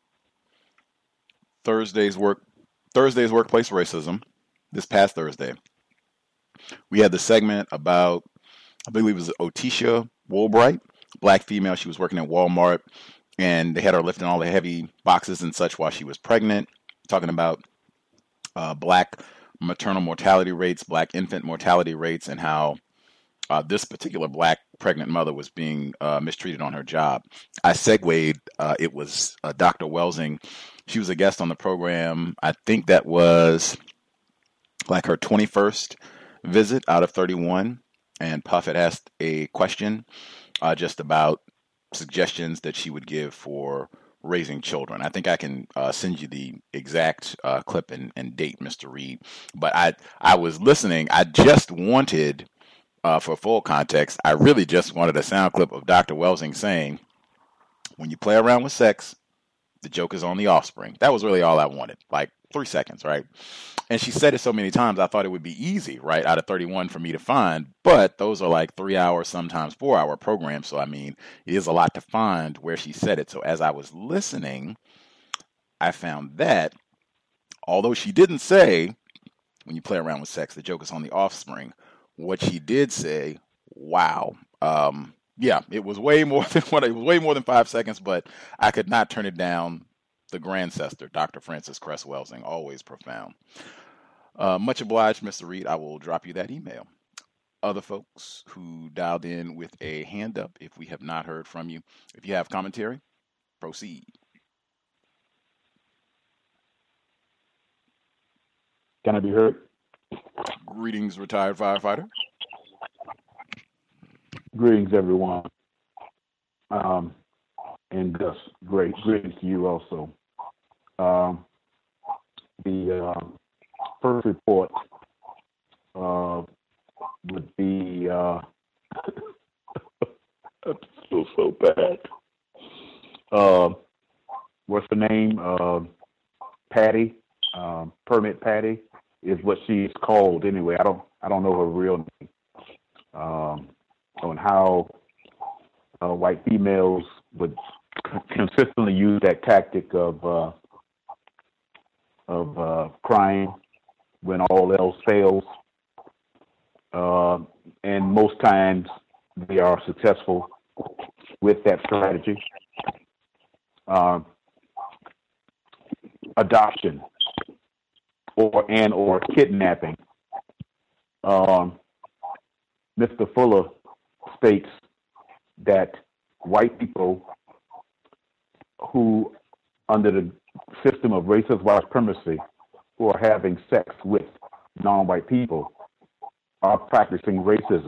Speaker 15: Thursday's work, Thursday's workplace racism. This past Thursday, we had the segment about, I believe it was Otisha Woolbright, black female. She was working at Walmart, and they had her lifting all the heavy boxes and such while she was pregnant, talking about uh, black maternal mortality rates, black infant mortality rates, and how uh, this particular black pregnant mother was being uh, mistreated on her job. I segued, uh, it was uh, Doctor Welsing. She was a guest on the program. I think that was like her twenty-first visit out of thirty-one. And Puff had asked a question uh, just about suggestions that she would give for raising children. I think I can uh, send you the exact uh, clip and, and date, Mister Reed. But I I was listening. I just wanted, uh, for full context, I really just wanted a sound clip of Doctor Welsing saying, when you play around with sex, the joke is on the offspring. That was really all I wanted, like three seconds, right? And she said it so many times, I thought it would be easy, right, out of thirty-one for me to find. But those are like three hour, sometimes four hour programs. So, I mean, it is a lot to find where she said it. So as I was listening, I found that although she didn't say, when you play around with sex, the joke is on the offspring, what she did say, wow. Um, yeah, it was way more than what it was way more than five seconds, but I could not turn it down. the Grandcester, Doctor Francis Cress Welsing, always profound. Uh, much obliged, Mister Reed. I will drop you that email. Other folks who dialed in with a hand up, if we have not heard from you, if you have commentary, proceed.
Speaker 21: Can I be heard?
Speaker 15: Greetings, retired firefighter.
Speaker 21: Greetings, everyone. Um, and Gus, great greetings to you also. Um, the uh, first report uh, would be, uh, I feel so bad. Uh, what's her name? Uh, Patty, uh, Permit Patty is what she's called anyway. I don't, I don't know her real name. Um, on how uh, white females would consistently use that tactic of uh, of uh, crime when all else fails, uh, and most times they are successful with that strategy. Uh, adoption or and or kidnapping. Um, Mister Fuller states that white people who, under the system of racist white supremacy, who are having sex with non-white people are practicing racism.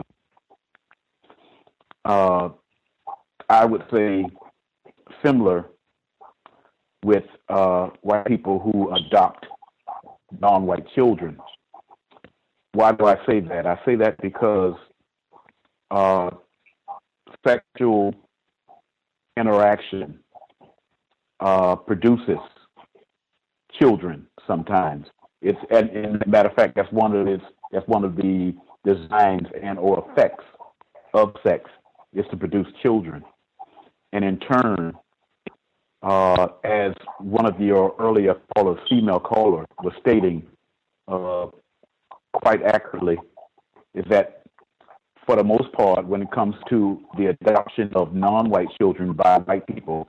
Speaker 21: Uh, I would say similar with uh, white people who adopt non-white children. Why do I say that? I say that because uh, sexual interaction uh, produces children sometimes. It's and, and as a matter of fact, that's one of its that's one of the designs and or effects of sex is to produce children. And in turn, uh, as one of your earlier callers, female caller, was stating uh, quite accurately, is that for the most part, when it comes to the adoption of non-white children by white people,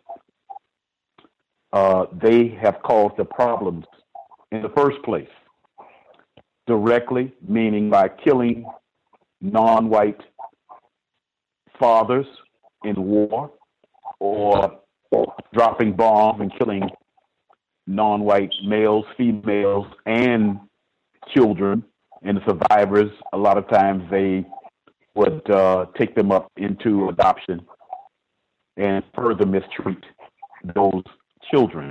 Speaker 21: uh, they have caused the problems in the first place. Directly, meaning by killing non-white fathers in war, or dropping bombs and killing non-white males, females, and children. And the survivors, a lot of times they would uh, take them up into adoption and further mistreat those children.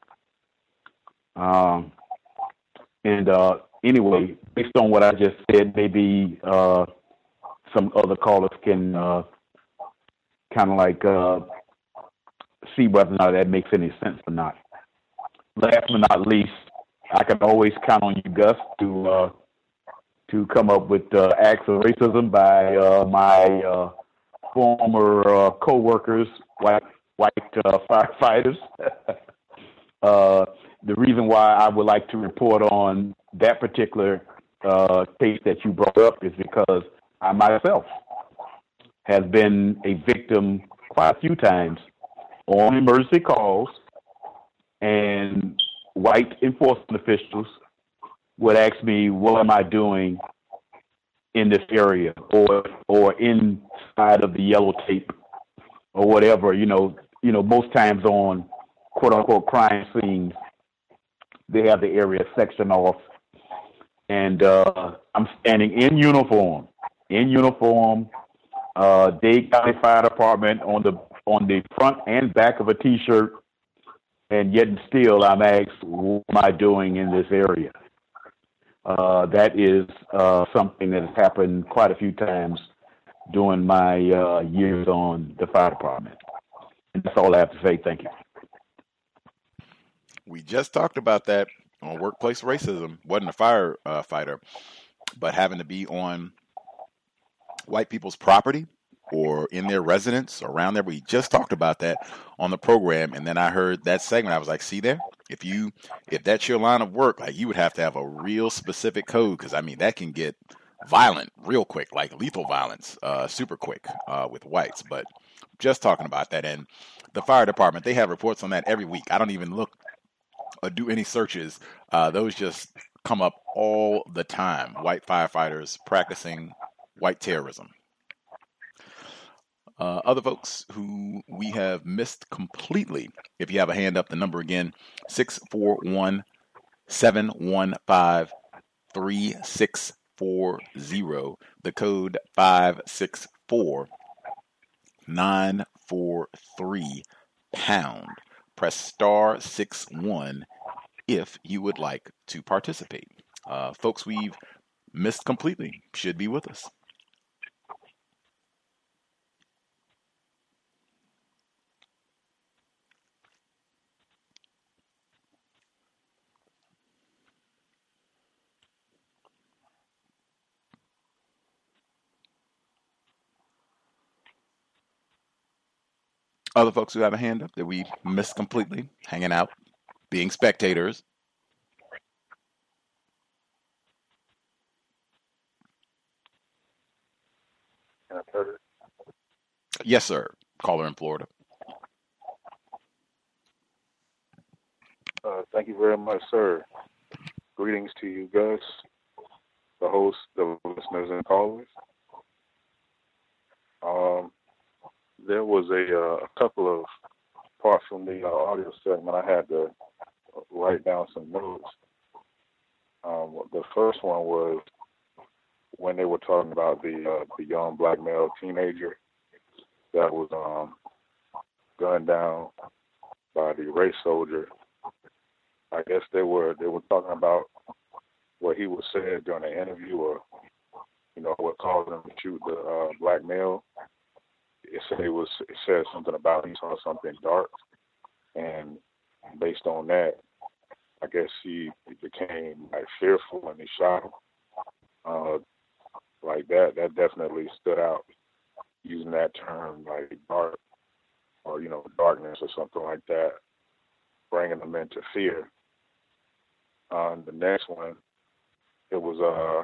Speaker 21: Um, and uh, anyway, based on what I just said, maybe uh, some other callers can uh, kind of like uh, see whether or not that makes any sense or not. Last but not least, I can always count on you, Gus, to uh, to come up with uh, acts of racism by uh, my uh, former uh, co-workers, white white uh, firefighters. uh, the reason why I would like to report on that particular uh, case that you brought up is because I myself has been a victim quite a few times on emergency calls, and white enforcement officials would ask me, what am I doing in this area, or or inside of the yellow tape, or whatever. You know, you know, most times on quote unquote crime scenes, they have the area sectioned off, and uh, I'm standing in uniform, in uniform, uh, Dade County Fire Department on the on the front and back of a T-shirt, and yet and still I'm asked, what am I doing in this area? Uh, that is uh, something that has happened quite a few times during my uh, years on the fire department. And that's all I have to say. Thank you.
Speaker 15: We just talked about that on workplace racism. Wasn't a firefighter, uh, but having to be on white people's property or in their residence, around there. We just talked about that on the program, and then I heard that segment. I was like, see there? If you, if that's your line of work, like, you would have to have a real specific code, because I mean that can get violent real quick, like lethal violence, uh, super quick uh, with whites. But just talking about that, and the fire department, they have reports on that every week. I don't even look or do any searches, uh, those just come up all the time. White firefighters practicing white terrorism. Uh, other folks who we have missed completely, if you have a hand up, the number again, six four one, seven one five, three six four zero, the code five six four, nine four three, pound. Press star six one if you would like to participate. Uh, folks we've missed completely should be with us. Other folks who have a hand up that we missed completely, hanging out, being spectators. Yes, sir. Caller in Florida.
Speaker 2: Uh, thank you very much, sir. Greetings to you, Gus, the host, the listeners, and callers. Um, there was a, uh, a couple of parts from the uh, audio segment I had to write down some notes. Um, the first one was when they were talking about the uh, the young black male teenager that was um, gunned down by the race soldier. I guess they were they were talking about what he was said during the interview, or you know what caused him to shoot the uh, black male. It said it was it said something about he saw something dark, and based on that, I guess he became like fearful and he shot him. Uh, like that, that definitely stood out. Using that term like dark, or you know darkness or something like that, bringing them into fear. On uh, the next one, it was uh,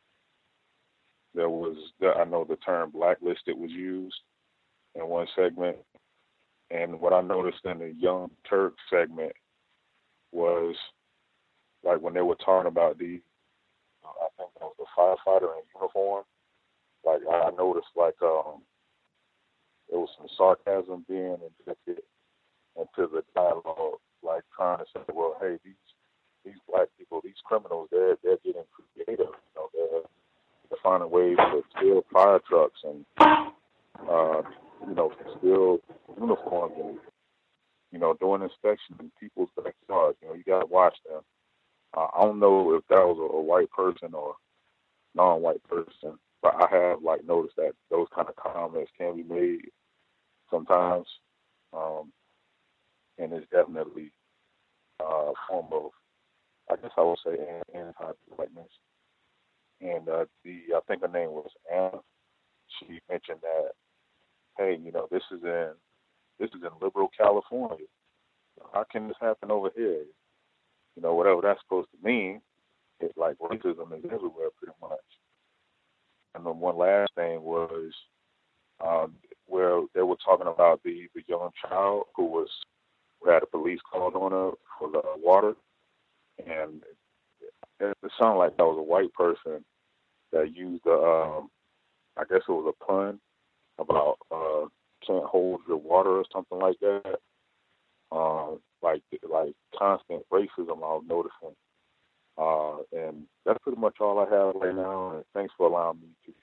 Speaker 2: there was the, I know the term blacklisted was used in one segment, and what I noticed in the Young Turk segment was like when they were talking about the, I think it was the firefighter in uniform. Like I noticed, like um, there was some sarcasm being injected into the dialogue, like trying to say, well, hey, these these black people, these criminals, they're they're getting creative. You know, they're, they're finding ways to steal fire trucks and uh, you know, steal uniforms and you know, doing inspections in people's backyards. You know, you gotta watch them. Uh, I don't know if that was a, a white person or non-white person, but I have like noticed that those kind of comments can be made sometimes, um, and it's definitely uh, a form of, I guess I would say, anti-whiteness. And uh, the I think her name was Anna. She mentioned that, hey, you know, this is in this is in liberal California. How can this happen over here? You know, whatever that's supposed to mean. It's like racism is everywhere, pretty much. And then one last thing was um, where they were talking about the, the young child who was who had a police called on her for the water, and it, it sounded like that was a white person that used the um, I guess it was a pun about uh, can't hold your water or something like that. Um, like like constant racism I was noticing. Uh, and that's pretty much all I have right now, and thanks for allowing me to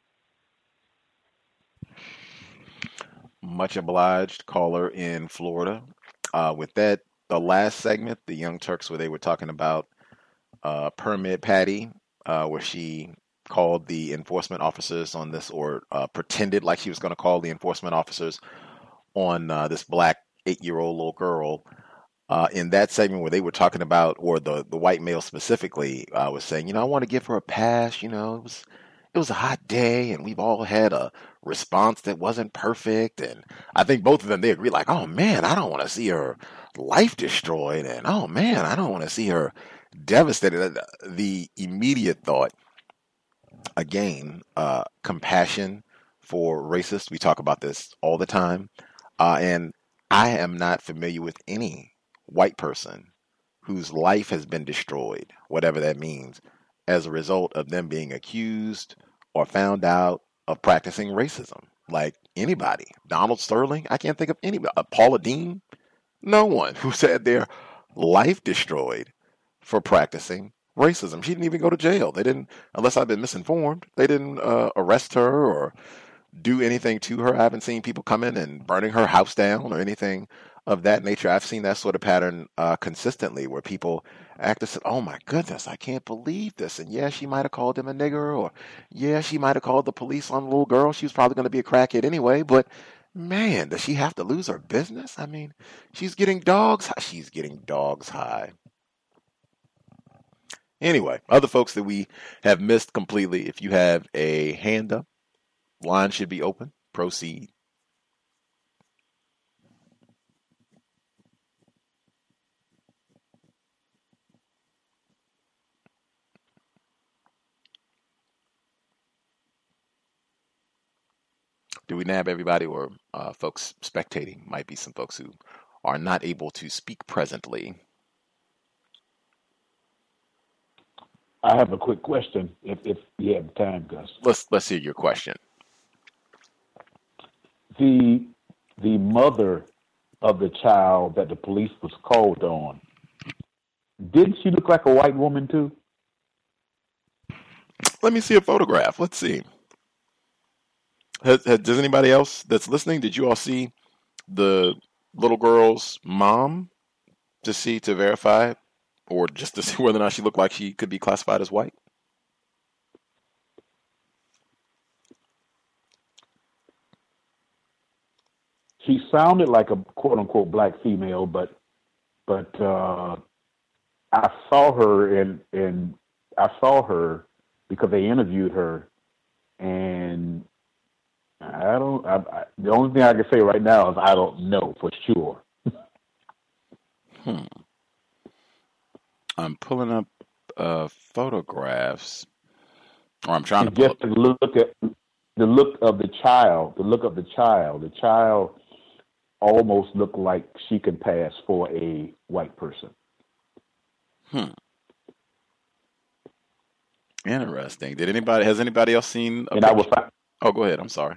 Speaker 2: share.
Speaker 15: Much obliged, caller in Florida. Uh, with that, the last segment, the Young Turks, where they were talking about uh, Permit Patty, uh, where she called the enforcement officers on this, or uh, pretended like she was going to call the enforcement officers on uh, this black eight-year-old little girl. Uh, in that segment where they were talking about, or the, the white male specifically uh, was saying, you know, I want to give her a pass. You know, it was it was a hot day, and we've all had a response that wasn't perfect. And I think both of them, they agree, like, oh man, I don't want to see her life destroyed, and oh man, I don't want to see her devastated. The immediate thought, again, uh, compassion for racists. We talk about this all the time, uh, and I am not familiar with any white person whose life has been destroyed, whatever that means, as a result of them being accused or found out of practicing racism. Like anybody. Donald Sterling, I can't think of anybody. Uh, Paula Deen, no one who's had their life destroyed for practicing racism. She didn't even go to jail. They didn't, unless I've been misinformed, they didn't uh, arrest her or do anything to her. I haven't seen people coming and burning her house down or anything of that nature. I've seen that sort of pattern uh, consistently where people act as, oh my goodness, I can't believe this. And yeah, she might have called him a nigger, or yeah, she might have called the police on the little girl. She was probably going to be a crackhead anyway, but man, does she have to lose her business? I mean, she's getting dogs. She's getting dogs high. Anyway, other folks that we have missed completely, if you have a hand up, line should be open. Proceed. Do we nab everybody, or uh, folks spectating? Might be some folks who are not able to speak presently.
Speaker 21: I have a quick question, if if you have time, Gus.
Speaker 15: Let's let's hear your question.
Speaker 21: The the mother of the child that the police was called on, didn't she look like a white woman too?
Speaker 15: Let me see a photograph. Let's see. Has, has, does anybody else that's listening, did you all see the little girl's mom to see, to verify, or just to see whether or not she looked like she could be classified as white?
Speaker 21: She sounded like a quote unquote black female, but but uh, I saw her and and I saw her because they interviewed her, and I don't. I, I, the only thing I can say right now is I don't know for sure.
Speaker 15: hmm. I'm pulling up uh, photographs, or I'm trying
Speaker 21: and
Speaker 15: to pull
Speaker 21: just to look at the look of the child. The look of the child. The child almost looked like she could pass for a white person.
Speaker 15: Hmm. Interesting. Did anybody? Has anybody else seen? A
Speaker 21: and I was.
Speaker 15: Oh, go ahead. I'm sorry.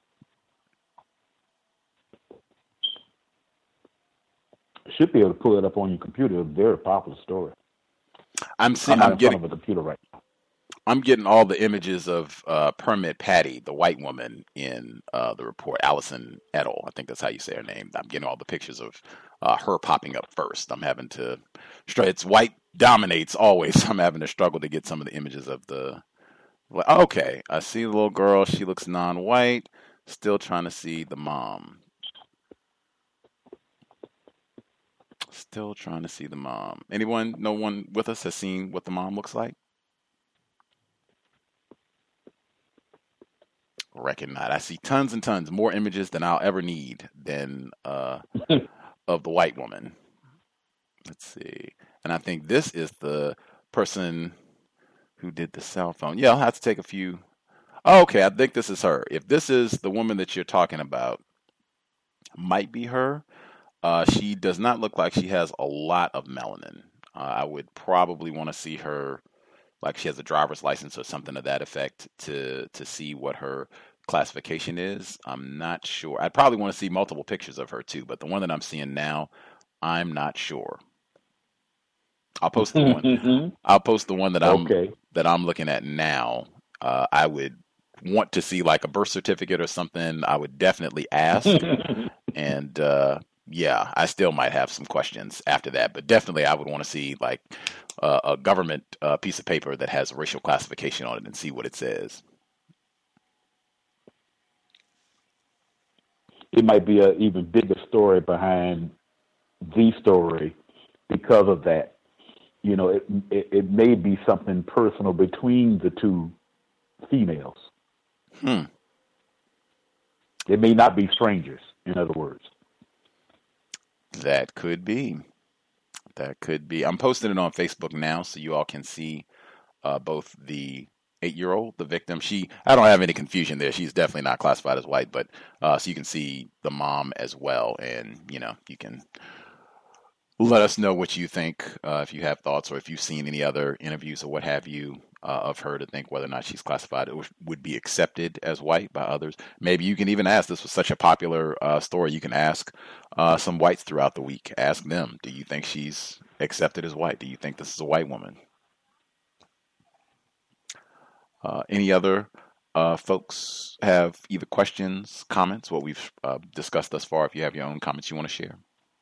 Speaker 21: Should be able to pull it up on your computer. A very popular story.
Speaker 15: I'm seeing.
Speaker 21: I'm,
Speaker 15: I'm getting
Speaker 21: in front of a computer right now.
Speaker 15: I'm getting all the images of uh, Permit Patty, the white woman in uh, the report, Allison Edel. I think that's how you say her name. I'm getting all the pictures of uh, her popping up first. I'm having to. It's white dominates always. I'm having to struggle to get some of the images of the. Okay, I see the little girl. She looks non-white. Still trying to see the mom. Still trying to see the mom. Anyone, no one with us has seen what the mom looks like? Reckon not. I see tons and tons, more images than I'll ever need than uh, of the white woman. Let's see. And I think this is the person who did the cell phone. Yeah, I'll have to take a few. Oh, okay, I think this is her. If this is the woman that you're talking about, might be her. Uh, she does not look like she has a lot of melanin. Uh, I would probably want to see her, like she has a driver's license or something to that effect, to to see what her classification is. I'm not sure. I'd probably want to see multiple pictures of her too, but the one that I'm seeing now, I'm not sure. I'll post the one. I'll post the one that I'm
Speaker 21: okay.
Speaker 15: that I'm looking at now. Uh, I would want to see like a birth certificate or something. I would definitely ask, and uh, yeah, I still might have some questions after that. But definitely, I would want to see like uh, a government uh, piece of paper that has racial classification on it and see what it says.
Speaker 21: It might be an even bigger story behind the story because of that. You know, it, it it may be something personal between the two females.
Speaker 15: Hmm.
Speaker 21: It may not be strangers, in other words.
Speaker 15: That could be. That could be. I'm posting it on Facebook now so you all can see uh, both the eight-year-old, the victim. She, I don't have any confusion there. She's definitely not classified as white, but uh, so you can see the mom as well. And, you know, you can let us know what you think, uh, if you have thoughts or if you've seen any other interviews or what have you uh, of her to think whether or not she's classified or would be accepted as white by others. Maybe you can even ask, this was such a popular uh, story, you can ask uh, some whites throughout the week. Ask them, do you think she's accepted as white? Do you think this is a white woman? Uh, any other uh, folks have either questions, comments, what we've uh, discussed thus far? If you have your own comments you want to share.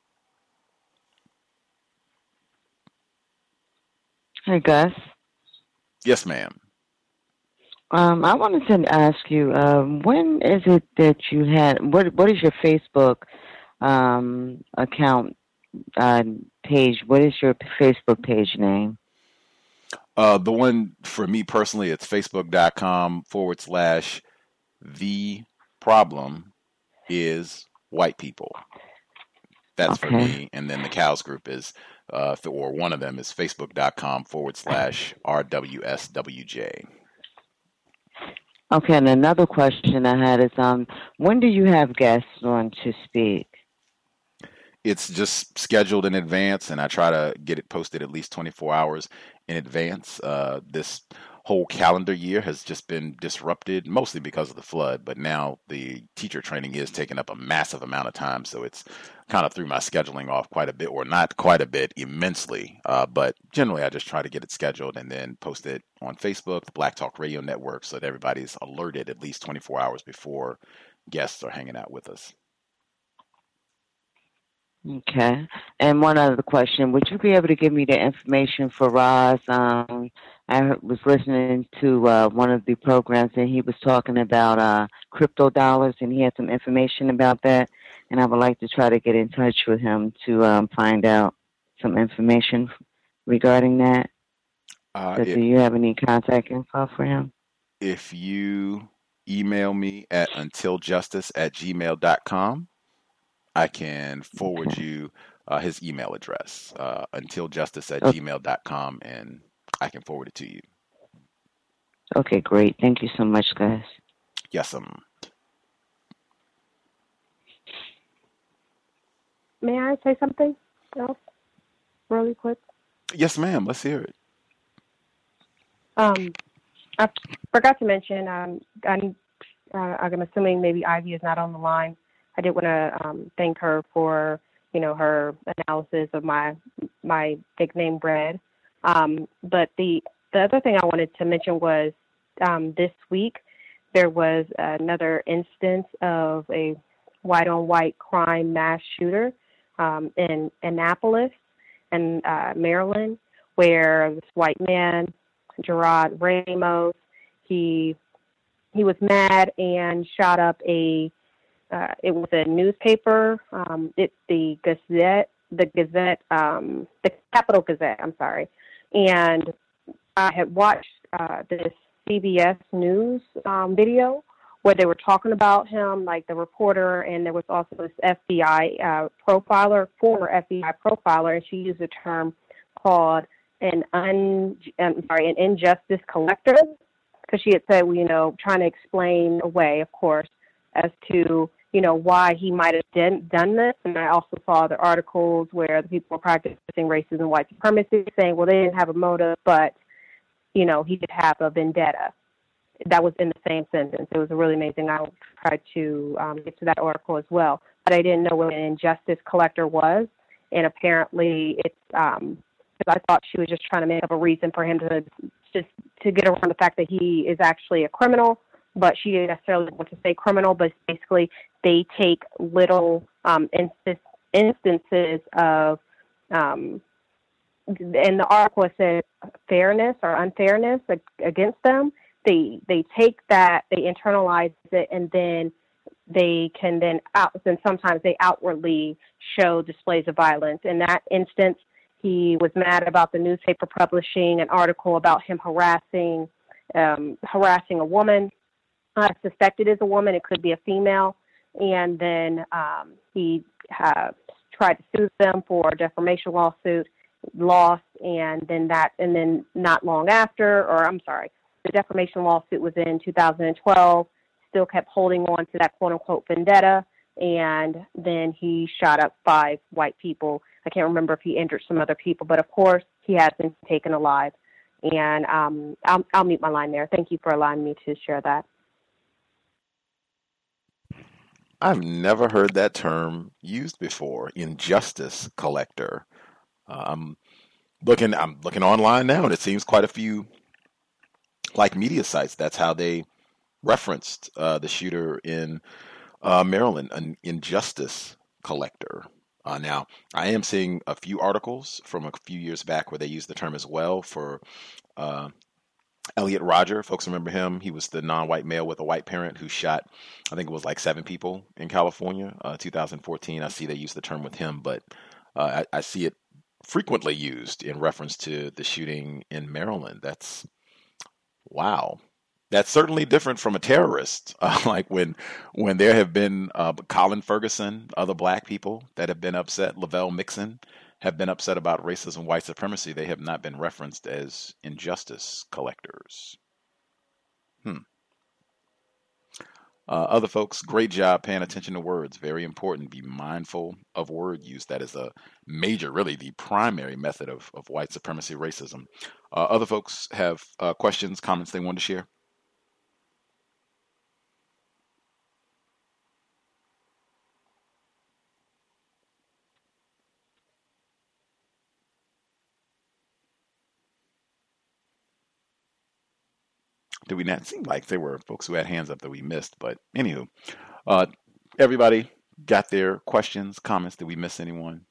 Speaker 18: Hey, Gus.
Speaker 15: Yes, ma'am.
Speaker 18: Um, I wanted to ask you, um, when is it that you had, what What is your Facebook um, account uh, page? What is your Facebook page name?
Speaker 15: Uh, the one for me personally, it's facebook.com forward slash the problem is white people. That's
Speaker 18: Okay.
Speaker 15: for me. And then the cows group is, uh, or one of them is facebook.com forward slash RWSWJ.
Speaker 18: Okay, and another question I had is, um, when do you have guests on to speak?
Speaker 15: It's just scheduled in advance, and I try to get it posted at least twenty-four hours in advance. Uh, this whole calendar year has just been disrupted, mostly because of the flood, but now the teacher training is taking up a massive amount of time, so it's kind of threw my scheduling off quite a bit, or not quite a bit, immensely. Uh, but generally, I just try to get it scheduled and then post it on Facebook, the Black Talk Radio Network, so that everybody's alerted at least twenty-four hours before guests are hanging out with us.
Speaker 18: Okay. And one other question, would you be able to give me the information for Roz? Um, I was listening to uh, one of the programs, and he was talking about uh, crypto dollars, and he had some information about that, and I would like to try to get in touch with him to um, find out some information regarding that.
Speaker 15: Uh,
Speaker 18: So
Speaker 15: it-
Speaker 18: do you have any contact info for him?
Speaker 15: If you email me at untiljustice at gmail dot com, I can forward you uh, his email address, uh, untiljustice at
Speaker 18: Okay.
Speaker 15: gmail dot com, and I can forward it to you.
Speaker 18: Okay, great. Thank you so much, guys.
Speaker 15: Yes, um,
Speaker 17: May I say something else really quick?
Speaker 15: yes, ma'am. Let's hear it.
Speaker 17: Um, I forgot to mention, um, I'm, uh, I'm assuming maybe Ivy is not on the line. I did want to um, thank her for, you know, her analysis of my my nickname Bread. Um, but the the other thing I wanted to mention was um, this week there was another instance of a white-on-white crime mass shooter um, in Annapolis, in uh, Maryland, where this white man, Gerard Ramos, he he was mad and shot up a uh, it was a newspaper. Um, it's the Gazette, the Gazette, um, the Capital Gazette. I'm sorry, and I had watched uh, this C B S News um, video where they were talking about him, like the reporter, and there was also this F B I uh, profiler, former F B I profiler, and she used a term called an un, I'm sorry, an injustice collector, because she had said, well, you know, trying to explain away, of course, as to, you know, why he might have done, done this. And I also saw other articles where the people were practicing racism and white supremacy, saying, well, they didn't have a motive, but, you know, he did have a vendetta. That was in the same sentence. It was really amazing. I tried to um, get to that article as well, but I didn't know what an injustice collector was. And apparently it's, um, because I thought she was just trying to make up a reason for him to just to get around the fact that he is actually a criminal, but she didn't necessarily want to say criminal, but basically they take little um, inst- instances of, um, in the article it said fairness or unfairness against them. They they take that, they internalize it, and then they can then out, and sometimes they outwardly show displays of violence. In that instance, he was mad about the newspaper publishing an article about him harassing um, harassing a woman. I suspected is a woman. It could be a female. And then um, he uh, tried to sue them for a defamation lawsuit, lost, and then that, and then not long after, or I'm sorry, the defamation lawsuit was in two thousand twelve. Still kept holding on to that quote unquote vendetta, and then he shot up five white people. I can't remember if he injured some other people, but of course he has been taken alive. And um, I'll, I'll mute my line there. Thank you for allowing me to share that.
Speaker 15: I've never heard that term used before, injustice collector. Uh, I'm looking I'm looking online now, and it seems quite a few, like, media sites, that's how they referenced uh, the shooter in uh, Maryland, an injustice collector. Uh, now, I am seeing a few articles from a few years back where they used the term as well for uh, Elliot Rodger. Folks remember him. He was the non-white male with a white parent who shot, I think it was like seven people in California, uh, two thousand fourteen. I see they use the term with him, but uh, I, I see it frequently used in reference to the shooting in Maryland. That's, wow. That's certainly different from a terrorist. Uh, like when when there have been uh, Colin Ferguson, other black people that have been upset, Lavelle Mixon, have been upset about racism, white supremacy. They have not been referenced as injustice collectors. Hmm. Uh, other folks, great job paying attention to words. Very important. Be mindful of word use. That is a major, really the primary method of, of white supremacy racism. Uh, other folks have uh, questions, comments they want to share? Did we not seem like there were folks who had hands up that we missed? But anywho, uh, everybody got their questions, comments. Did we miss anyone?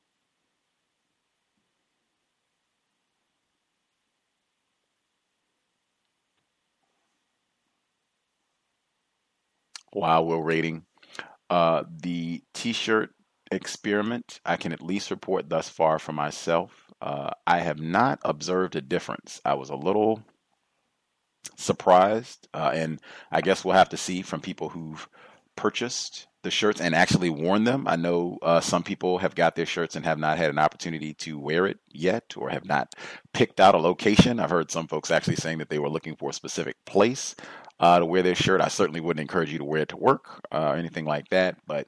Speaker 15: While we're rating uh, the T-shirt experiment, I can at least report thus far for myself, uh, I have not observed a difference. I was a little surprised, uh, and I guess we'll have to see from people who've purchased the shirts and actually worn them. I know uh, some people have got their shirts and have not had an opportunity to wear it yet, or have not picked out a location. I've heard some folks actually saying that they were looking for a specific place uh, to wear their shirt. I certainly wouldn't encourage you to wear it to work uh, or anything like that, but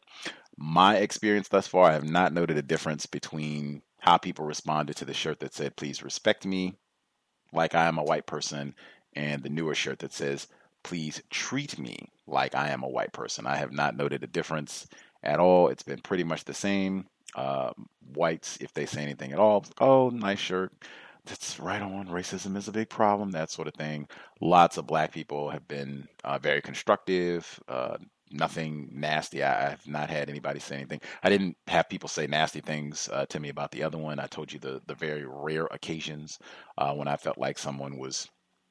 Speaker 15: my experience thus far, I have not noted a difference between how people responded to the shirt that said, "Please respect me like I am a white person," and the newer shirt that says, "Please treat me like I am a white person." I have not noted a difference at all. It's been pretty much the same. Uh, whites, if they say anything at all, "Oh, nice shirt. That's right on. Racism is a big problem," that sort of thing. Lots of black people have been uh, very constructive. Uh, nothing nasty. I, I have not had anybody say anything. I didn't have people say nasty things uh, to me about the other one. I told you the, the very rare occasions uh, when I felt like someone was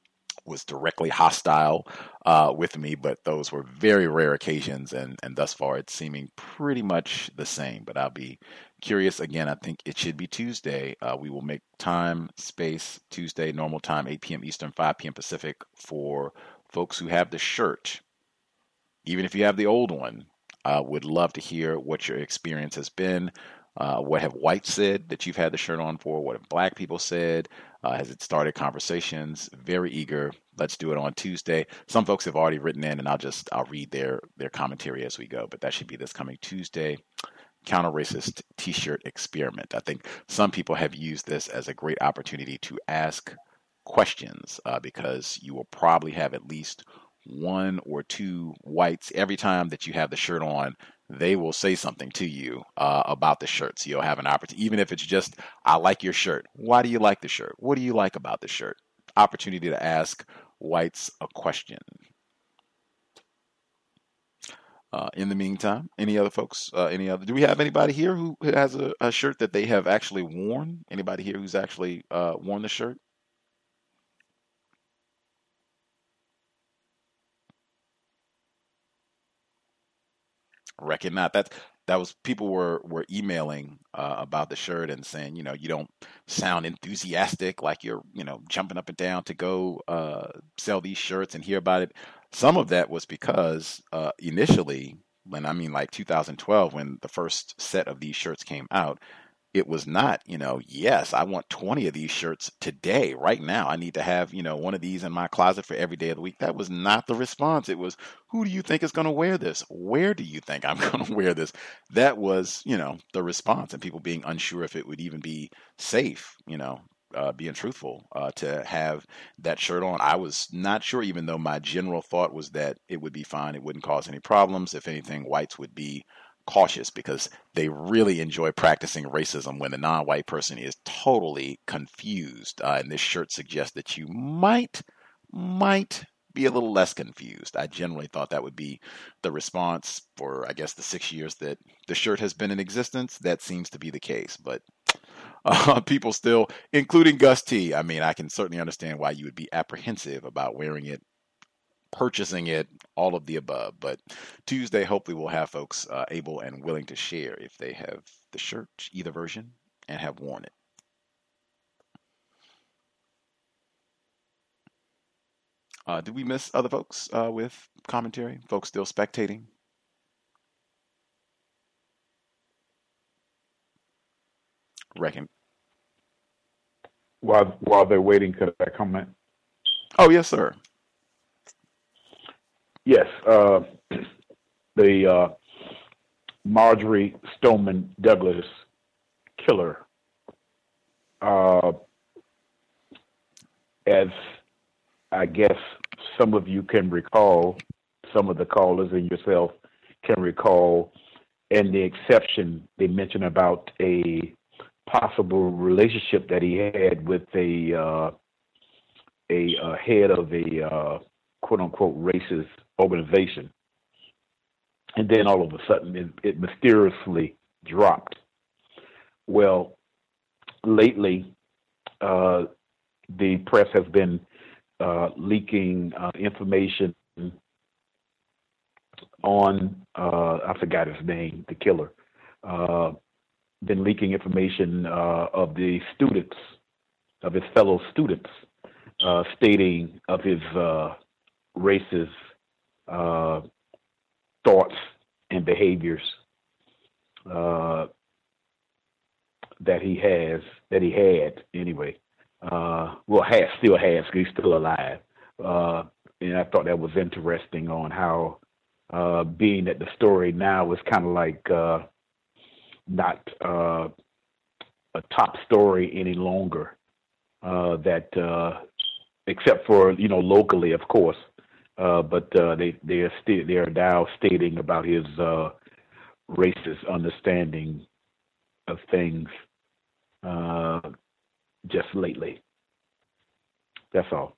Speaker 15: was directly hostile uh, with me, but those were very rare occasions, and, and thus far it's seeming pretty much the same. But I'll be curious. Again, I think it should be Tuesday. Uh, we will make time, space, Tuesday, normal time, eight p.m. Eastern, five p.m. Pacific, for folks who have the shirt. Even if you have the old one, I uh, would love to hear what your experience has been. Uh, what have whites said that you've had the shirt on for? What have black people said? Uh, has it started conversations? Very eager. Let's do it on Tuesday. Some folks have already written in, and I'll just I'll read their their commentary as we go. But that should be this coming Tuesday. Counter-racist T-shirt experiment. I think some people have used this as a great opportunity to ask questions uh, because you will probably have at least one or two whites every time that you have the shirt on. They will say something to you uh, about the shirt. So you'll have an opportunity, even if it's just, "I like your shirt. Why do you like the shirt? What do you like about the shirt?" Opportunity to ask whites a question. Uh, in the meantime, any other folks, uh, any other, do we have anybody here who has a, a shirt that they have actually worn? Anybody here who's actually uh, worn the shirt? Reckon not. That that was people were were emailing uh, about the shirt and saying, you know, you don't sound enthusiastic, like you're, you know, jumping up and down to go uh, sell these shirts and hear about it. Some of that was because uh, initially, when I mean like two thousand twelve, when the first set of these shirts came out, it was not, you know, yes, I want twenty of these shirts today, right now. I need to have, you know, one of these in my closet for every day of the week. That was not the response. It was, who do you think is going to wear this? Where do you think I'm going to wear this? That was, you know, the response, and people being unsure if it would even be safe, you know, uh, being truthful uh, to have that shirt on. I was not sure, even though my general thought was that it would be fine. It wouldn't cause any problems. If anything, whites would be cautious because they really enjoy practicing racism when the non-white person is totally confused. Uh, and this shirt suggests that you might, might be a little less confused. I generally thought that would be the response for, I guess, the six years that the shirt has been in existence. That seems to be the case, but uh, people still, including Gus T. I mean, I can certainly understand why you would be apprehensive about wearing it, purchasing it, all of the above. But Tuesday, hopefully we'll have folks uh, able and willing to share if they have the shirt, either version, and have worn it. Uh, did we miss other folks uh, with commentary? Folks still spectating? Reckon.
Speaker 21: While while they're waiting, could I comment?
Speaker 15: Oh, yes, sir.
Speaker 21: Yes, uh, the uh, Marjory Stoneman Douglas killer, uh, as I guess some of you can recall, some of the callers and yourself can recall, and the exception they mentioned about a possible relationship that he had with a uh, a, a head of a uh, quote unquote racist organization, and then all of a sudden it, it mysteriously dropped. Well, lately uh, the press has been uh, leaking uh, information on uh, I forgot his name, the killer. Uh, been leaking information uh, of the students, of his fellow students, uh, stating of his uh, racist uh, thoughts and behaviors uh, that he has, that he had anyway. Uh, well, has still has, 'cause he's still alive. Uh, and I thought that was interesting on how, uh, being that the story now is kind of like uh, not uh, a top story any longer. Uh, that uh, except for, you know, locally, of course. Uh, but uh, they they are still they are now stating about his uh, racist understanding of things uh, just lately. That's all.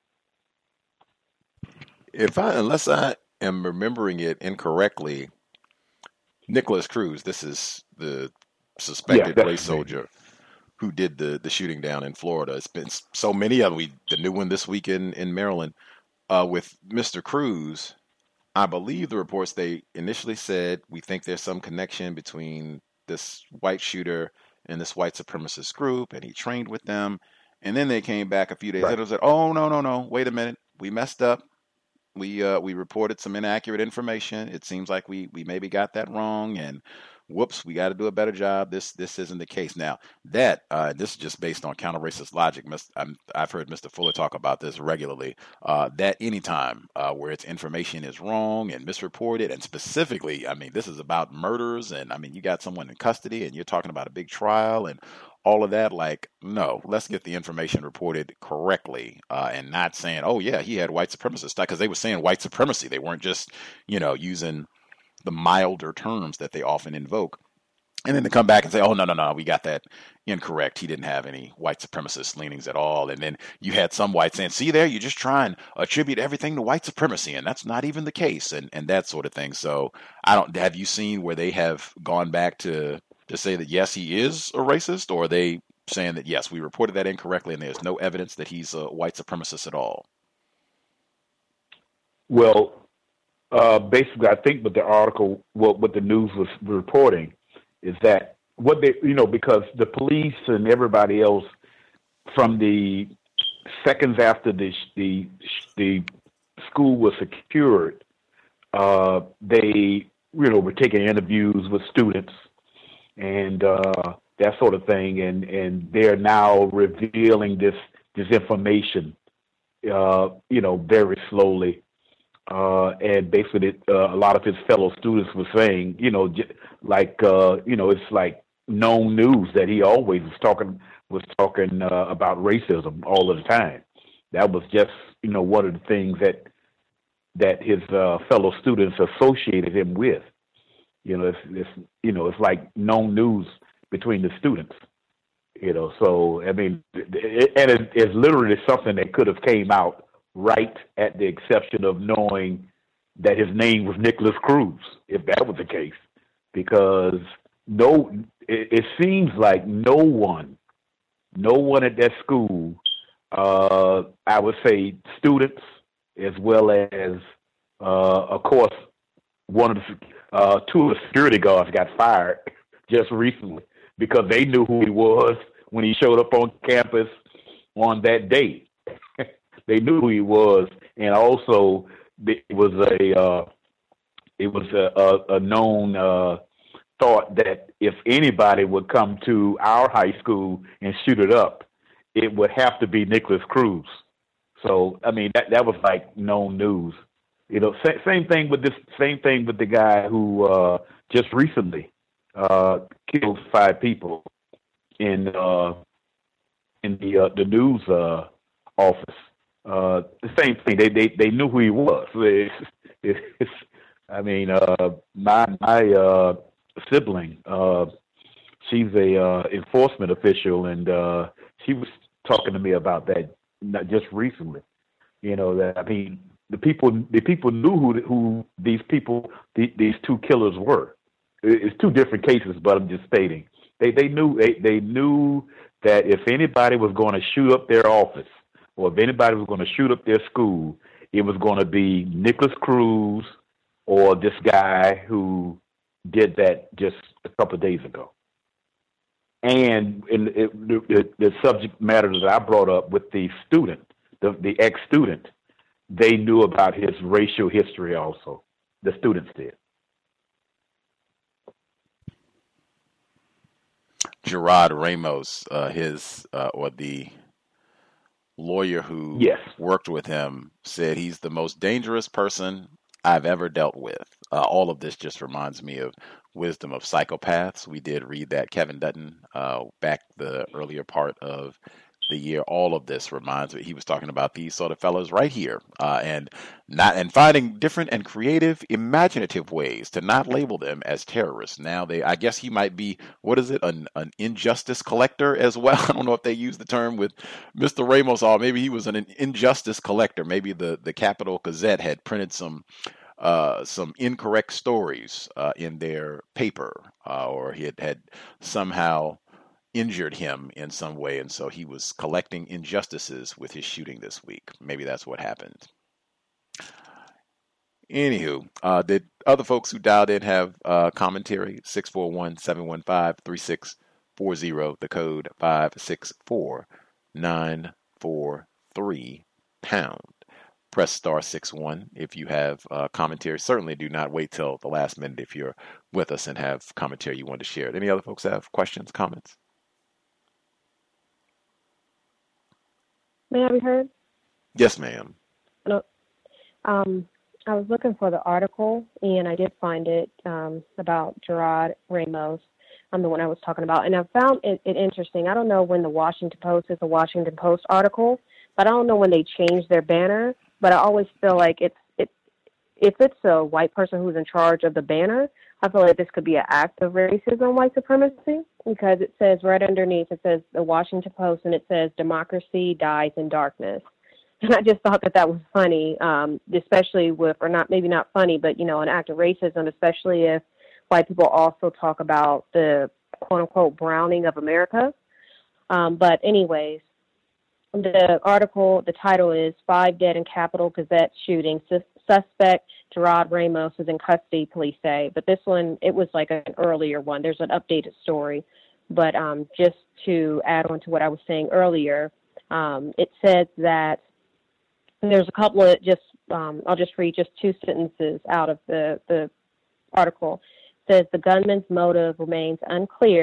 Speaker 15: If I unless I am remembering it incorrectly, Nicholas Cruz, this is the suspected
Speaker 21: Yeah,
Speaker 15: race
Speaker 21: that's me.
Speaker 15: soldier who did the the shooting down in Florida. It's been so many of them. We the new one this week in in Maryland. Uh, with Mister Cruz, I believe the reports they initially said we think there's some connection between this white shooter and this white supremacist group, and he trained with them. And then they came back a few days
Speaker 21: Right.
Speaker 15: later and said, "Oh no, no, no! Wait a minute, we messed up. We uh, we reported some inaccurate information. It seems like we we maybe got that wrong, and whoops, we got to do a better job. This this isn't the case." Now that uh, this is just based on counter-racist logic. Mis- I'm, I've heard Mister Fuller talk about this regularly. Uh, that anytime uh, where its information is wrong and misreported, and specifically, I mean, this is about murders, and I mean, you got someone in custody, and you're talking about a big trial and all of that. Like, no, let's get the information reported correctly, uh, and not saying, oh yeah, he had white supremacist, because they were saying white supremacy. They weren't just, you know, using the milder terms that they often invoke. And then to come back and say, oh, no, no, no, we got that incorrect. He didn't have any white supremacist leanings at all. And then you had some whites saying, see there, you just try and attribute everything to white supremacy, and that's not even the case, and, and that sort of thing. So I don't, have you seen where they have gone back to, to say that, yes, he is a racist, or are they saying that, yes, we reported that incorrectly and there's no evidence that he's a white supremacist at all?
Speaker 21: Well, uh, basically, I think what the article, what, what the news was reporting is that what they, you know, because the police and everybody else from the seconds after the the, the school was secured, uh, they, you know, were taking interviews with students, and uh, that sort of thing, and, and they're now revealing this this information, uh, you know, very slowly. Uh, and basically, it, uh, a lot of his fellow students were saying, you know, j- like, uh, you know, it's like known news that he always was talking was talking uh, about racism all of the time. That was just, you know, one of the things that that his uh, fellow students associated him with. You know, it's, it's you know, it's like known news between the students. You know, so I mean, it, and it, it's literally something that could have came out right at the exception of knowing that his name was Nicholas Cruz, if that was the case, because no, it, it seems like no one, no one at that school, uh, I would say students as well as, uh, of course, one of the uh, two of the security guards got fired just recently because they knew who he was when he showed up on campus on that day. They knew who he was, and also it was a uh, it was a, a, a known uh, thought that if anybody would come to our high school and shoot it up, it would have to be Nicholas Cruz. So I mean that that was like known news. You know, sa- same thing with this. Same thing with the guy who uh, just recently uh, killed five people in uh, in the uh, the news uh, office. Uh, the same thing. They they they knew who he was. It's, it's, I mean, uh, my my uh, sibling, uh, she's a uh, enforcement official, and uh, she was talking to me about that not just recently. You know that I mean, the people the people knew who who these people the, these two killers were. It's two different cases, but I'm just stating they they knew they, they knew that if anybody was going to shoot up their office, or if anybody was going to shoot up their school, it was going to be Nicholas Cruz or this guy who did that just a couple of days ago. And in it, the, the subject matter that I brought up with the student, the, the ex-student, they knew about his racial history also. The students did.
Speaker 15: Gerard Ramos, uh, his uh, or the lawyer who
Speaker 21: yes.
Speaker 15: worked with him, said he's the most dangerous person I've ever dealt with. Uh, all of this just reminds me of Wisdom of Psychopaths. We did read that, Kevin Dutton, uh, back the earlier part of the year. All of this reminds me, he was talking about these sort of fellows right here, uh, and not and finding different and creative, imaginative ways to not label them as terrorists. Now they, I guess he might be, what is it, an, an injustice collector as well. I don't know if they use the term with Mister Ramos, or maybe he was an, an injustice collector. Maybe the the Capital Gazette had printed some uh, some incorrect stories uh, in their paper, uh, or he had, had somehow injured him in some way, and so he was collecting injustices with his shooting this week. Maybe that's what happened. Anywho, uh, did other folks who dialed in have uh, commentary? six four one, seven one five, three six four zero, the code five six four nine four three pound. Press star six one if you have uh, commentary. Certainly do not wait till the last minute if you're with us and have commentary you want to share. Any other folks have questions, comments?
Speaker 17: May I be heard?
Speaker 15: Yes, ma'am.
Speaker 17: No. Um, I was looking for the article, and I did find it um, about Gerard Ramos. I'm the one I was talking about. And I found it, it interesting. I don't know when the Washington Post is a Washington Post article, but I don't know when they changed their banner. But I always feel like it's it, if it's a white person who's in charge of the banner, I feel like this could be an act of racism, white supremacy, because it says right underneath, it says the Washington Post, and it says democracy dies in darkness. And I just thought that that was funny, um, especially with, or not, maybe not funny, but, you know, an act of racism, especially if white people also talk about the quote-unquote browning of America. Um, but anyways, the article, the title is Five Dead in Capitol Gazette Shooting. Sus- suspect Gerard Ramos is in custody, police say. But this one, it was like an earlier one. There's an updated story. But um, just to add on to what I was saying earlier, um, it says that there's a couple of just, um, I'll just read just two sentences out of the, the article. It says the gunman's motive remains unclear,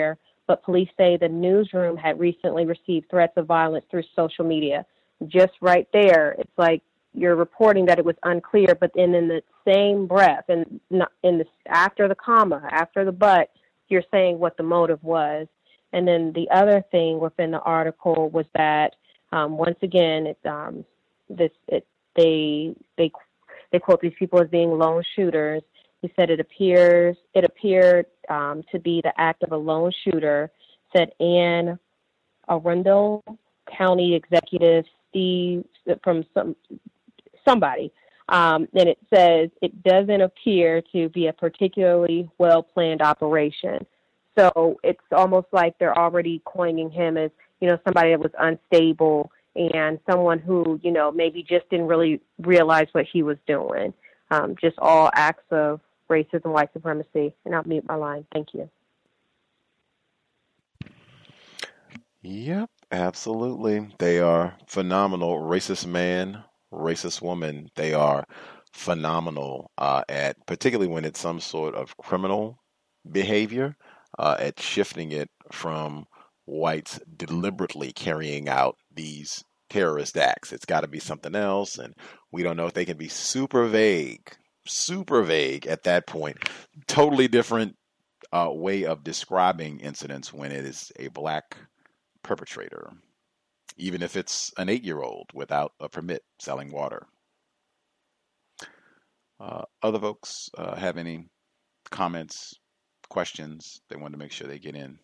Speaker 17: but police say the newsroom had recently received threats of violence through social media. Just right there, it's like you're reporting that it was unclear, but then in the same breath, and in the after the comma, after the but, you're saying what the motive was. And then the other thing within the article was that um, once again, it, um, this it, they they they quote these people as being lone shooters. He said it appears it appeared um, to be the act of a lone shooter. Said Anne Arundel, County Executive Steve from some somebody. Um, and it says it doesn't appear to be a particularly well-planned operation. So it's almost like they're already coining him as, you know, somebody that was unstable and someone who, you know, maybe just didn't really realize what he was doing. Um, just all acts of racism, white supremacy. And I'll mute my line. Thank you.
Speaker 15: Yep, absolutely. They are phenomenal. Racist man, racist woman. They are phenomenal uh, at, particularly when it's some sort of criminal behavior, uh, at shifting it from whites deliberately carrying out these terrorist acts. It's got to be something else, and we don't know if they can be super vague, super vague at that point. Totally different uh, way of describing incidents when it is a black perpetrator, even if it's an eight-year-old without a permit selling water. Uh, other folks uh, have any comments, questions they want to make sure they get in?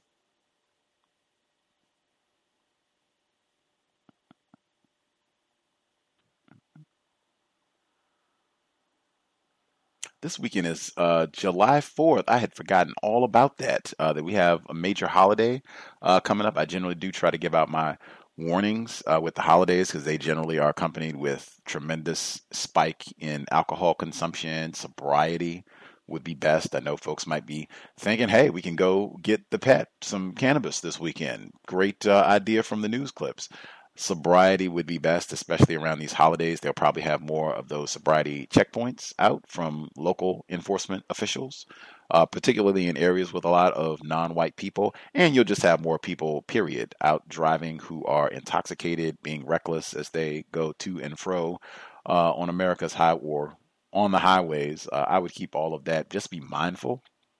Speaker 15: This weekend is uh, July fourth. I had forgotten all about that, uh, that we have a major holiday uh, coming up. I generally do try to give out my warnings uh, with the holidays because they generally are accompanied with tremendous spike in alcohol consumption. Sobriety would be best. I know folks might be thinking, hey, we can go get the pet some cannabis this weekend. Great uh, idea from the news clips. Sobriety would be best, especially around these holidays. They'll probably have more of those sobriety checkpoints out from local enforcement officials, uh, particularly in areas with a lot of non-white people. And you'll just have more people, period, out driving who are intoxicated, being reckless as they go to and fro uh, on America's high or on the highways. Uh, I would keep all of that. Just be mindful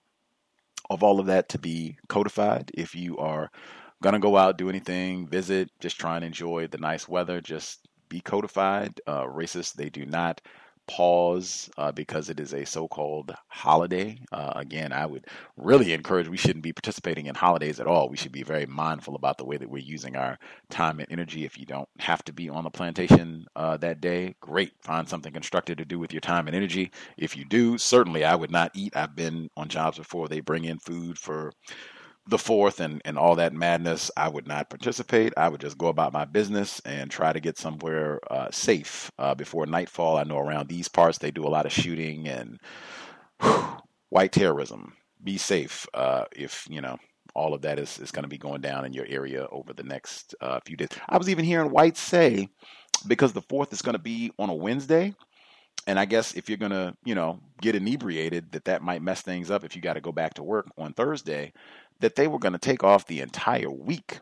Speaker 15: of all of that to be codified. If you are gonna go out, do anything, visit, just try and enjoy the nice weather, just be codified. Uh, racists, they do not pause uh, because it is a so-called holiday. Uh, again, I would really encourage, we shouldn't be participating in holidays at all. We should be very mindful about the way that we're using our time and energy. If you don't have to be on the plantation uh, that day, great. Find something constructive to do with your time and energy. If you do, certainly I would not eat. I've been on jobs before they bring in food for the fourth and, and all that madness. I would not participate. I would just go about my business and try to get somewhere uh, safe uh, before nightfall. I know around these parts they do a lot of shooting and whew, white terrorism. Be safe uh, if, you know, all of that is, is going to be going down in your area over the next uh, few days. I was even hearing whites say, because the fourth is going to be on a Wednesday, and I guess if you're going to, you know, get inebriated, that that might mess things up if you got to go back to work on Thursday, that they were going to take off the entire week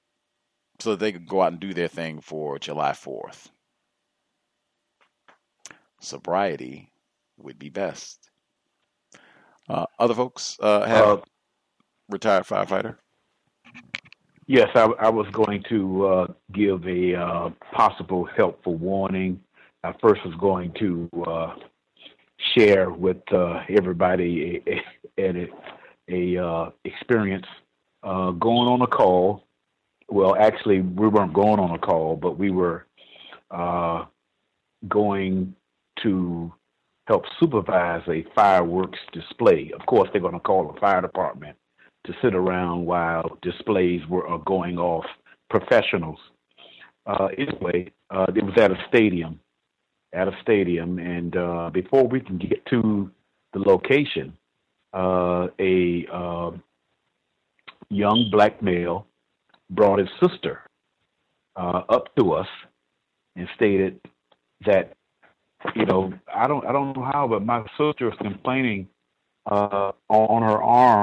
Speaker 15: so that they could go out and do their thing for July fourth. Sobriety would be best. Uh, other folks uh, have uh, retired firefighter?
Speaker 21: Yes, I, I was going to uh, give a uh, possible helpful warning. I first was going to uh, share with uh, everybody a, a, a uh, experience uh, going on a call. Well, actually, we weren't going on a call, but we were uh, going to help supervise a fireworks display. Of course, they're going to call the fire department to sit around while displays were are going off. Professionals. Uh, anyway, uh, it was at a stadium. At a stadium, and uh, before we can get to the location, uh, a uh, young black male brought his sister uh, up to us and stated that, you know, I don't, I don't know how, but my sister is complaining uh, on her arm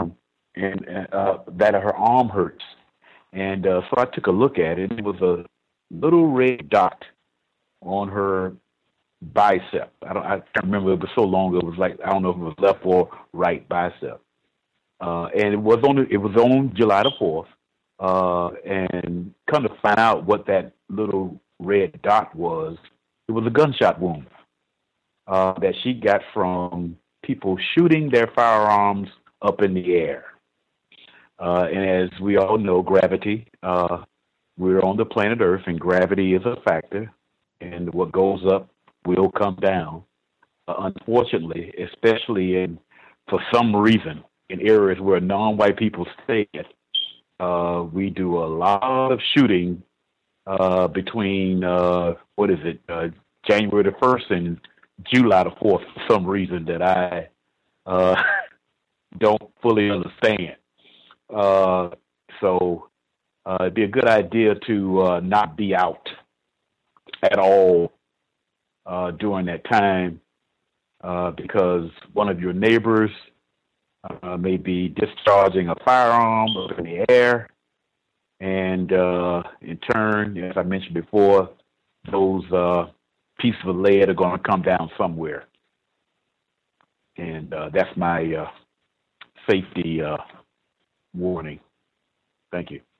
Speaker 21: and uh, that her arm hurts. And uh, so I took a look at it. It was a little red dot on her bicep. I don't. I can't remember. It was so long. It was like I don't know if it was left or right bicep. Uh, and it was on. It was on July the fourth. Uh, and come to find out what that little red dot was, it was a gunshot wound uh, that she got from people shooting their firearms up in the air. Uh, and as we all know, gravity, uh, we're on the planet Earth, and gravity is a factor. And what goes up will come down. Uh, unfortunately, especially in, for some reason, in areas where non-white people stay at, uh, we do a lot of shooting uh, between, uh, what is it, uh, January the first and July the fourth for some reason that I uh, don't fully understand. Uh, so uh, it'd be a good idea to uh, not be out at all uh, during that time uh, because one of your neighbors uh, may be discharging a firearm up in the air, and uh, in turn, as I mentioned before, those uh, pieces of lead are going to come down somewhere. And uh, that's my uh, safety uh, warning. Thank you.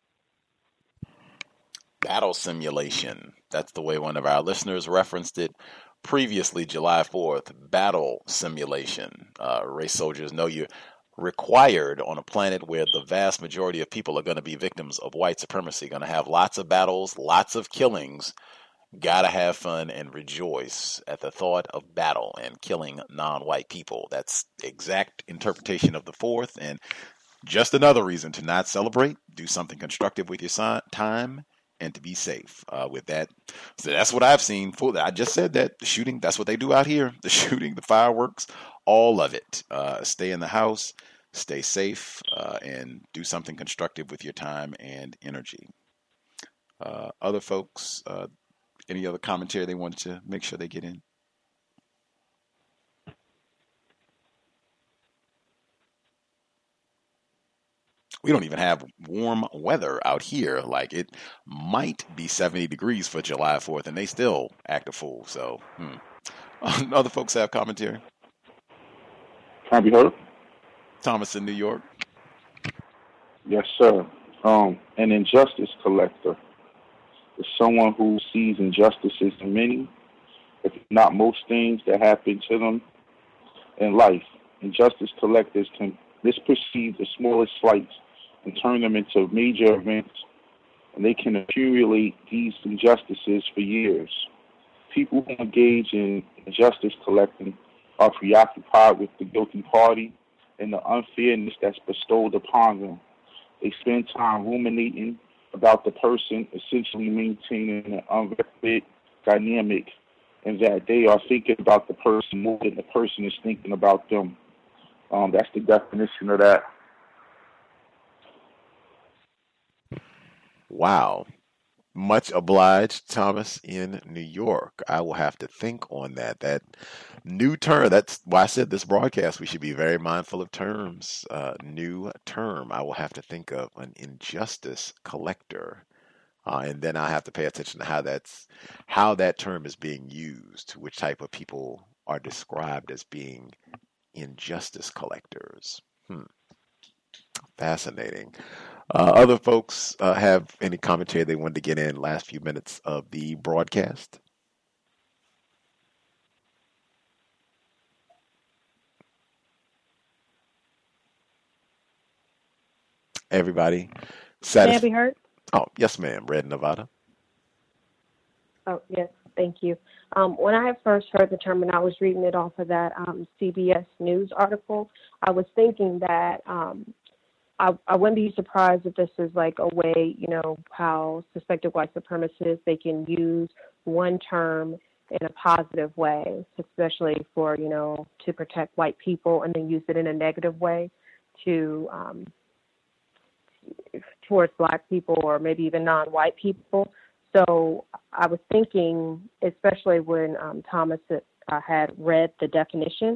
Speaker 15: Battle simulation. That's the way one of our listeners referenced it previously, July fourth. Battle simulation. Uh, race soldiers know you're required on a planet where the vast majority of people are going to be victims of white supremacy, going to have lots of battles, lots of killings. Gotta have fun and rejoice at the thought of battle and killing non-white people. That's the exact interpretation of the fourth, and just another reason to not celebrate. Do something constructive with your si- time and to be safe uh, with that. So that's what I've seen. I just said that. The shooting, that's what they do out here. The shooting, the fireworks, all of it. Uh, stay in the house, stay safe, uh, and do something constructive with your time and energy. Uh, other folks, uh, any other commentary they wanted to make sure they get in? We don't even have warm weather out here. Like, it might be seventy degrees for July fourth, and they still act a fool. So, hmm. Other folks have commentary?
Speaker 16: Can I be heard?
Speaker 15: Thomas in New York.
Speaker 16: Yes, sir. Um, an injustice collector is someone who sees injustices in many, if not most things that happen to them in life. Injustice collectors can misperceive the smallest slights and turn them into major events, and they can accumulate these injustices for years. People who engage in injustice collecting are preoccupied with the guilty party and the unfairness that's bestowed upon them. They spend time ruminating about the person, essentially maintaining an unvetted dynamic, and that they are thinking about the person more than the person is thinking about them. Um, that's the definition of that.
Speaker 15: Wow. Much obliged, Thomas in New York. I will have to think on that. That new term, that's why I said this broadcast, we should be very mindful of terms. Uh, new term. I will have to think of an injustice collector. Uh, and then I have to pay attention to how that's how that term is being used, which type of people are described as being injustice collectors. Hmm. Fascinating. Uh, other folks uh, have any commentary they wanted to get in last few minutes of the broadcast? Everybody satisfied?
Speaker 17: May I be heard?
Speaker 15: Oh, yes, ma'am. Red Nevada.
Speaker 17: Oh, yes. Thank you. Um, when I first heard the term and I was reading it off of that um, C B S News article, I was thinking that um, I, I wouldn't be surprised if this is like a way, you know, how suspected white supremacists, they can use one term in a positive way, especially for, you know, to protect white people, and then use it in a negative way to um, towards black people or maybe even non-white people. So I was thinking, especially when um, Thomas uh, had read the definition,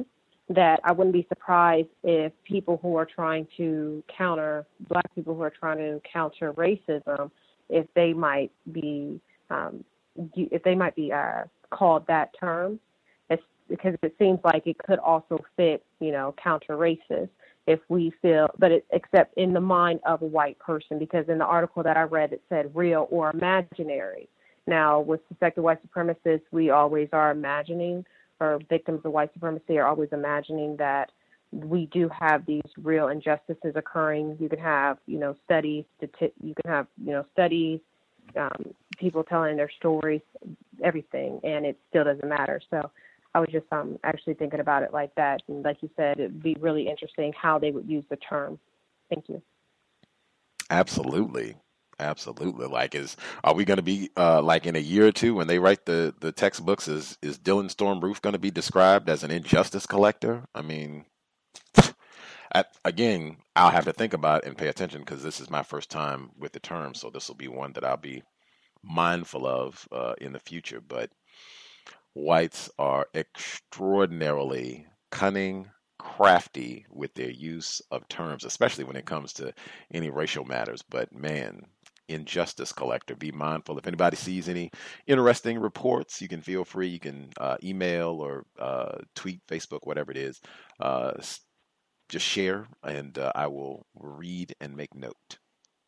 Speaker 17: that I wouldn't be surprised if people who are trying to counter, black people who are trying to counter racism, if they might be, um, if they might be uh, called that term, it's because it seems like it could also fit, you know, counter racist if we feel, but it, except in the mind of a white person, because in the article that I read, it said real or imaginary. Now, with suspected white supremacists, we always are imagining, or victims of white supremacy are always imagining that we do have these real injustices occurring. You can have, you know, studies, you can have, you know, studies, um, people telling their stories, everything, and it still doesn't matter. So I was just um, actually thinking about it like that. And like you said, it'd be really interesting how they would use the term. Thank you.
Speaker 15: Absolutely. Absolutely. Like, is are we going to be uh, like in a year or two when they write the, the textbooks? Is is Dylan Storm Roof going to be described as an injustice collector? I mean, I, again, I'll have to think about it and pay attention because this is my first time with the term, so this will be one that I'll be mindful of uh, in the future. But whites are extraordinarily cunning, crafty with their use of terms, especially when it comes to any racial matters. But man, injustice collector, be mindful. If anybody sees any interesting reports, you can feel free. You can uh, email or uh, tweet, Facebook, whatever it is. Uh, just share, and uh, I will read and make note.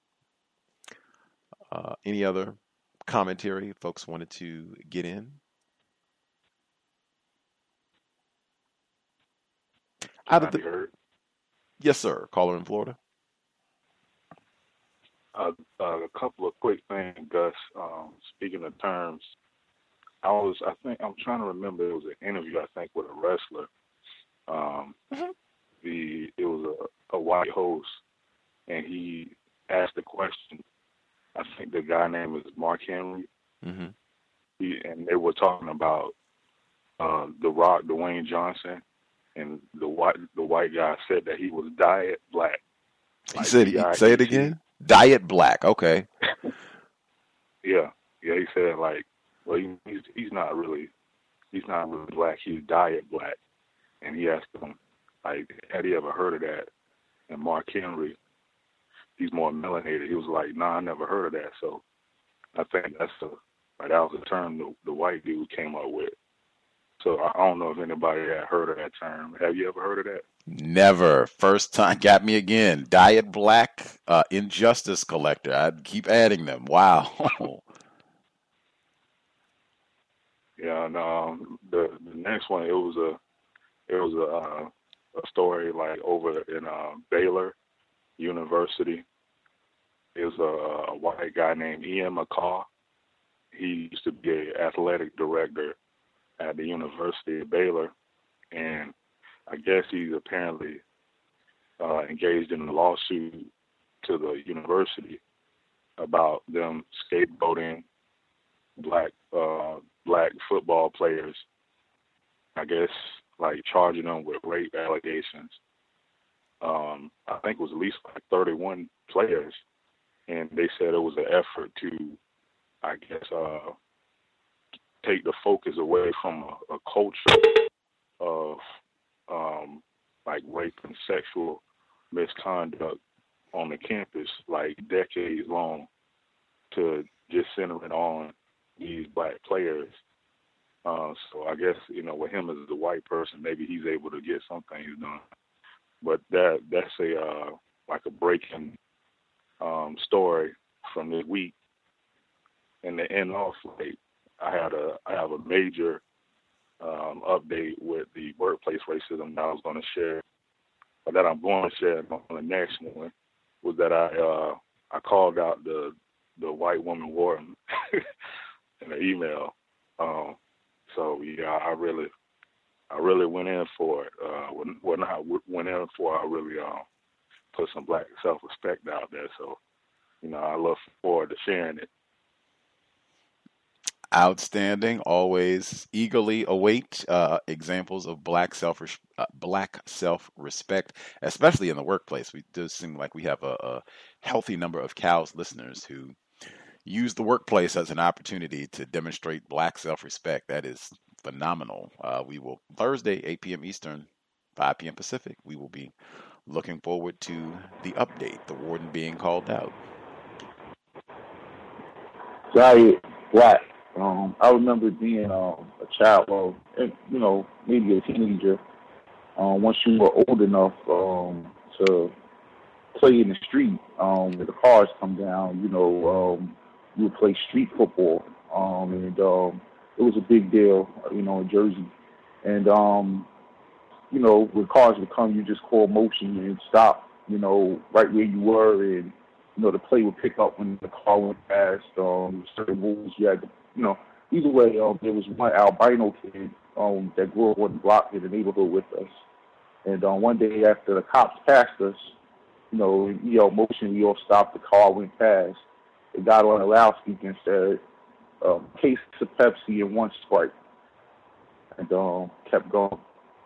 Speaker 15: Uh, any other commentary folks wanted to get in? Out of the, yes, sir. Caller in Florida.
Speaker 2: Uh, uh, a couple of quick things, Gus. Um, speaking of terms, I was, I think, I'm trying to remember. It was an interview, I think, with a wrestler. Um, mm-hmm. The it was a, a white host, and he asked a question. I think the guy name was Mark Henry.
Speaker 15: Mm-hmm.
Speaker 2: He, and they were talking about uh, The Rock, Dwayne Johnson. And the white the white guy said that he was diet black.
Speaker 15: He like said, he, say it again? Diet black, okay.
Speaker 2: yeah, yeah. He said like, well, he, he's he's not really, he's not really black. He's diet black. And he asked him, like, had he ever heard of that? And Mark Henry, he's more melanated. He was like, nah, I never heard of that. So I think that's the like that was the term the, the white dude came up with. So I don't know if anybody had heard of that term. Have you ever heard of that?
Speaker 15: Never. First time. Got me again. Diet black, uh, injustice collector. I'd keep adding them. Wow.
Speaker 2: yeah. And um, the the next one, it was a it was a uh, a story like over in uh, Baylor University. It was a, a white guy named Ian McCaw. He used to be an athletic director at the University of Baylor, and I guess he's apparently uh, engaged in a lawsuit to the university about them scapegoating black uh, black football players. I guess like charging them with rape allegations. Um, I think it was at least like thirty-one players, and they said it was an effort to, I guess, uh, take the focus away from a, a culture of um, like rape and sexual misconduct on the campus, like decades long, to just center it on these black players. Uh, so I guess, you know, with him as a white person, maybe he's able to get some things done. But that that's a uh, like a breaking um, story from this week. And to end off, like, I had a I have a major um, update with the workplace racism that I was going to share, or that I'm going to share on the next one, was that I uh, I called out the the white woman warden in an email. Um, so yeah, I really I really went in for it. Uh, when when I went in for it, I really uh, put some black self-respect out there. So, you know, I look forward to sharing it.
Speaker 15: Outstanding. Always eagerly await uh, examples of black self uh, black self-respect, especially in the workplace. We do seem like we have a, a healthy number of C O W's listeners who use the workplace as an opportunity to demonstrate black self-respect. That is phenomenal. Uh, we will Thursday, eight p.m. Eastern, five p.m. Pacific. We will be looking forward to the update, the warden being called out.
Speaker 16: Diet Black. Um, I remember being um, a child, well, you know, maybe a teenager. Um, once you were old enough um, to play in the street, um, where the cars come down, you know, um, you would play street football, um, and um, it was a big deal, you know, in Jersey. And um, you know, when cars would come, you just call motion and stop, you know, right where you were, and you know, the play would pick up when the car went past. Um, certain rules you had to, you know. Either way, um, there was one albino kid um, that grew up on the block in the neighborhood with us. And um, one day after the cops passed us, you know, in E L motion, we all stopped. The car went past. It got on a loudspeaker and said, um, "Case of Pepsi and one Sprite," and um, kept going.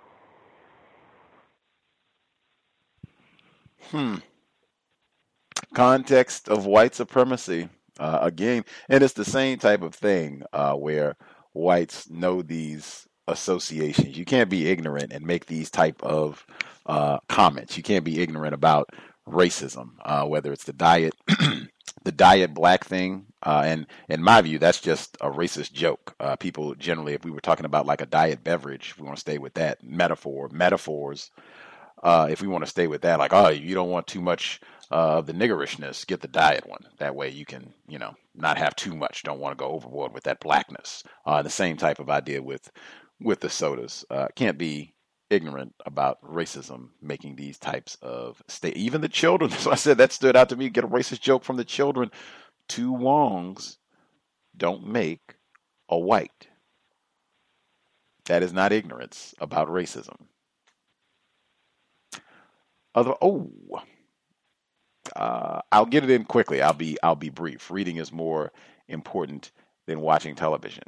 Speaker 15: Hmm. Context of white supremacy. Uh, again, and it's the same type of thing uh, where whites know these associations. You can't be ignorant and make these type of uh, comments. You can't be ignorant about racism, uh, whether it's the diet, the diet black thing. Uh, and in my view, that's just a racist joke. Uh, people generally, if we were talking about like a diet beverage, if we want to stay with that metaphor, metaphors. Uh, if we want to stay with that, like, oh, you don't want too much uh, of the niggerishness, get the diet one. That way you can, you know, not have too much. Don't want to go overboard with that blackness. Uh, the same type of idea with with the sodas. Uh, can't be ignorant about racism, making these types of state. Even the children. So I said that stood out to me. Get a racist joke from the children. Two wrongs don't make a white. That is not ignorance about racism. Other oh, uh, I'll get it in quickly. I'll be I'll be brief. Reading is more important than watching television.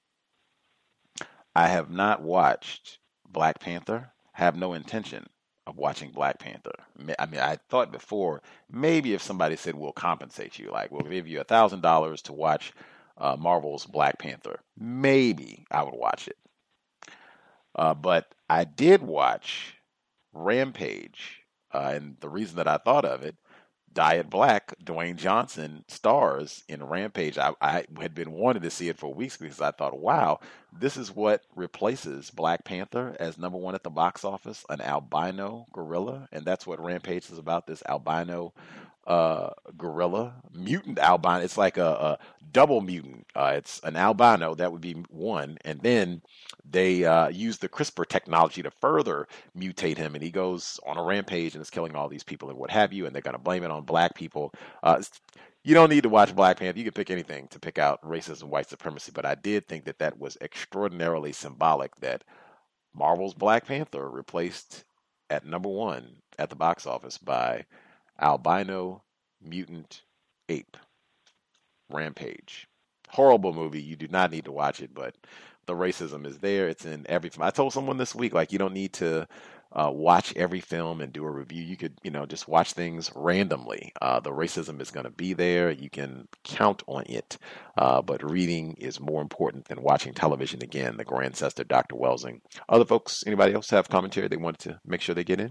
Speaker 15: I have not watched Black Panther. Have no intention of watching Black Panther. I mean, I thought before maybe if somebody said we'll compensate you, like we'll give you a thousand dollars to watch uh, Marvel's Black Panther, maybe I would watch it. Uh, but I did watch Rampage. Uh, and the reason that I thought of it, Diet Black, Dwayne Johnson stars in Rampage. I, I had been wanting to see it for weeks because I thought, wow, this is what replaces Black Panther as number one at the box office, an albino gorilla. And that's what Rampage is about, this albino uh, gorilla, mutant albino. It's like a, a double mutant. Uh, it's an albino, that would be one. And then they uh, use the CRISPR technology to further mutate him, and he goes on a rampage and is killing all these people and what have you, and they're going to blame it on black people. Uh, you don't need to watch Black Panther. You can pick anything to pick out racism, white supremacy, but I did think that that was extraordinarily symbolic that Marvel's Black Panther replaced at number one at the box office by albino mutant ape. Rampage. Horrible movie. You do not need to watch it, but the racism is there. It's in every film. I told someone this week, like, you don't need to uh, watch every film and do a review. You could, you know, just watch things randomly. Uh, the racism is going to be there. You can count on it. Uh, but reading is more important than watching television. Again, the Grand Sister, Doctor Welsing. Other folks, anybody else have commentary they wanted to make sure they get in?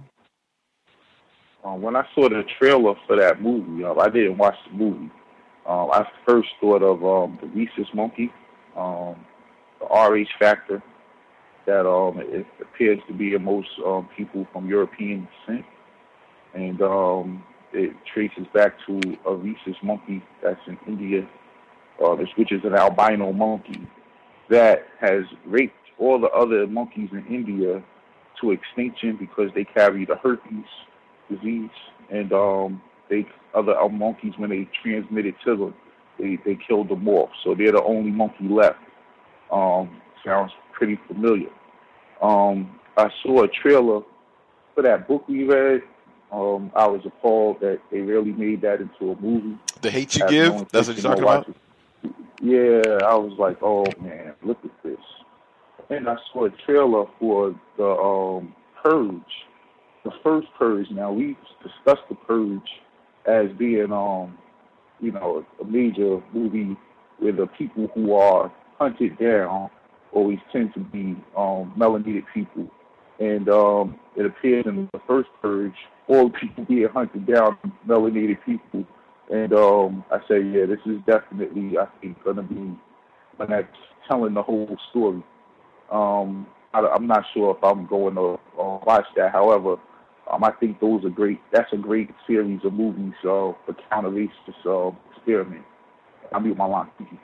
Speaker 16: Um, when I saw the trailer for that movie, uh, I didn't watch the movie. Um, I first thought of um, the Rhesus monkey. Um, R H factor that um, it appears to be in most um, people from European descent, and um, it traces back to a rhesus monkey that's in India, uh, which is an albino monkey that has raped all the other monkeys in India to extinction because they carry the herpes disease, and um, they other monkeys, when they transmitted to them, they, they killed them off. So they're the only monkey left. Um, sounds pretty familiar. Um, I saw a trailer for that book we read. Um, I was appalled that they really made that into a movie.
Speaker 15: The Hate You Give? That's what you're talking about?
Speaker 16: It. Yeah, I was like, oh man, look at this. And I saw a trailer for the um, Purge, the first Purge. Now, we discussed the Purge as being, um, you know, a major movie where the people who are hunted down always tend to be um, melanated people And um, it appears in the first purge, all people being hunted down, melanated people. And um, I say, yeah, this is definitely, I think, going to be when that's telling the whole story. Um, I, I'm not sure if I'm going to uh, watch that. However, um, I think those are great. That's a great series of movies uh, for counter-racist uh, experiment. I'll mute my line. Thank you.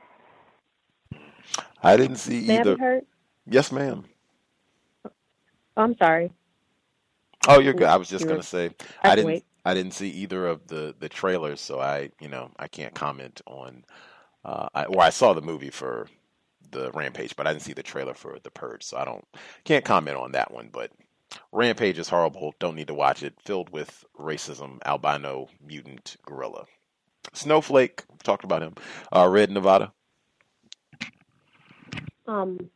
Speaker 15: I didn't see
Speaker 17: May I
Speaker 15: either.
Speaker 17: be heard?
Speaker 15: Yes, ma'am.
Speaker 17: Oh, I'm sorry.
Speaker 15: Oh, you're good. I was just
Speaker 17: You
Speaker 15: gonna
Speaker 17: were-
Speaker 15: say
Speaker 17: I
Speaker 15: I
Speaker 17: can
Speaker 15: didn't.
Speaker 17: wait.
Speaker 15: I didn't see either of the the trailers, so I, you know, I can't comment on. Uh, I, or I saw the movie for the Rampage, but I didn't see the trailer for the Purge, so I don't can't comment on that one. But Rampage is horrible. Don't need to watch it. Filled with racism, albino, mutant, gorilla. Snowflake. Talked about him. Uh, Red Nevada.
Speaker 17: Um,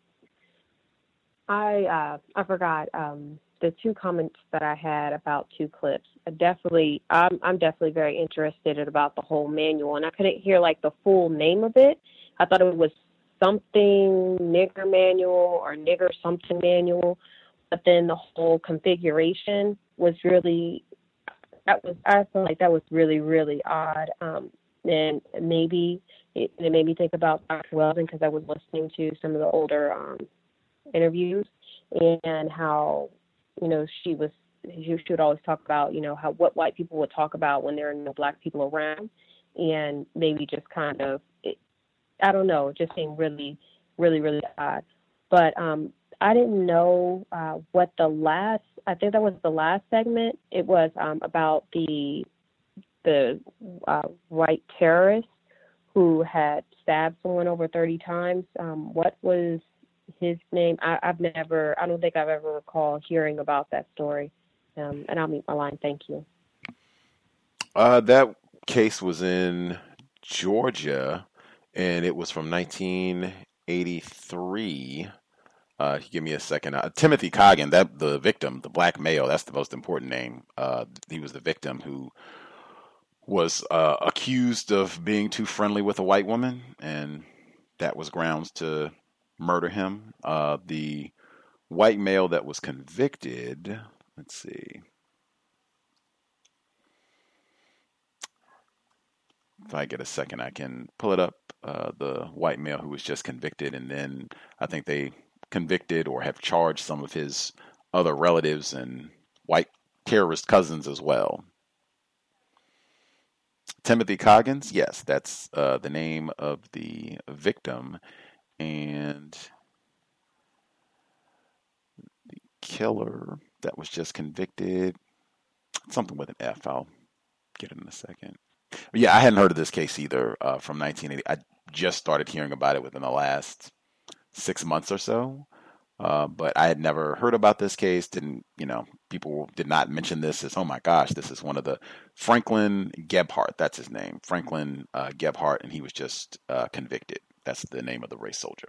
Speaker 17: I uh, I forgot um, the two comments that I had about two clips. I definitely, I'm I'm definitely very interested in about the whole manual, and I couldn't hear like the full name of it. I thought it was something nigger manual or nigger something manual, but then the whole configuration was really that was I feel like that was really really odd. Um, and maybe it, it made me think about Doctor Weldon because I was listening to some of the older um, interviews and how, you know, she was, she, she would always talk about, you know, how what white people would talk about when there are no black people around, and maybe just kind of, it, I don't know, it just seemed really, really, really odd. But um, I didn't know uh, what the last, I think that was the last segment. It was um, about the the uh, white terrorist who had stabbed someone over thirty times. Um, what was his name? I, I've never, I don't think I've ever recalled hearing about that story. Um, and I'll mute my line. Thank you.
Speaker 15: Uh, that case was in Georgia, and it was from nineteen eighty-three. Uh, give me a second. Uh, Timothy Coggan, that the victim, the black male, that's the most important name. Uh, he was the victim who was uh, accused of being too friendly with a white woman, and that was grounds to murder him. Uh, the white male that was convicted, let's see. If I get a second, I can pull it up. Uh, the white male who was just convicted, and then I think they convicted or have charged some of his other relatives and white terrorist cousins as well. Timothy Coggins, yes, that's uh, the name of the victim, and the killer that was just convicted, something with an F. I'll get it in a second. But yeah, I hadn't heard of this case either uh, from nineteen eighty. I just started hearing about it within the last six months or so. Uh, but I had never heard about this case. Didn't, you know, people did not mention this as, oh my gosh, this is one of the Franklin Gebhardt. That's his name, Franklin uh, Gebhardt, and he was just uh, convicted. That's the name of the race soldier.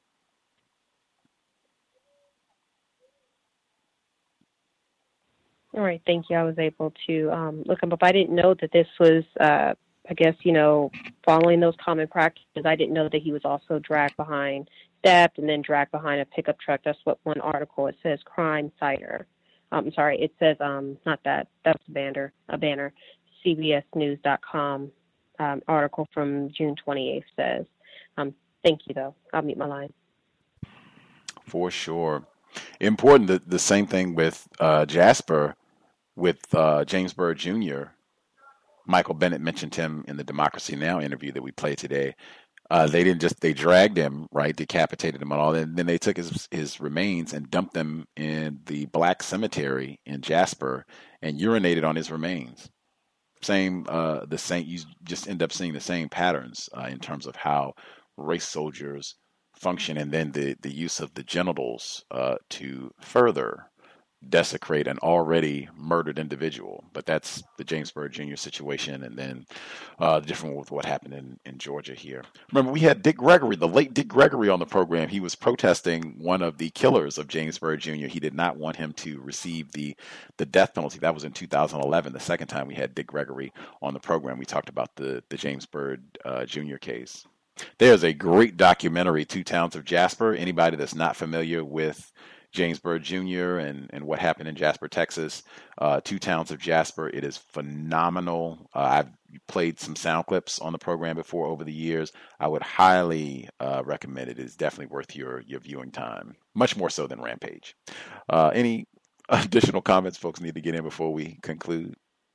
Speaker 17: All right, thank you. I was able to um, look him up. I didn't know that this was, uh, I guess, you know, following those common practices. I didn't know that he was also dragged behind, stabbed, and then dragged behind a pickup truck. That's what one article, it says crime cider. Um, I'm sorry, it says, um, not that, that's a banner, a banner, C B S news dot com um, article from June twenty-eighth says. Um, thank you, though. I'll mute my line.
Speaker 15: For sure. Important, the, the same thing with uh, Jasper, with uh, James Byrd Junior Michael Bennett mentioned him in the Democracy Now! Interview that we played today. Uh, they didn't just, they dragged him, right, decapitated him and all, and then they took his his remains and dumped them in the black cemetery in Jasper and urinated on his remains. Same, uh, the same, you just end up seeing the same patterns uh, in terms of how race soldiers function, and then the, the use of the genitals uh, to further desecrate an already murdered individual. But that's the James Byrd Junior situation, and then uh, different with what happened in, in Georgia here. Remember, we had Dick Gregory, the late Dick Gregory, on the program. He was protesting one of the killers of James Byrd Junior He did not want him to receive the, the death penalty. That was in two thousand eleven, the second time we had Dick Gregory on the program. We talked about the, the James Byrd uh, Junior case. There's a great documentary, Two Towns of Jasper. Anybody that's not familiar with James Byrd Junior and, and what happened in Jasper, Texas, uh, two towns of Jasper. It is phenomenal. Uh, I've played some sound clips on the program before over the years. I would highly uh, recommend it. It is definitely worth your, your viewing time, much more so than Rampage. Uh, any additional comments folks need to get in before we conclude?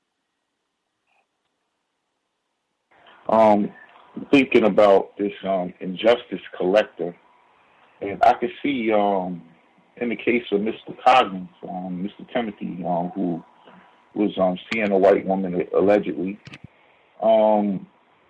Speaker 16: Um, thinking about this um, injustice collector, and I could see um, in the case of Mister Coggins, um, Mister Timothy, um, who was um, seeing a white woman allegedly, um,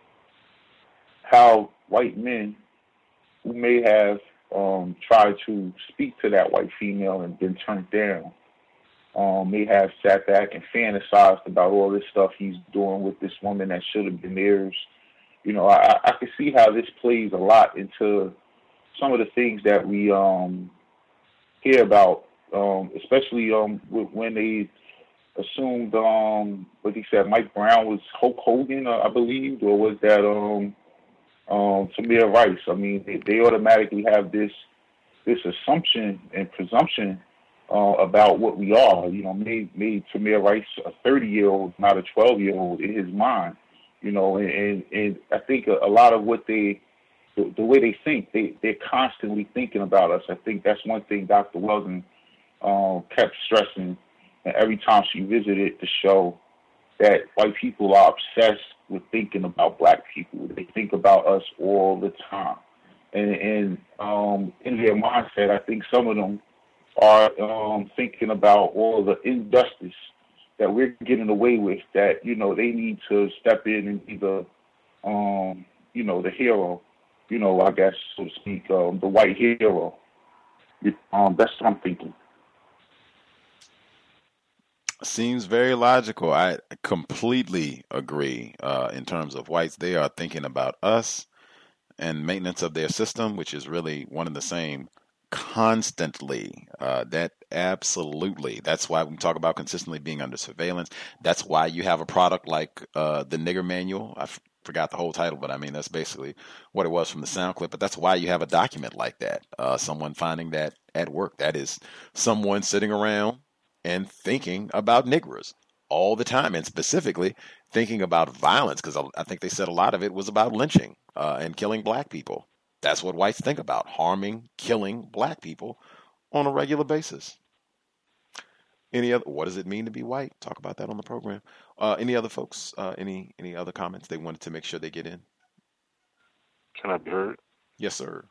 Speaker 16: how white men who may have um, tried to speak to that white female and been turned down, um, may have sat back and fantasized about all this stuff he's doing with this woman that should have been theirs. You know, I, I can see how this plays a lot into some of the things that we um, hear about, um, especially um, when they assumed, um, what he said, Mike Brown was Hulk Hogan, uh, I believe, or was that um, um, Tamir Rice? I mean, they, they automatically have this this assumption and presumption uh, about what we are. You know, made made Tamir Rice a thirty-year-old, not a twelve-year-old in his mind. You know, and, and, and I think a, a lot of what they, the, the way they think, they, they're constantly thinking about us. I think that's one thing Doctor Weldon um, kept stressing, and every time she visited the show, that white people are obsessed with thinking about black people. They think about us all the time. And, and um, in their mindset, I think some of them are um, thinking about all the injustice that we're getting away with, that, you know, they need to step in and be the, um, you know, the hero, you know, I guess, so to speak, um, the white hero. Um, that's what I'm thinking.
Speaker 15: Seems very logical. I completely agree. Uh, in terms of whites, they are thinking about us and maintenance of their system, which is really one and the same, constantly. Uh, that absolutely. That's why we talk about consistently being under surveillance. That's why you have a product like uh, the Nigger Manual. I f- forgot the whole title, but I mean, that's basically what it was from the sound clip. But that's why you have a document like that. Uh, someone finding that at work. That is someone sitting around and thinking about niggers all the time, and specifically thinking about violence, because I think they said a lot of it was about lynching uh, and killing black people. That's what whites think about, harming, killing black people on a regular basis. Any other? What does it mean to be white? Talk about that on the program. Uh, any other folks? Uh, any any other comments they wanted to make sure they get in?
Speaker 2: Can I be heard?
Speaker 15: Yes, sir.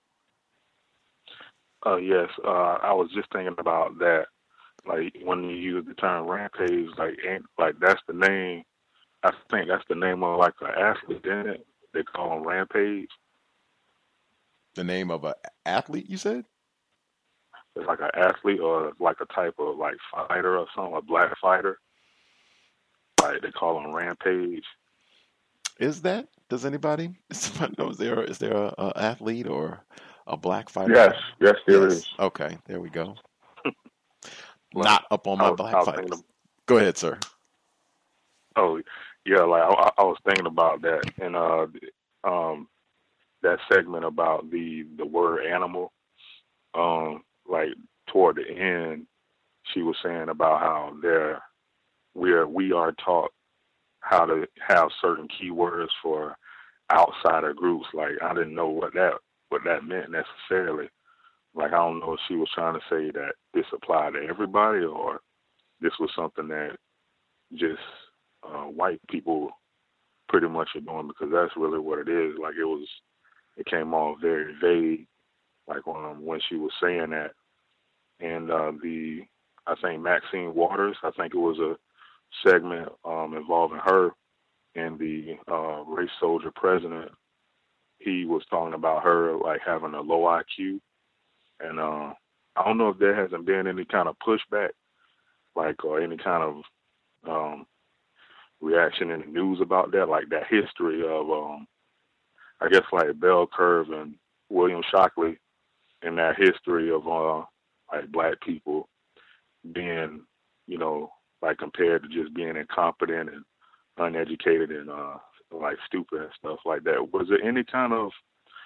Speaker 2: Uh, yes, uh, I was just thinking about that. Like when you use the term rampage, like ain't like that's the name. I think that's the name of like an athlete, isn't it? They call him Rampage.
Speaker 15: The name of an athlete, you said?
Speaker 2: It's like an athlete or like a type of like fighter or something, a black fighter. Like they call him Rampage.
Speaker 15: Is that? Does anybody? Does somebody know? Is there is there a, a athlete or a black fighter?
Speaker 2: Yes, yes, there
Speaker 15: yes.
Speaker 2: is.
Speaker 15: Okay, there we go.
Speaker 2: Like,
Speaker 15: Not up on my
Speaker 2: was,
Speaker 15: black fighters. Of, Go ahead, sir.
Speaker 2: Oh yeah, like I, I was thinking about that, and uh, um. that segment about the, the word animal, um, like toward the end, she was saying about how there we are we are taught how to have certain keywords for outsider groups. Like I didn't know what that what that meant necessarily. Like I don't know if she was trying to say that this applied to everybody or this was something that just uh, white people pretty much are doing, because that's really what it is. Like it was. It came off very vague, like um, when she was saying that. And uh, the, I think Maxine Waters, I think it was a segment um, involving her and the uh, race soldier president. He was talking about her like having a low I Q. And uh, I don't know if there hasn't been any kind of pushback, like, or any kind of um, reaction in the news about that, like that history of, um, I guess like Bell Curve and William Shockley, and that history of uh, like black people being, you know, like compared to just being incompetent and uneducated and uh, like stupid and stuff like that. Was there any kind of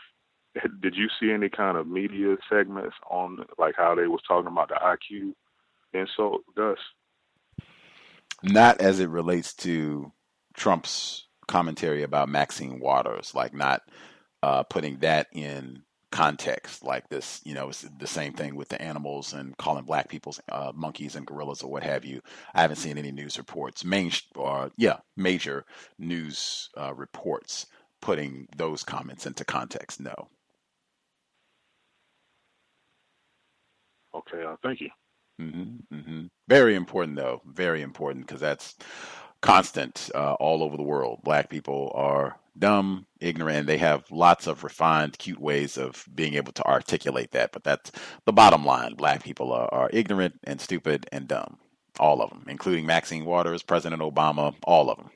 Speaker 2: did you see any kind of media segments on like how they was talking about the I Q insult, Gus?
Speaker 15: Not as it relates to Trump's commentary about Maxine Waters, like not uh, putting that in context like this. You know, it's the same thing with the animals and calling black people uh, monkeys and gorillas or what have you. I haven't seen any news reports, main or yeah, major news uh, reports putting those comments into context. No.
Speaker 2: Okay, uh, thank you.
Speaker 15: Mm-hmm, mm-hmm. Very important, though. Very important, because that's constant uh, all over the world. Black people are dumb, ignorant, and they have lots of refined, cute ways of being able to articulate that. But that's the bottom line. Black people are, are ignorant and stupid and dumb. All of them, including Maxine Waters, President Obama, all of them.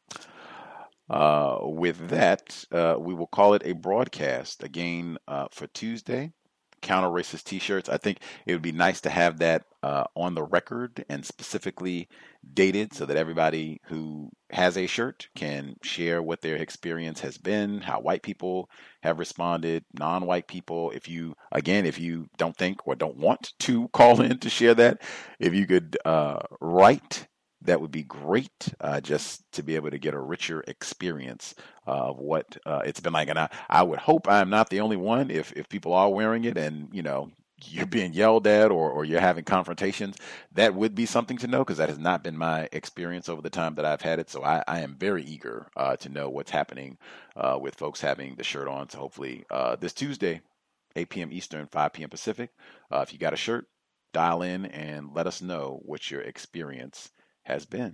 Speaker 15: Uh, with that, uh, we will call it a broadcast again uh, for Tuesday. Counter-racist T-shirts. I think it would be nice to have that uh, on the record and specifically dated so that everybody who has a shirt can share what their experience has been, how white people have responded, non-white people. If you, again, if you don't think or don't want to call in to share that, if you could uh, write, that would be great, uh, just to be able to get a richer experience uh, of what uh, it's been like. And I, I would hope I'm not the only one. If if people are wearing it and, you know, you're being yelled at or, or you're having confrontations, that would be something to know, because that has not been my experience over the time that I've had it. So I, I am very eager uh, to know what's happening uh, with folks having the shirt on. So hopefully uh, this Tuesday, eight p.m. Eastern, five p.m. Pacific, uh, if you got a shirt, dial in and let us know what your experience has been.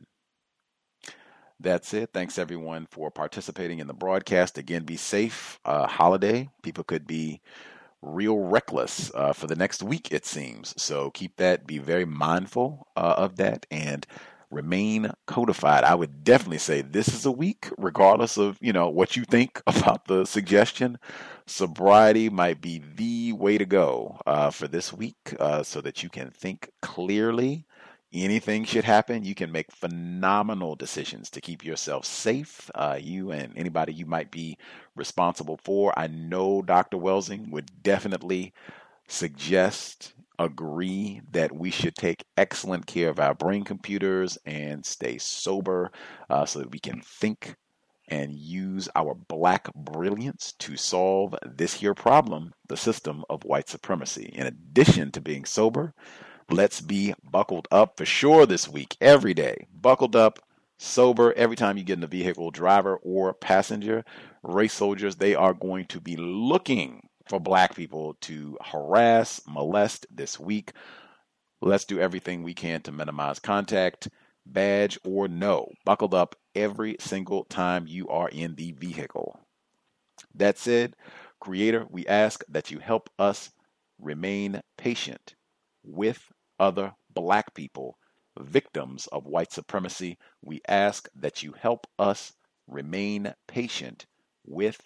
Speaker 15: That's it. Thanks everyone for participating in the broadcast. Again, be safe. Uh, holiday. People could be real reckless uh, for the next week, it seems. So keep that. Be very mindful uh, of that and remain codified. I would definitely say this is a week, regardless of, you know, what you think about the suggestion. Sobriety might be the way to go uh, for this week uh, so that you can think clearly. Anything should happen. You can make phenomenal decisions to keep yourself safe, uh, you and anybody you might be responsible for. I know Doctor Welsing would definitely suggest, agree that we should take excellent care of our brain computers and stay sober uh, so that we can think and use our black brilliance to solve this here problem, the system of white supremacy. In addition to being sober, let's be buckled up for sure this week, every day. Buckled up, sober, every time you get in the vehicle, driver or passenger. Race soldiers, they are going to be looking for black people to harass, molest this week. Let's do everything we can to minimize contact, badge or no. Buckled up every single time you are in the vehicle. That said, Creator, we ask that you help us remain patient with other black people, victims of white supremacy. We ask that you help us remain patient with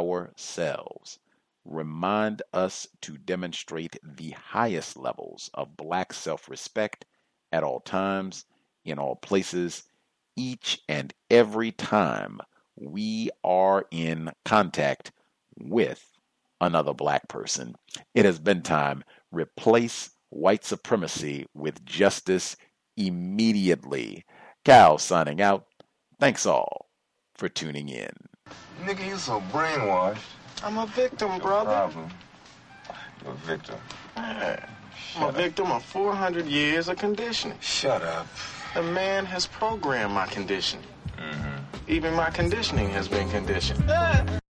Speaker 15: ourselves. Remind us to demonstrate the highest levels of black self-respect at all times, in all places, each and every time we are in contact with another black person. It has been time. Replace white supremacy with justice immediately. Cal signing out. Thanks all for tuning in.
Speaker 8: Nigga, you so brainwashed. I'm a victim, What's brother. Problem? You're a victim. Yeah. I'm a victim of four hundred years of conditioning. Shut up. The man has programmed my conditioning. Mm-hmm. Even my conditioning has been conditioned.